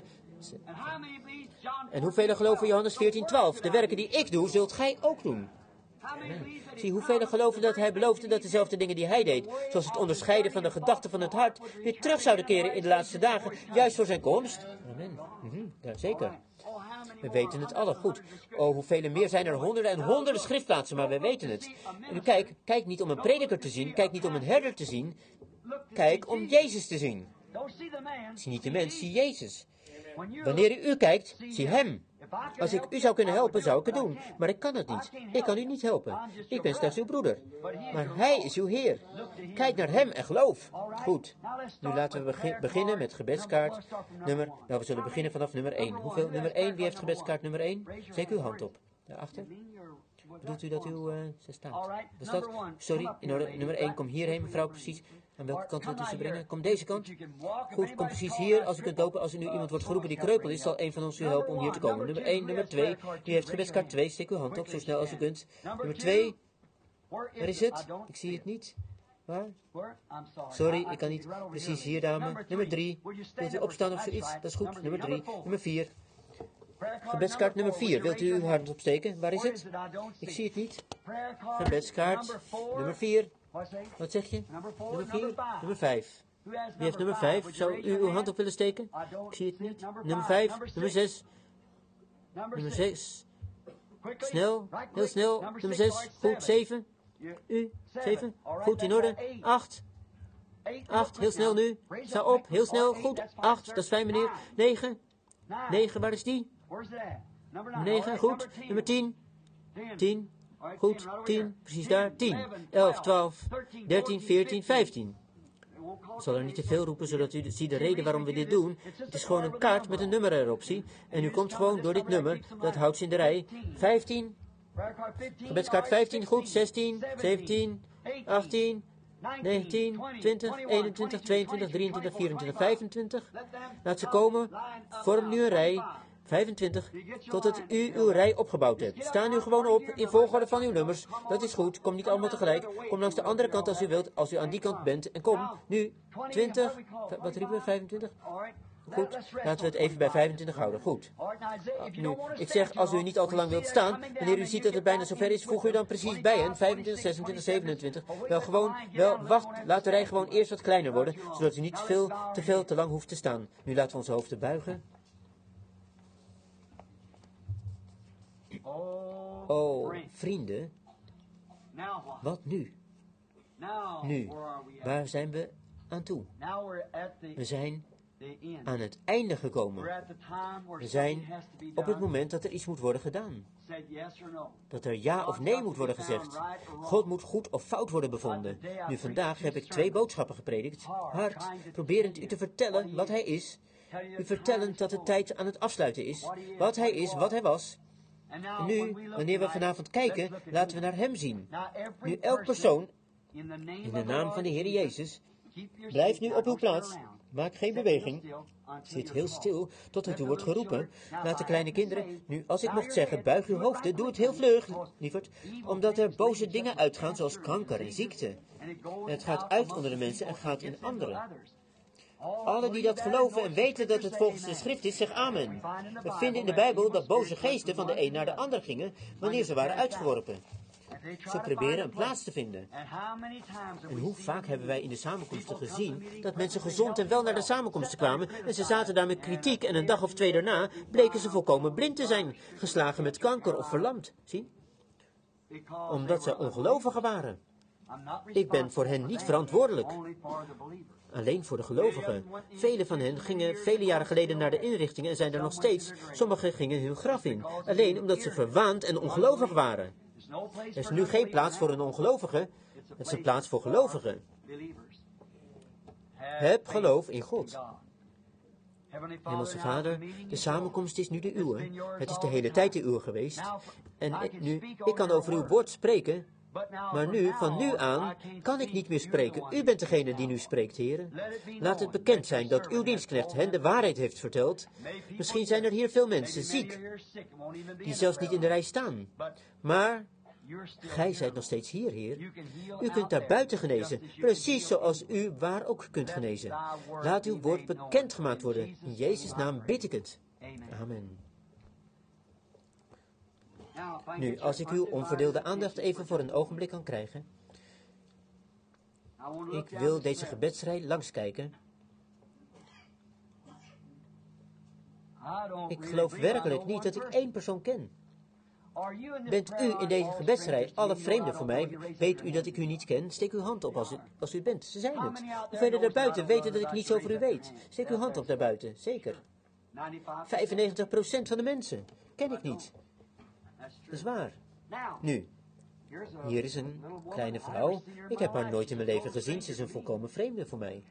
En hoeveel geloven Johannes veertien twaalf? De werken die ik doe, zult gij ook doen. Amen. Zie, hoeveel geloven dat hij beloofde dat dezelfde dingen die hij deed, zoals het onderscheiden van de gedachten van het hart, weer terug zouden keren in de laatste dagen, juist voor zijn komst? Amen. Mm-hmm. Ja, zeker. We weten het alle goed. Oh, hoeveel meer zijn er honderden en honderden schriftplaatsen, maar we weten het. En kijk, kijk niet om een prediker te zien, kijk niet om een herder te zien, kijk om Jezus te zien. Zie niet de mens, zie Jezus. Wanneer u u kijkt, zie hem. Als ik u zou kunnen helpen, zou ik het doen. Maar ik kan het niet. Ik kan u niet helpen. Ik ben slechts uw broeder. Maar hij is uw Heer. Kijk naar hem en geloof. Goed. Nu laten we begi- beginnen met gebedskaart nummer... Nou, we zullen beginnen vanaf nummer één. Hoeveel? Nummer één. Wie heeft gebedskaart nummer één? Steek uw hand op. Daarachter. Bedoelt u dat uw... Uh, ze staat? Wat is dat? Sorry, in orde. Nummer één, kom hierheen, mevrouw, precies. Aan welke kant wilt u ze brengen? Kom deze kant. Goed, kom precies hier. Als u kunt lopen, als er nu iemand wordt geroepen die kreupel is, zal een van ons u helpen om hier te komen. Nummer één, nummer twee. Wie heeft gebedskaart twee? Steek uw hand op, zo snel als u kunt. Nummer twee. Waar is het? Ik zie het niet. Waar? Sorry, ik kan niet. Precies hier, dame. Nummer drie. Wilt u opstaan of zoiets? Dat is goed. Nummer drie. Nummer vier. Gebedskaart nummer vier. Wilt u uw hand opsteken? Waar is het? Ik zie het niet. Gebedskaart nummer vier. Wat zeg je? Nummer vier? Nummer vijf. Wie heeft nummer vijf? Zou u uw hand op willen steken? Ik zie het niet. Nummer vijf. Nummer zes. Nummer zes. Snel. Heel snel. Nummer zes. Goed. zeven. U, zeven, goed, in orde. Acht, acht, heel snel nu. Sta op, heel snel, goed. Acht, dat is fijn meneer. Negen, negen, waar is die? Negen, goed. Nummer tien, tien, goed. Tien, precies daar. Tien, elf, twaalf, dertien, veertien, vijftien. Ik zal er niet te veel roepen, zodat u ziet de reden waarom we dit doen. Het is gewoon een kaart met een nummer erop, zie. En u komt gewoon door dit nummer, dat houdt ze in de rij. vijftien, gebedskaart vijftien, goed. zestien, zeventien, achttien, negentien, twintig, eenentwintig, tweeëntwintig, drieëntwintig, vierentwintig, vijfentwintig. Laat ze komen. Vorm nu een rij. vijfentwintig, totdat u uw rij opgebouwd hebt. Sta nu gewoon op, in volgorde van uw nummers. Dat is goed, kom niet allemaal tegelijk. Kom langs de andere kant als u wilt, als u aan die kant bent. En kom, nu, twintig, wat riepen we, vijfentwintig? Goed, laten we het even bij vijfentwintig houden, goed. Nu, ik zeg, als u niet al te lang wilt staan, wanneer u ziet dat het bijna zover is, voeg u dan precies bij hen, vijfentwintig, zesentwintig, zevenentwintig. Wel gewoon, wel, wacht, laat de rij gewoon eerst wat kleiner worden, zodat u niet veel, te veel te lang hoeft te staan. Nu laten we onze hoofden buigen. Oh, vrienden, wat nu? Nu, waar zijn we aan toe? We zijn aan het einde gekomen. We zijn op het moment dat er iets moet worden gedaan. Dat er ja of nee moet worden gezegd. God moet goed of fout worden bevonden. Nu vandaag heb ik twee boodschappen gepredikt. Hard, proberend u te vertellen wat hij is. U vertellend dat de tijd aan het afsluiten is. Wat hij is, wat hij was. En nu, wanneer we vanavond kijken, laten we naar hem zien. Nu elk persoon, in de naam van de Heer Jezus, blijf nu op uw plaats. Maak geen beweging. Zit heel stil totdat u wordt geroepen. Laat de kleine kinderen, nu als ik mocht zeggen, buig uw hoofden, doe het heel vlug, lieverd. Omdat er boze dingen uitgaan zoals kanker en ziekte. En het gaat uit onder de mensen en gaat in anderen. Alle die dat geloven en weten dat het volgens de schrift is, zeg amen. We vinden in de Bijbel dat boze geesten van de een naar de ander gingen wanneer ze waren uitgeworpen. Ze proberen een plaats te vinden. En hoe vaak hebben wij in de samenkomsten gezien dat mensen gezond en wel naar de samenkomsten kwamen en ze zaten daar met kritiek en een dag of twee daarna bleken ze volkomen blind te zijn, geslagen met kanker of verlamd. Zie? Omdat ze ongelovigen waren. Ik ben voor hen niet verantwoordelijk. Alleen voor de gelovigen. Vele van hen gingen vele jaren geleden naar de inrichtingen en zijn er nog steeds. Sommigen gingen hun graf in. Alleen omdat ze verwaand en ongelovig waren. Er is nu geen plaats voor een ongelovige. Het is een plaats voor gelovigen. Heb geloof in God. Hemelse Vader, de samenkomst is nu de uwe. Het is de hele tijd de uwe geweest. En nu, ik kan over uw woord spreken. Maar nu, van nu aan, kan ik niet meer spreken. U bent degene die nu spreekt, heren. Laat het bekend zijn dat uw dienstknecht hen de waarheid heeft verteld. Misschien zijn er hier veel mensen ziek, die zelfs niet in de rij staan. Maar gij zijt nog steeds hier, Heer. U kunt daar buiten genezen, precies zoals u waar ook kunt genezen. Laat uw woord bekendgemaakt worden. In Jezus' naam bid ik het. Amen. Nu, als ik uw onverdeelde aandacht even voor een ogenblik kan krijgen. Ik wil deze gebedsrij langskijken. Ik geloof werkelijk niet dat ik één persoon ken. Bent u in deze gebedsrij alle vreemden voor mij? Weet u dat ik u niet ken? Steek uw hand op als u, als u bent. Ze zijn het. Hoeveel daarbuiten weten dat ik niets over u weet? Steek uw hand op daarbuiten. Zeker. vijfennegentig procent van de mensen ken ik niet. Dat is waar. Nu, hier is een kleine vrouw. Ik heb haar nooit in mijn leven gezien. Ze is een volkomen vreemde voor mij.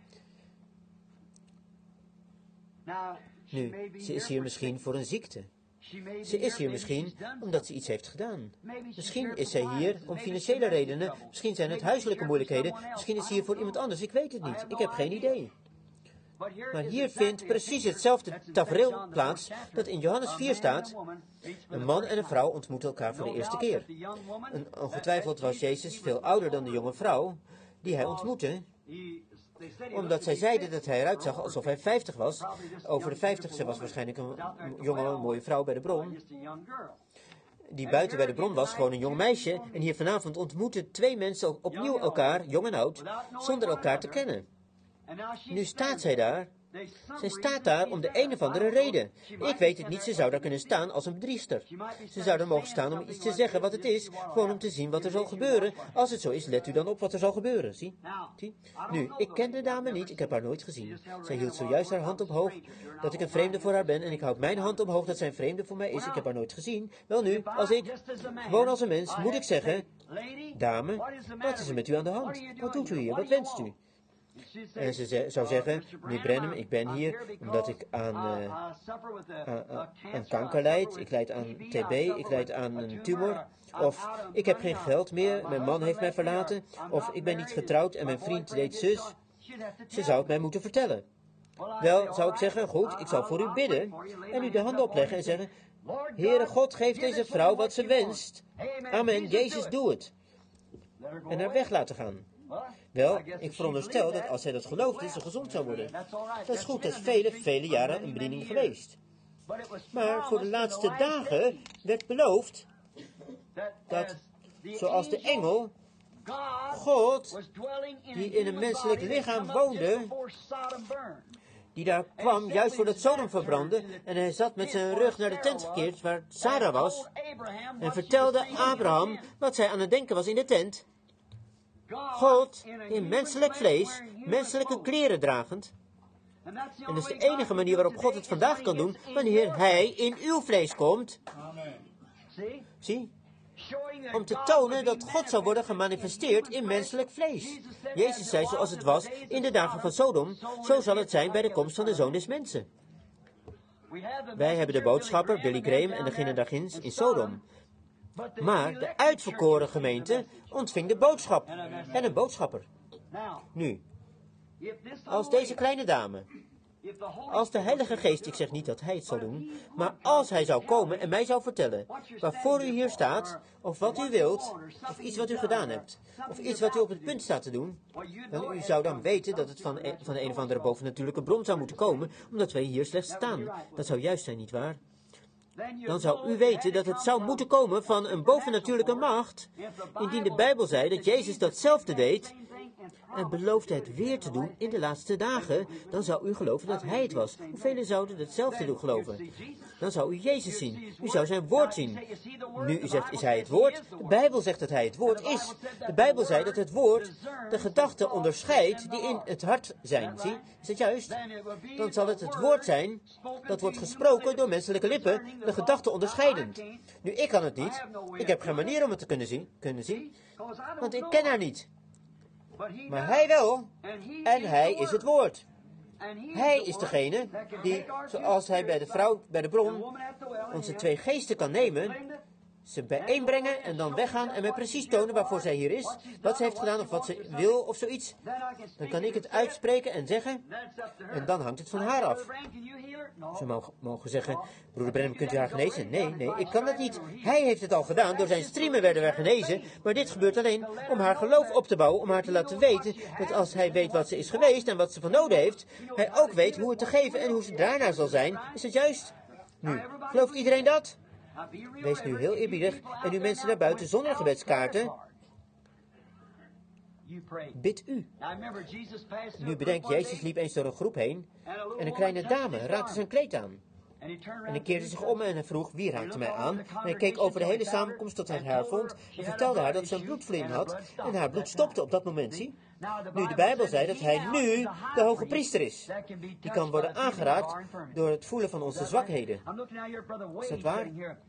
Nu, ze is hier misschien voor een ziekte. Ze is hier misschien omdat ze iets heeft gedaan. Misschien is zij hier om financiële redenen. Misschien zijn het huiselijke moeilijkheden. Misschien is ze hier voor iemand anders. Ik weet het niet. Ik heb geen idee. Maar hier vindt precies hetzelfde tafereel plaats dat in Johannes vier staat. Een man en een vrouw ontmoeten elkaar voor de eerste keer. En ongetwijfeld was Jezus veel ouder dan de jonge vrouw die hij ontmoette. Omdat zij zeiden dat hij eruit zag alsof hij vijftig was. Over de vijftig, ze was waarschijnlijk een jonge, mooie vrouw bij de bron. Die buiten bij de bron was, gewoon een jong meisje. En hier vanavond ontmoeten twee mensen opnieuw elkaar, jong en oud, zonder elkaar te kennen. Nu staat zij daar, Zij staat daar om de een of andere reden. Ik weet het niet, ze zou daar kunnen staan als een bedriegster. Ze zou daar mogen staan om iets te zeggen wat het is, gewoon om te zien wat er zal gebeuren. Als het zo is, let u dan op wat er zal gebeuren, zie? zie? Nu, ik ken de dame niet, ik heb haar nooit gezien. Zij hield zojuist haar hand omhoog, dat ik een vreemde voor haar ben, en ik houd mijn hand omhoog dat zij een vreemde voor mij is. Ik heb haar nooit gezien. Wel nu, als ik, gewoon als een mens, moet ik zeggen, dame, wat is er met u aan de hand? Wat doet u hier? Wat wenst u? En ze ze zou zeggen, meneer Branham, ik ben hier omdat ik aan, uh, aan, aan, aan kanker lijd, ik lijd aan T B, ik lijd aan een tumor, of ik heb geen geld meer, mijn man heeft mij verlaten, of ik ben niet getrouwd en mijn vriend deed zus. Ze zou het mij moeten vertellen. Wel, zou ik zeggen, goed, ik zal voor u bidden en u de handen opleggen en zeggen, Heere God, geef deze vrouw wat ze wenst. Amen, Jezus, doe het. En haar weg laten gaan. Wel, ik veronderstel dat als zij dat geloofde, ze gezond zou worden. Dat is goed, dat is vele, vele jaren een bediening geweest. Maar voor de laatste dagen werd beloofd dat, zoals de engel, God, die in een menselijk lichaam woonde, die daar kwam, juist voordat Sodom verbrandde, en hij zat met zijn rug naar de tent gekeerd, waar Sarah was, en vertelde Abraham wat zij aan het denken was in de tent. God, in menselijk vlees, menselijke kleren dragend. En dat is de enige manier waarop God het vandaag kan doen, wanneer Hij in uw vlees komt. Zie? Om te tonen dat God zou worden gemanifesteerd in menselijk vlees. Jezus zei, zoals het was in de dagen van Sodom, zo zal het zijn bij de komst van de Zoon des Mensen. Wij hebben de boodschapper, Billy Graham, en degene daar ginds in Sodom. Maar de uitverkoren gemeente ontving de boodschap en een boodschapper. Nu, als deze kleine dame, als de Heilige Geest, ik zeg niet dat hij het zal doen, maar als hij zou komen en mij zou vertellen waarvoor u hier staat, of wat u wilt, of iets wat u gedaan hebt, of iets wat u op het punt staat te doen, dan u zou dan weten dat het van een, van een of andere bovennatuurlijke bron zou moeten komen, omdat wij hier slechts staan. Dat zou juist zijn, nietwaar? Dan zou u weten dat het zou moeten komen van een bovennatuurlijke macht, indien de Bijbel zei dat Jezus datzelfde deed en beloofde het weer te doen in de laatste dagen, dan zou u geloven dat Hij het was. Hoeveel zouden hetzelfde doen geloven? Dan zou u Jezus zien. U zou zijn woord zien. Nu u zegt, is Hij het woord? De Bijbel zegt dat Hij het woord is. De Bijbel zei dat het woord de gedachten onderscheidt die in het hart zijn. Zie, is dat juist? Dan zal het het woord zijn dat wordt gesproken door menselijke lippen, de gedachten onderscheidend. Nu, ik kan het niet. Ik heb geen manier om het te kunnen zien, kunnen zien want ik ken haar niet. Maar Hij wel, en Hij is het woord. Hij is degene die, zoals Hij bij de vrouw bij de bron, onze twee geesten kan nemen, ze bijeenbrengen en dan weggaan en mij precies tonen waarvoor zij hier is, wat ze heeft gedaan of wat ze wil of zoiets. Dan kan ik het uitspreken en zeggen, en dan hangt het van haar af. Ze mogen, mogen zeggen, broeder Branham, kunt u haar genezen? Nee, nee, ik kan dat niet. Hij heeft het al gedaan, door zijn striemen werden wij genezen, maar dit gebeurt alleen om haar geloof op te bouwen, om haar te laten weten dat als hij weet wat ze is geweest en wat ze van nodig heeft, hij ook weet hoe het te geven en hoe ze daarna zal zijn. Is het juist? Nu, gelooft iedereen dat? Wees nu heel eerbiedig en u mensen daar buiten zonder gebedskaarten, bid u. Nu bedenk, Jezus liep eens door een groep heen en een kleine dame raakte zijn kleed aan. En hij keerde zich om en hij vroeg, wie raakte mij aan? En hij keek over de hele samenkomst tot hij haar vond en vertelde haar dat ze een bloedvliezen had en haar bloed stopte op dat moment, zie. Nu, de Bijbel zei dat hij nu de hoge priester is. Die kan worden aangeraakt door het voelen van onze zwakheden. Is dat waar?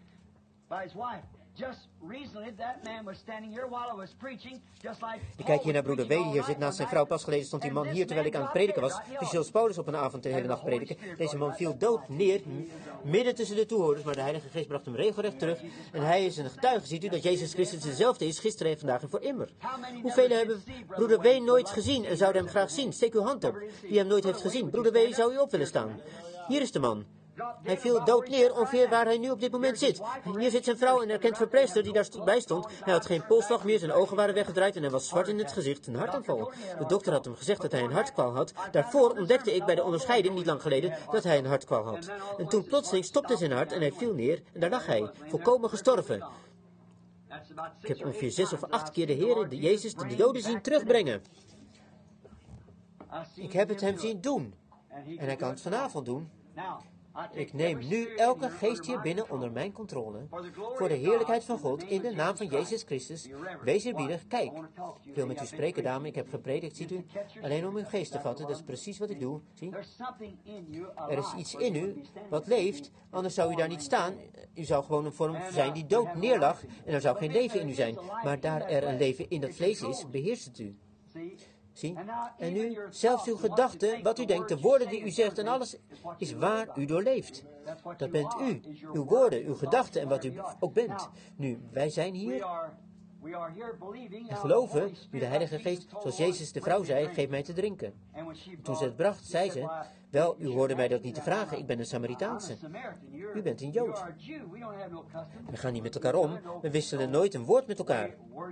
Ik kijk hier naar broeder Wade, hier zit naast zijn vrouw. Pas geleden stond die man hier terwijl ik aan het prediken was. Officieel Paulus op een avond de hele nacht prediken. Deze man viel dood neer, midden tussen de toehoorders, maar de Heilige Geest bracht hem regelrecht terug. En hij is een getuige, ziet u, dat Jezus Christus dezelfde is, gisteren en vandaag en voor immer. Hoeveel hebben broeder Wade nooit gezien en zouden hem graag zien? Steek uw hand op. Wie hem nooit heeft gezien. Broeder Wade, zou u op willen staan? Hier is de man. Hij viel dood neer, ongeveer waar hij nu op dit moment zit. En hier zit zijn vrouw, een erkend verpleegster die daarbij stond. Hij had geen polsslag meer, zijn ogen waren weggedraaid en hij was zwart in het gezicht, een hartaanval. De dokter had hem gezegd dat hij een hartkwal had. Daarvoor ontdekte ik bij de onderscheiding, niet lang geleden, dat hij een hartkwal had. En toen plotseling stopte zijn hart en hij viel neer en daar lag hij, volkomen gestorven. Ik heb ongeveer zes of acht keer de Heer, de Jezus, de doden zien terugbrengen. Ik heb het hem zien doen. En hij kan het vanavond doen. Ik neem nu elke geest hier binnen onder mijn controle. Voor de heerlijkheid van God, in de naam van Jezus Christus. Wees eerbiedig. Kijk, ik wil met u spreken, dame. Ik heb gepredikt, ziet u. Alleen om uw geest te vatten, dat is precies wat ik doe. Zie? Er is iets in u wat leeft, anders zou u daar niet staan. U zou gewoon een vorm zijn die dood neerlag en er zou geen leven in u zijn. Maar daar er een leven in dat vlees is, beheerst het u. Zie? En nu, zelfs uw gedachten, wat u denkt, de woorden die u zegt en alles, is waar u doorleeft. Dat bent u, uw woorden, uw gedachten en wat u ook bent. Nu, wij zijn hier en geloven, nu de Heilige Geest, zoals Jezus de vrouw zei, geef mij te drinken. Toen ze het bracht, zei ze, wel, u hoorde mij dat niet te vragen, ik ben een Samaritaanse. U bent een Jood. We gaan niet met elkaar om, we wisselen nooit een woord met elkaar.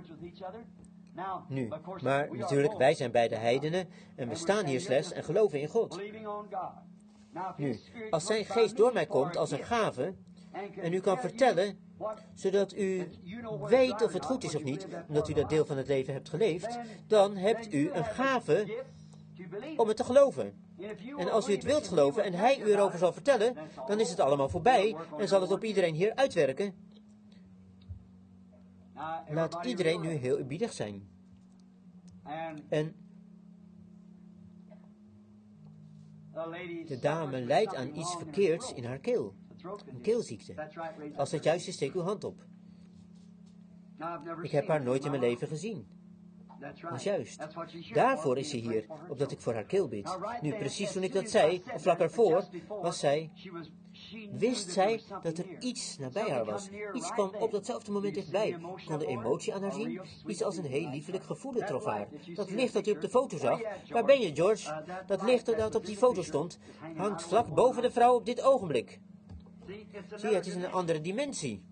Nu, maar natuurlijk, wij zijn beide heidenen en we staan hier slechts en geloven in God. Nu, als zijn geest door mij komt als een gave en u kan vertellen, zodat u weet of het goed is of niet, omdat u dat deel van het leven hebt geleefd, dan hebt u een gave om het te geloven. En als u het wilt geloven en hij u erover zal vertellen, dan is het allemaal voorbij en zal het op iedereen hier uitwerken. Laat iedereen nu heel eerbiedig zijn. En de dame lijdt aan iets verkeerds in haar keel. Een keelziekte. Als het juist is, steek uw hand op. Ik heb haar nooit in mijn leven gezien. Dat is juist. Daarvoor is ze hier, opdat ik voor haar keel bid. Nu, precies toen ik dat zei, of vlak ervoor, was zij... Wist zij dat er iets nabij haar was. Iets kwam op datzelfde moment dichtbij. Ik kon de emotie aan haar zien. Iets als een heel liefelijk gevoel trof haar. Dat licht dat u op de foto zag. Waar ben je, George? Dat licht dat op die foto stond, hangt vlak boven de vrouw op dit ogenblik. Zie je, het is een andere dimensie.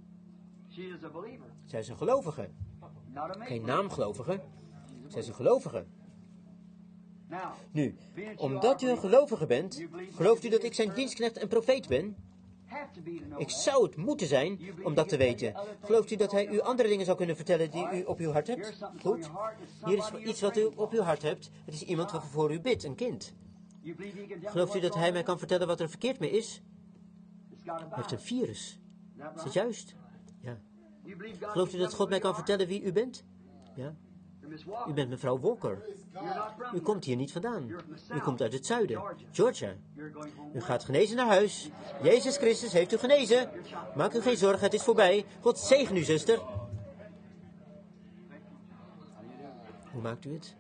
Zij is een gelovige. Geen naamgelovige. Zij is een gelovige. Nu, omdat u een gelovige bent, gelooft u dat ik zijn dienstknecht en profeet ben? Ik zou het moeten zijn om dat te weten. Gelooft u dat hij u andere dingen zou kunnen vertellen die u op uw hart hebt? Goed. Hier is iets wat u op uw hart hebt. Het is iemand wat voor u bidt, een kind. Gelooft u dat hij mij kan vertellen wat er verkeerd mee is? Hij heeft een virus. Is dat juist? Ja. Gelooft u dat God mij kan vertellen wie u bent? Ja. U bent mevrouw Walker. U komt hier niet vandaan. U komt uit het zuiden, Georgia. U gaat genezen naar huis. Jezus Christus heeft u genezen. Maak u geen zorgen, het is voorbij. God zegen u, zuster. Hoe maakt u het?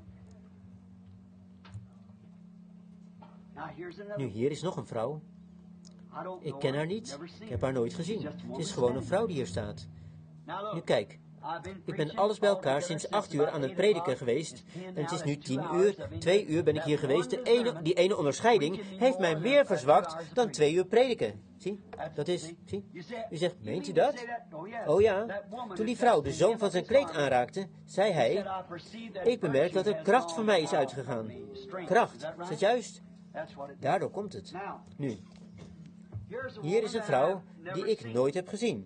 Nu, hier is nog een vrouw. Ik ken haar niet. Ik heb haar nooit gezien. Het is gewoon een vrouw die hier staat. Nu kijk. Ik ben alles bij elkaar sinds acht uur aan het prediken geweest. En het is nu tien uur. Twee uur ben ik hier geweest. De ene, die ene onderscheiding heeft mij meer verzwakt dan twee uur prediken. Zie, dat is, zie. U zegt, meent u dat? Oh ja. Toen die vrouw de zoom van zijn kleed aanraakte, zei hij, ik bemerk dat er kracht van mij is uitgegaan. Kracht, is dat juist? Daardoor komt het. Nu, hier is een vrouw die ik nooit heb gezien.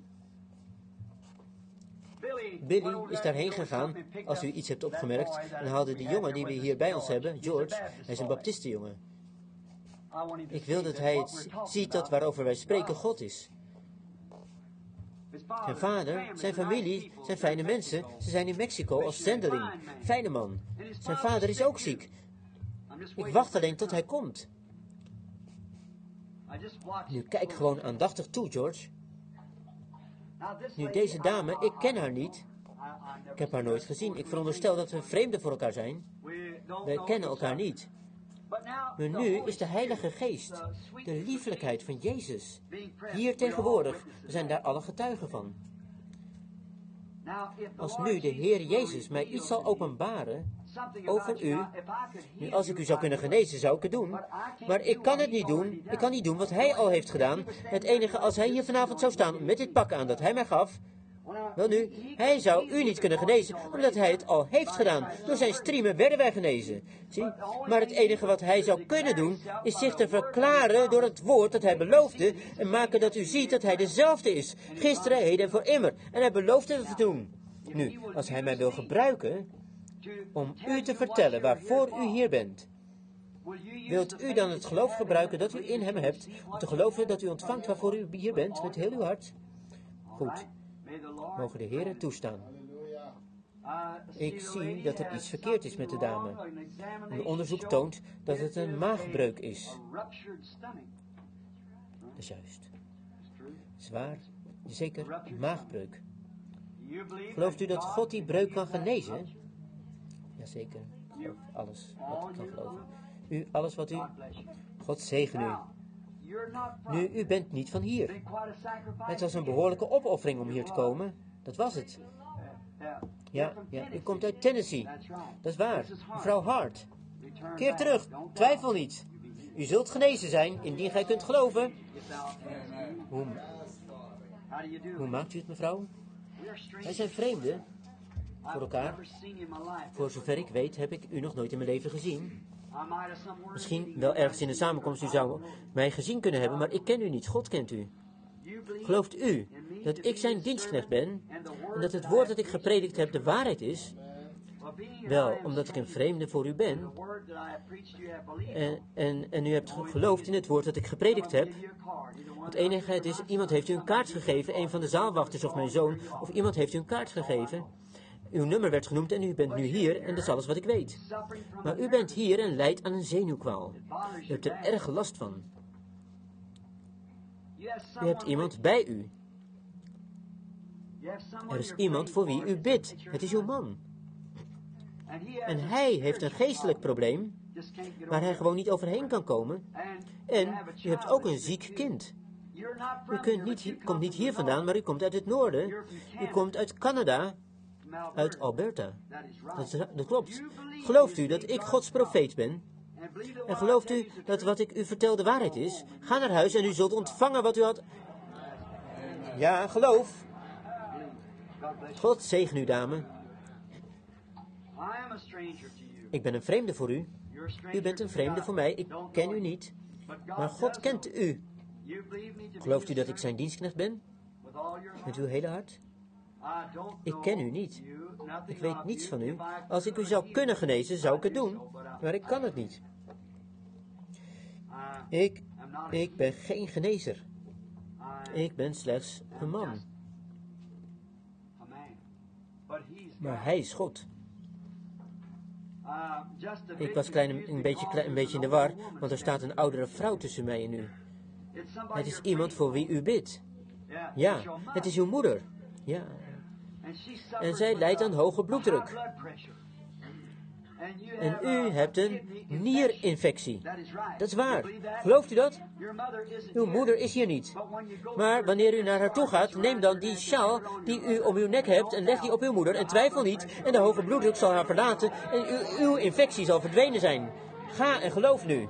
Billy is daarheen gegaan, als u iets hebt opgemerkt, en haalde de jongen die we hier bij ons hebben, George, hij is een baptistenjongen. Ik wil dat hij het ziet dat waarover wij spreken God is. Zijn vader, zijn familie, zijn fijne mensen, ze zijn in Mexico als zendeling. Fijne man. Zijn vader is ook ziek. Ik wacht alleen tot hij komt. Nu kijk gewoon aandachtig toe, George. Nu, deze dame, ik ken haar niet. Ik heb haar nooit gezien. Ik veronderstel dat we vreemden voor elkaar zijn. We kennen elkaar niet. Maar nu is de Heilige Geest, de liefelijkheid van Jezus, hier tegenwoordig. We zijn daar alle getuigen van. Als nu de Heer Jezus mij iets zal openbaren over u, nu als ik u zou kunnen genezen, zou ik het doen. Maar ik kan het niet doen. Ik kan niet doen wat hij al heeft gedaan. Het enige, als hij hier vanavond zou staan met dit pak aan dat hij mij gaf, wel nu, hij zou u niet kunnen genezen, omdat hij het al heeft gedaan. Door zijn striemen werden wij genezen. Zie? Maar het enige wat hij zou kunnen doen, is zich te verklaren door het woord dat hij beloofde, en maken dat u ziet dat hij dezelfde is, gisteren, heden en voor immer. En hij beloofde het te doen. Nu, als hij mij wil gebruiken om u te vertellen waarvoor u hier bent, Wilt u dan het geloof gebruiken dat u in hem hebt, om te geloven dat u ontvangt waarvoor u hier bent, met heel uw hart? Goed, mogen de Heer het toestaan. Ik zie dat er iets verkeerd is met de dame. Een onderzoek toont dat het een maagbreuk is. Dat is juist. Zwaar, zeker, maagbreuk. Gelooft u dat God die breuk kan genezen? Jazeker, ik geloof alles wat ik kan geloven. U, alles wat u... God zegen u. Nu, u bent niet van hier. Het was een behoorlijke opoffering om hier te komen. Dat was het. Ja, ja, u komt uit Tennessee. Dat is waar. Mevrouw Hart. Keer terug. Twijfel niet. U zult genezen zijn, indien gij kunt geloven. Hoe, hoe maakt u het, mevrouw? Wij zijn vreemden voor elkaar. Voor zover ik weet, heb ik u nog nooit in mijn leven gezien. Misschien wel ergens in de samenkomst, u zou mij gezien kunnen hebben, maar ik ken u niet. God kent u. Gelooft u dat ik zijn dienstknecht ben en dat het woord dat ik gepredikt heb de waarheid is? Wel, omdat ik een vreemde voor u ben en, en, en u hebt geloofd in het woord dat ik gepredikt heb. Het enige is, iemand heeft u een kaart gegeven, een van de zaalwachters of mijn zoon, of iemand heeft u een kaart gegeven. Uw nummer werd genoemd en u bent nu hier en dat is alles wat ik weet. Maar u bent hier en lijdt aan een zenuwkwaal. U hebt er erg last van. U hebt iemand bij u. Er is iemand voor wie u bidt. Het is uw man. En hij heeft een geestelijk probleem waar hij gewoon niet overheen kan komen. En u hebt ook een ziek kind. U kunt niet, komt niet hier vandaan, maar u komt uit het noorden. U komt uit Canada, uit Alberta. Dat, is, dat klopt. Gelooft u dat ik Gods profeet ben? En gelooft u dat wat ik u vertel de waarheid is? Ga naar huis en u zult ontvangen wat u had... Ja, geloof. God zegen u, dame. Ik ben een vreemde voor u. U bent een vreemde voor mij. Ik ken u niet. Maar God kent u. Gelooft u dat ik zijn dienstknecht ben? Met uw hele hart? Ik ken u niet. Ik weet niets van u. Als ik u zou kunnen genezen, zou ik het doen. Maar ik kan het niet. Ik, ik ben geen genezer. Ik ben slechts een man. Maar hij is God. Ik was klein, een, beetje, klein, een beetje in de war, want er staat een oudere vrouw tussen mij en u. Het is iemand voor wie u bidt. Ja, het is uw moeder. Ja. En zij lijdt aan hoge bloeddruk. En u hebt een nierinfectie. Dat is waar. Gelooft u dat? Uw moeder is hier niet. Maar wanneer u naar haar toe gaat, neem dan die sjaal die u om uw nek hebt en leg die op uw moeder en twijfel niet. En de hoge bloeddruk zal haar verlaten en uw, uw infectie zal verdwenen zijn. Ga en geloof nu.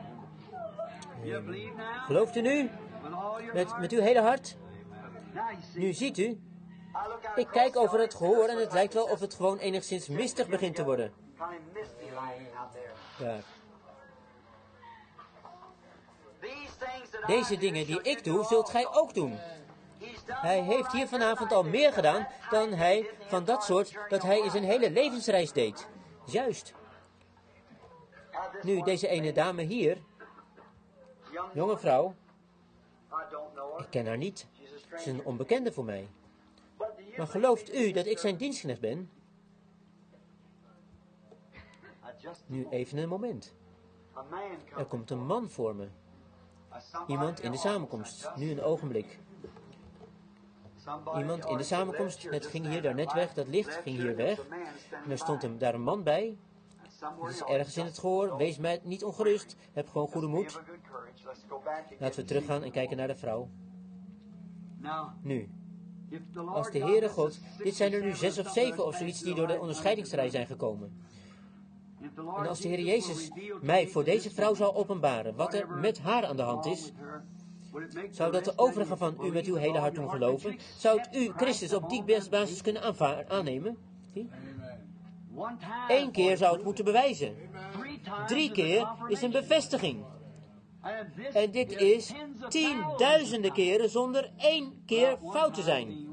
Gelooft u nu? Met, met uw hele hart? Nu ziet u. Ik kijk over het gehoor en het lijkt wel of het gewoon enigszins mistig begint te worden. Daar. Deze dingen die ik doe, zult gij ook doen. Hij heeft hier vanavond al meer gedaan dan hij van dat soort dat hij in zijn hele levensreis deed. Juist. Nu, deze ene dame hier, jonge vrouw, ik ken haar niet. Ze is een onbekende voor mij. Maar gelooft u dat ik zijn dienstknecht ben? Nu even een moment. Er komt een man voor me. Iemand in de samenkomst. Nu een ogenblik. Iemand in de samenkomst. Het ging hier daar net weg. Dat licht ging hier weg. En er stond hem daar een man bij. Het is ergens in het gehoor. Wees mij niet ongerust. Heb gewoon goede moed. Laten we teruggaan en kijken naar de vrouw. Nu. Als de Heere God, dit zijn er nu zes of zeven of zoiets die door de onderscheidingsrij zijn gekomen. En als de Heer Jezus mij voor deze vrouw zou openbaren wat er met haar aan de hand is, zou dat de overige van u met uw hele hart doen geloven? Zou het u Christus op die basis kunnen aannemen? Zie? Eén keer zou het moeten bewijzen. Drie keer is een bevestiging. En dit is tienduizenden keren zonder één keer fout te zijn.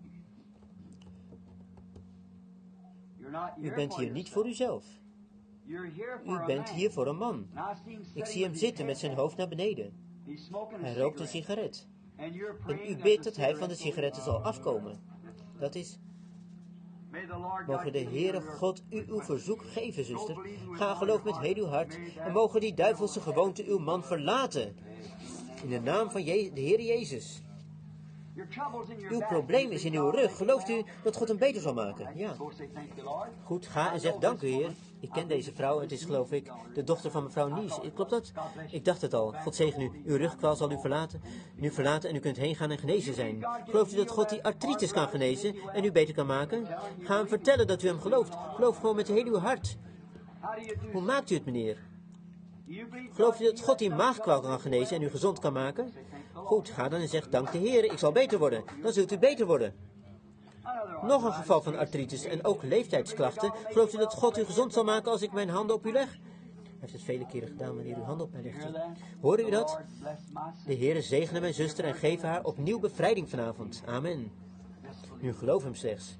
U bent hier niet voor uzelf. U bent hier voor een man. Ik zie hem zitten met zijn hoofd naar beneden. Hij rookt een sigaret. En u bidt dat hij van de sigaretten zal afkomen. Dat is... Mogen de Heere God u uw verzoek geven, zuster. Ga geloof met heel uw hart. En mogen die duivelse gewoonte uw man verlaten. In de naam van Je- de Heer Jezus. Uw probleem is in uw rug. Gelooft u dat God hem beter zal maken? Ja. Goed, ga en zeg dank u, Heer. Ik ken deze vrouw. Het is, geloof ik, de dochter van mevrouw Nies. Klopt dat? Ik dacht het al. God zegen u. Uw rugkwaal zal u verlaten. Nu verlaten en u kunt heen gaan en genezen zijn. Gelooft u dat God die artritis kan genezen en u beter kan maken? Ga hem vertellen dat u hem gelooft. Geloof gewoon met heel uw hart. Hoe maakt u het, meneer? Gelooft u dat God die maagkwaal kan genezen en u gezond kan maken? Goed, ga dan en zeg dank de Heer, ik zal beter worden. Dan zult u beter worden. Nog een geval van artritis en ook leeftijdsklachten. Gelooft u dat God u gezond zal maken als ik mijn handen op u leg? Hij heeft het vele keren gedaan wanneer u handen op mij legde. Hoorde u dat? De Heer zegene mijn zuster en geef haar opnieuw bevrijding vanavond. Amen. Nu geloof hem slechts.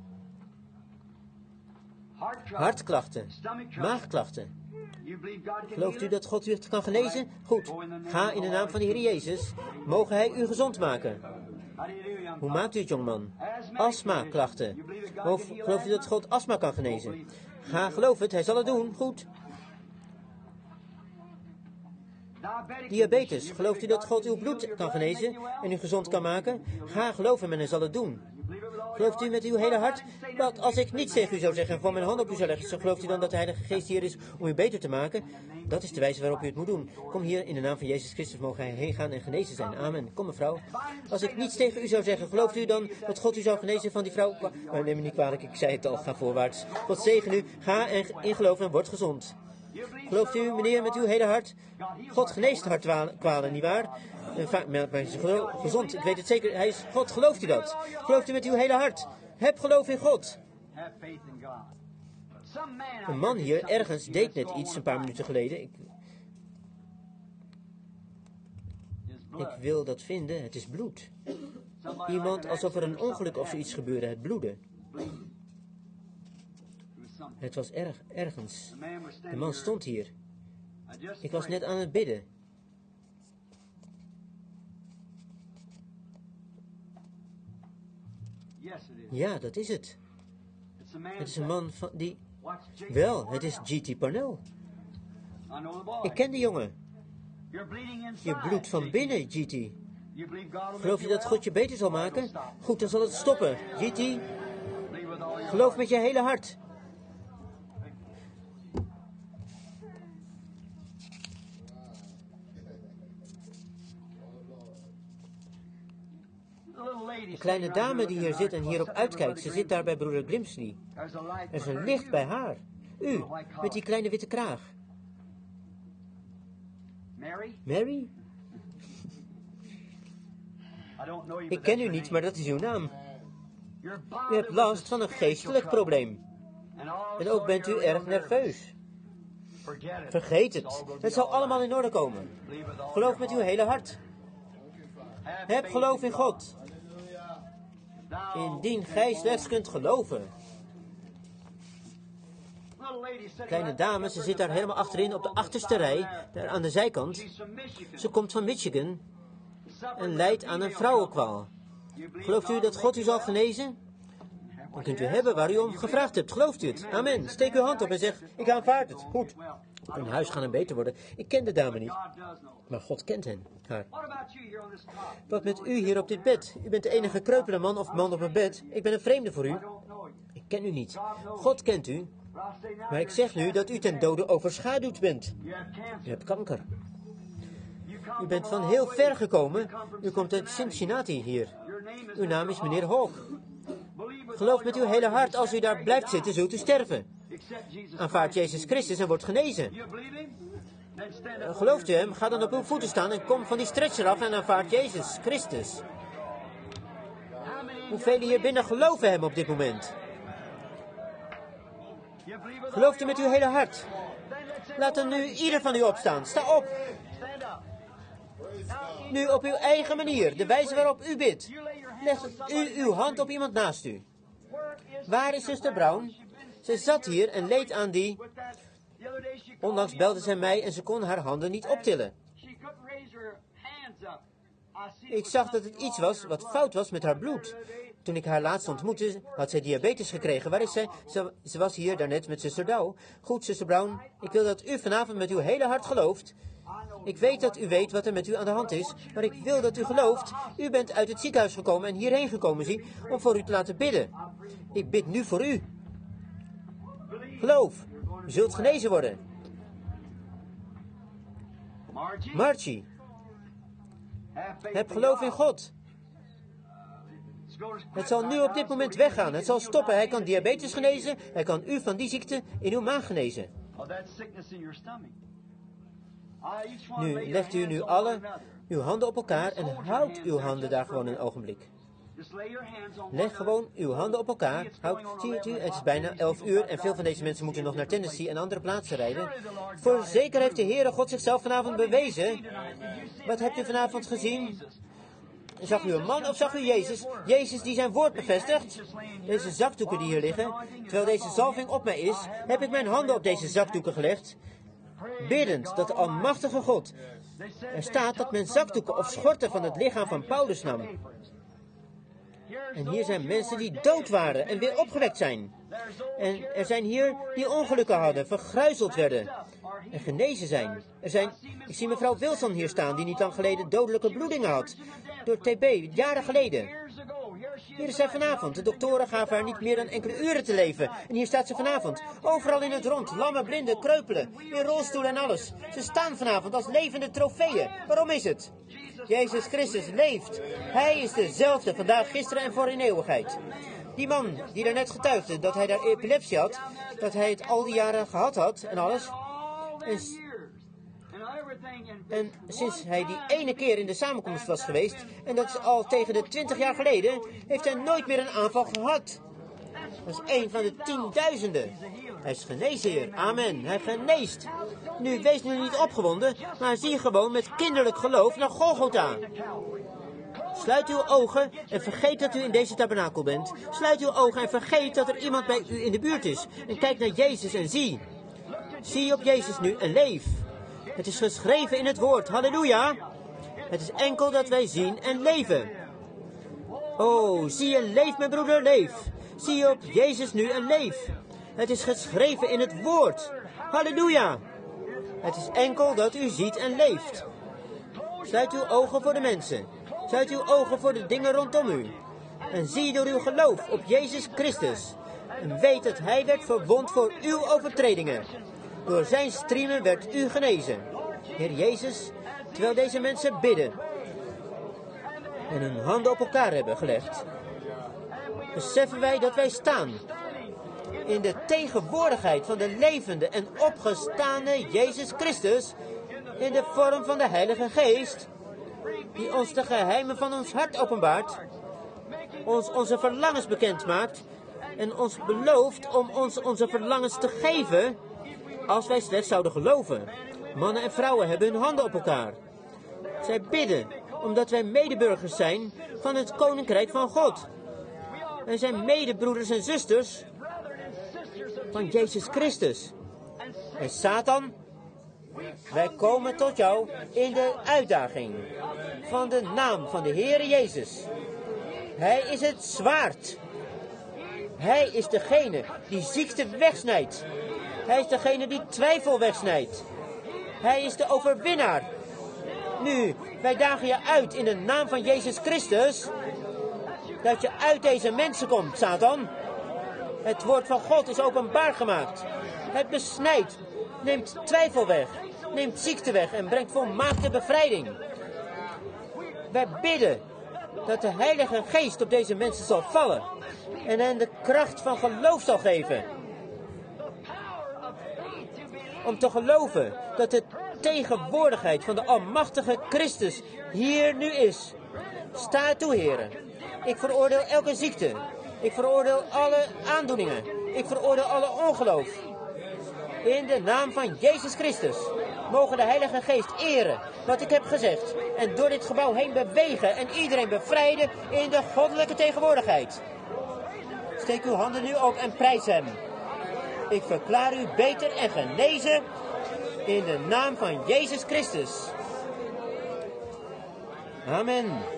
Hartklachten, maagklachten. Gelooft u dat God u het kan genezen? Goed, ga in de naam van de Heer Jezus. Mogen hij u gezond maken. Hoe maakt u het, jongman? Astma-klachten. Of gelooft u dat God astma kan genezen? Ga, geloof het, hij zal het doen. Goed. Diabetes. Gelooft u dat God uw bloed kan genezen en u gezond kan maken? Ga, geloof hem en hij zal het doen. Gelooft u met uw hele hart dat als ik niets tegen u zou zeggen en van mijn hand op u zou leggen, zo gelooft u dan dat de Heilige Geest hier is om u beter te maken? Dat is de wijze waarop u het moet doen. Kom hier in de naam van Jezus Christus, mogen hij heen gaan en genezen zijn. Amen. Kom mevrouw. Als ik niets tegen u zou zeggen, gelooft u dan dat God u zou genezen van die vrouw? Oh, neem me niet kwalijk, ik zei het al, ga voorwaarts. God zegen u, ga en in geloof en word gezond. Gelooft u, meneer, met uw hele hart? God geneest hartkwalen, nietwaar? Maar hij is gezond, ik weet het zeker. Hij is God, gelooft u dat? Gelooft u met uw hele hart? Heb geloof in God. Een man hier ergens deed net iets een paar minuten geleden. Ik, ik wil dat vinden, het is bloed. Iemand alsof er een ongeluk of zoiets gebeurde, het bloeden. Het was erg, ergens. De man stond hier. Ik was net aan het bidden. Ja, dat is het. Het is een man van die... Wel, het is G T Parnell. Ik ken die jongen. Je bloedt van binnen, G T. Geloof je dat God je beter zal maken? Goed, dan zal het stoppen. G T, geloof met je hele hart. De kleine dame die hier zit en hierop uitkijkt, ze zit daar bij broeder Grimsley. Er is een licht bij haar. U, met die kleine witte kraag. Mary? Ik ken u niet, maar dat is uw naam. U hebt last van een geestelijk probleem. En ook bent u erg nerveus. Vergeet het. Het zal allemaal in orde komen. Geloof met uw hele hart. Heb geloof in God. Indien gij slechts kunt geloven. Kleine dame, ze zit daar helemaal achterin op de achterste rij, daar aan de zijkant. Ze komt van Michigan en lijdt aan een vrouwenkwaal. Gelooft u dat God u zal genezen? Dan kunt u hebben waar u om gevraagd hebt. Gelooft u het? Amen. Steek uw hand op en zeg, ik aanvaard het. Goed. In huis gaan en beter worden. Ik ken de dame niet. Maar God kent hen, haar. Wat met u hier op dit bed? U bent de enige kreupele man of man op een bed. Ik ben een vreemde voor u. Ik ken u niet. God kent u. Maar ik zeg nu dat u ten dode overschaduwd bent. U hebt kanker. U bent van heel ver gekomen. U komt uit Cincinnati hier. Uw naam is meneer Hawk. Geloof met uw hele hart, als u daar blijft zitten, zult u sterven. Aanvaard Jezus Christus en wordt genezen. Gelooft u hem? Ga dan op uw voeten staan en kom van die stretcher af en aanvaard Jezus Christus. Hoeveel hier binnen geloven hem op dit moment? Gelooft u met uw hele hart? Laat dan nu ieder van u opstaan. Sta op. Nu op uw eigen manier, de wijze waarop u bidt. Leg u uw hand op iemand naast u. Waar is zuster Brown? Ze zat hier en leed aan die... Onlangs belde zij mij en ze kon haar handen niet optillen. Ik zag dat het iets was wat fout was met haar bloed. Toen ik haar laatst ontmoette, had zij diabetes gekregen. Waar is zij? Ze, ze was hier daarnet met zuster Douw. Goed, zuster Brown, ik wil dat u vanavond met uw hele hart gelooft. Ik weet dat u weet wat er met u aan de hand is, maar ik wil dat u gelooft. U bent uit het ziekenhuis gekomen en hierheen gekomen, zie, om voor u te laten bidden. Ik bid nu voor u. Geloof, u zult genezen worden. Margie, heb geloof in God. Het zal nu op dit moment weggaan. Het zal stoppen. Hij kan diabetes genezen. Hij kan u van die ziekte in uw maag genezen. Nu legt u nu alle uw handen op elkaar en houdt uw handen daar gewoon een ogenblik. Leg gewoon uw handen op elkaar. Houd, ziet u, het is bijna elf uur en veel van deze mensen moeten nog naar Tennessee en andere plaatsen rijden. Voorzeker heeft de Heere God zichzelf vanavond bewezen. Wat hebt u vanavond gezien? Zag u een man of zag u Jezus? Jezus die zijn woord bevestigt. Deze zakdoeken die hier liggen, terwijl deze zalving op mij is, heb ik mijn handen op deze zakdoeken gelegd. Biddend dat de almachtige God, er staat dat men zakdoeken of schorten van het lichaam van Paulus nam. En hier zijn mensen die dood waren en weer opgewekt zijn. En er zijn hier die ongelukken hadden, vergruizeld werden en genezen zijn. Er zijn, ik zie mevrouw Wilson hier staan, die niet lang geleden dodelijke bloedingen had. Door T B, jaren geleden. Hier is zij vanavond. De doktoren gaven haar niet meer dan enkele uren te leven. En hier staat ze vanavond. Overal in het rond. Lammen, blinden, kreupelen. In rolstoelen en alles. Ze staan vanavond als levende trofeeën. Waarom is het? Jezus Christus leeft. Hij is dezelfde vandaag, gisteren en voor in eeuwigheid. Die man die daarnet getuigde dat hij daar epilepsie had. Dat hij het al die jaren gehad had en alles. En, en sinds hij die ene keer in de samenkomst was geweest, en dat is al tegen de twintig jaar geleden, heeft hij nooit meer een aanval gehad. Dat is een van de tienduizenden. Hij is genezen, Heer. Amen. Hij geneest. Nu, wees nu niet opgewonden, maar zie gewoon met kinderlijk geloof naar Golgotha. Sluit uw ogen en vergeet dat u in deze tabernakel bent. Sluit uw ogen en vergeet dat er iemand bij u in de buurt is. En kijk naar Jezus en zie. Zie op Jezus nu en leef. Het is geschreven in het woord. Halleluja. Het is enkel dat wij zien en leven. Oh, zie en leef, mijn broeder, leef. Zie op Jezus nu en leef. Het is geschreven in het woord. Halleluja. Het is enkel dat u ziet en leeft. Sluit uw ogen voor de mensen. Sluit uw ogen voor de dingen rondom u. En zie door uw geloof op Jezus Christus. En weet dat hij werd verwond voor uw overtredingen. Door zijn striemen werd u genezen. Heer Jezus, terwijl deze mensen bidden en hun handen op elkaar hebben gelegd, beseffen wij dat wij staan in de tegenwoordigheid van de levende en opgestane Jezus Christus in de vorm van de Heilige Geest, die ons de geheimen van ons hart openbaart, ons onze verlangens bekend maakt en ons belooft om ons onze verlangens te geven als wij slechts zouden geloven. Mannen en vrouwen hebben hun handen op elkaar. Zij bidden omdat wij medeburgers zijn van het Koninkrijk van God. Wij zijn medebroeders en zusters van Jezus Christus. En Satan, wij komen tot jou in de uitdaging van de naam van de Heere Jezus. Hij is het zwaard. Hij is degene die ziekte wegsnijdt. Hij is degene die twijfel wegsnijdt. Hij is de overwinnaar. Nu, wij dagen je uit in de naam van Jezus Christus, dat je uit deze mensen komt, Satan. Het woord van God is openbaar gemaakt. Het besnijdt, neemt twijfel weg, neemt ziekte weg en brengt volmaakte bevrijding. Wij bidden dat de Heilige Geest op deze mensen zal vallen en hen de kracht van geloof zal geven. Om te geloven dat de tegenwoordigheid van de almachtige Christus hier nu is. Sta toe, heren. Ik veroordeel elke ziekte. Ik veroordeel alle aandoeningen. Ik veroordeel alle ongeloof. In de naam van Jezus Christus mogen de Heilige Geest eren wat ik heb gezegd en door dit gebouw heen bewegen en iedereen bevrijden in de goddelijke tegenwoordigheid. Steek uw handen nu op en prijs hem. Ik verklaar u beter en genezen in de naam van Jezus Christus. Amen.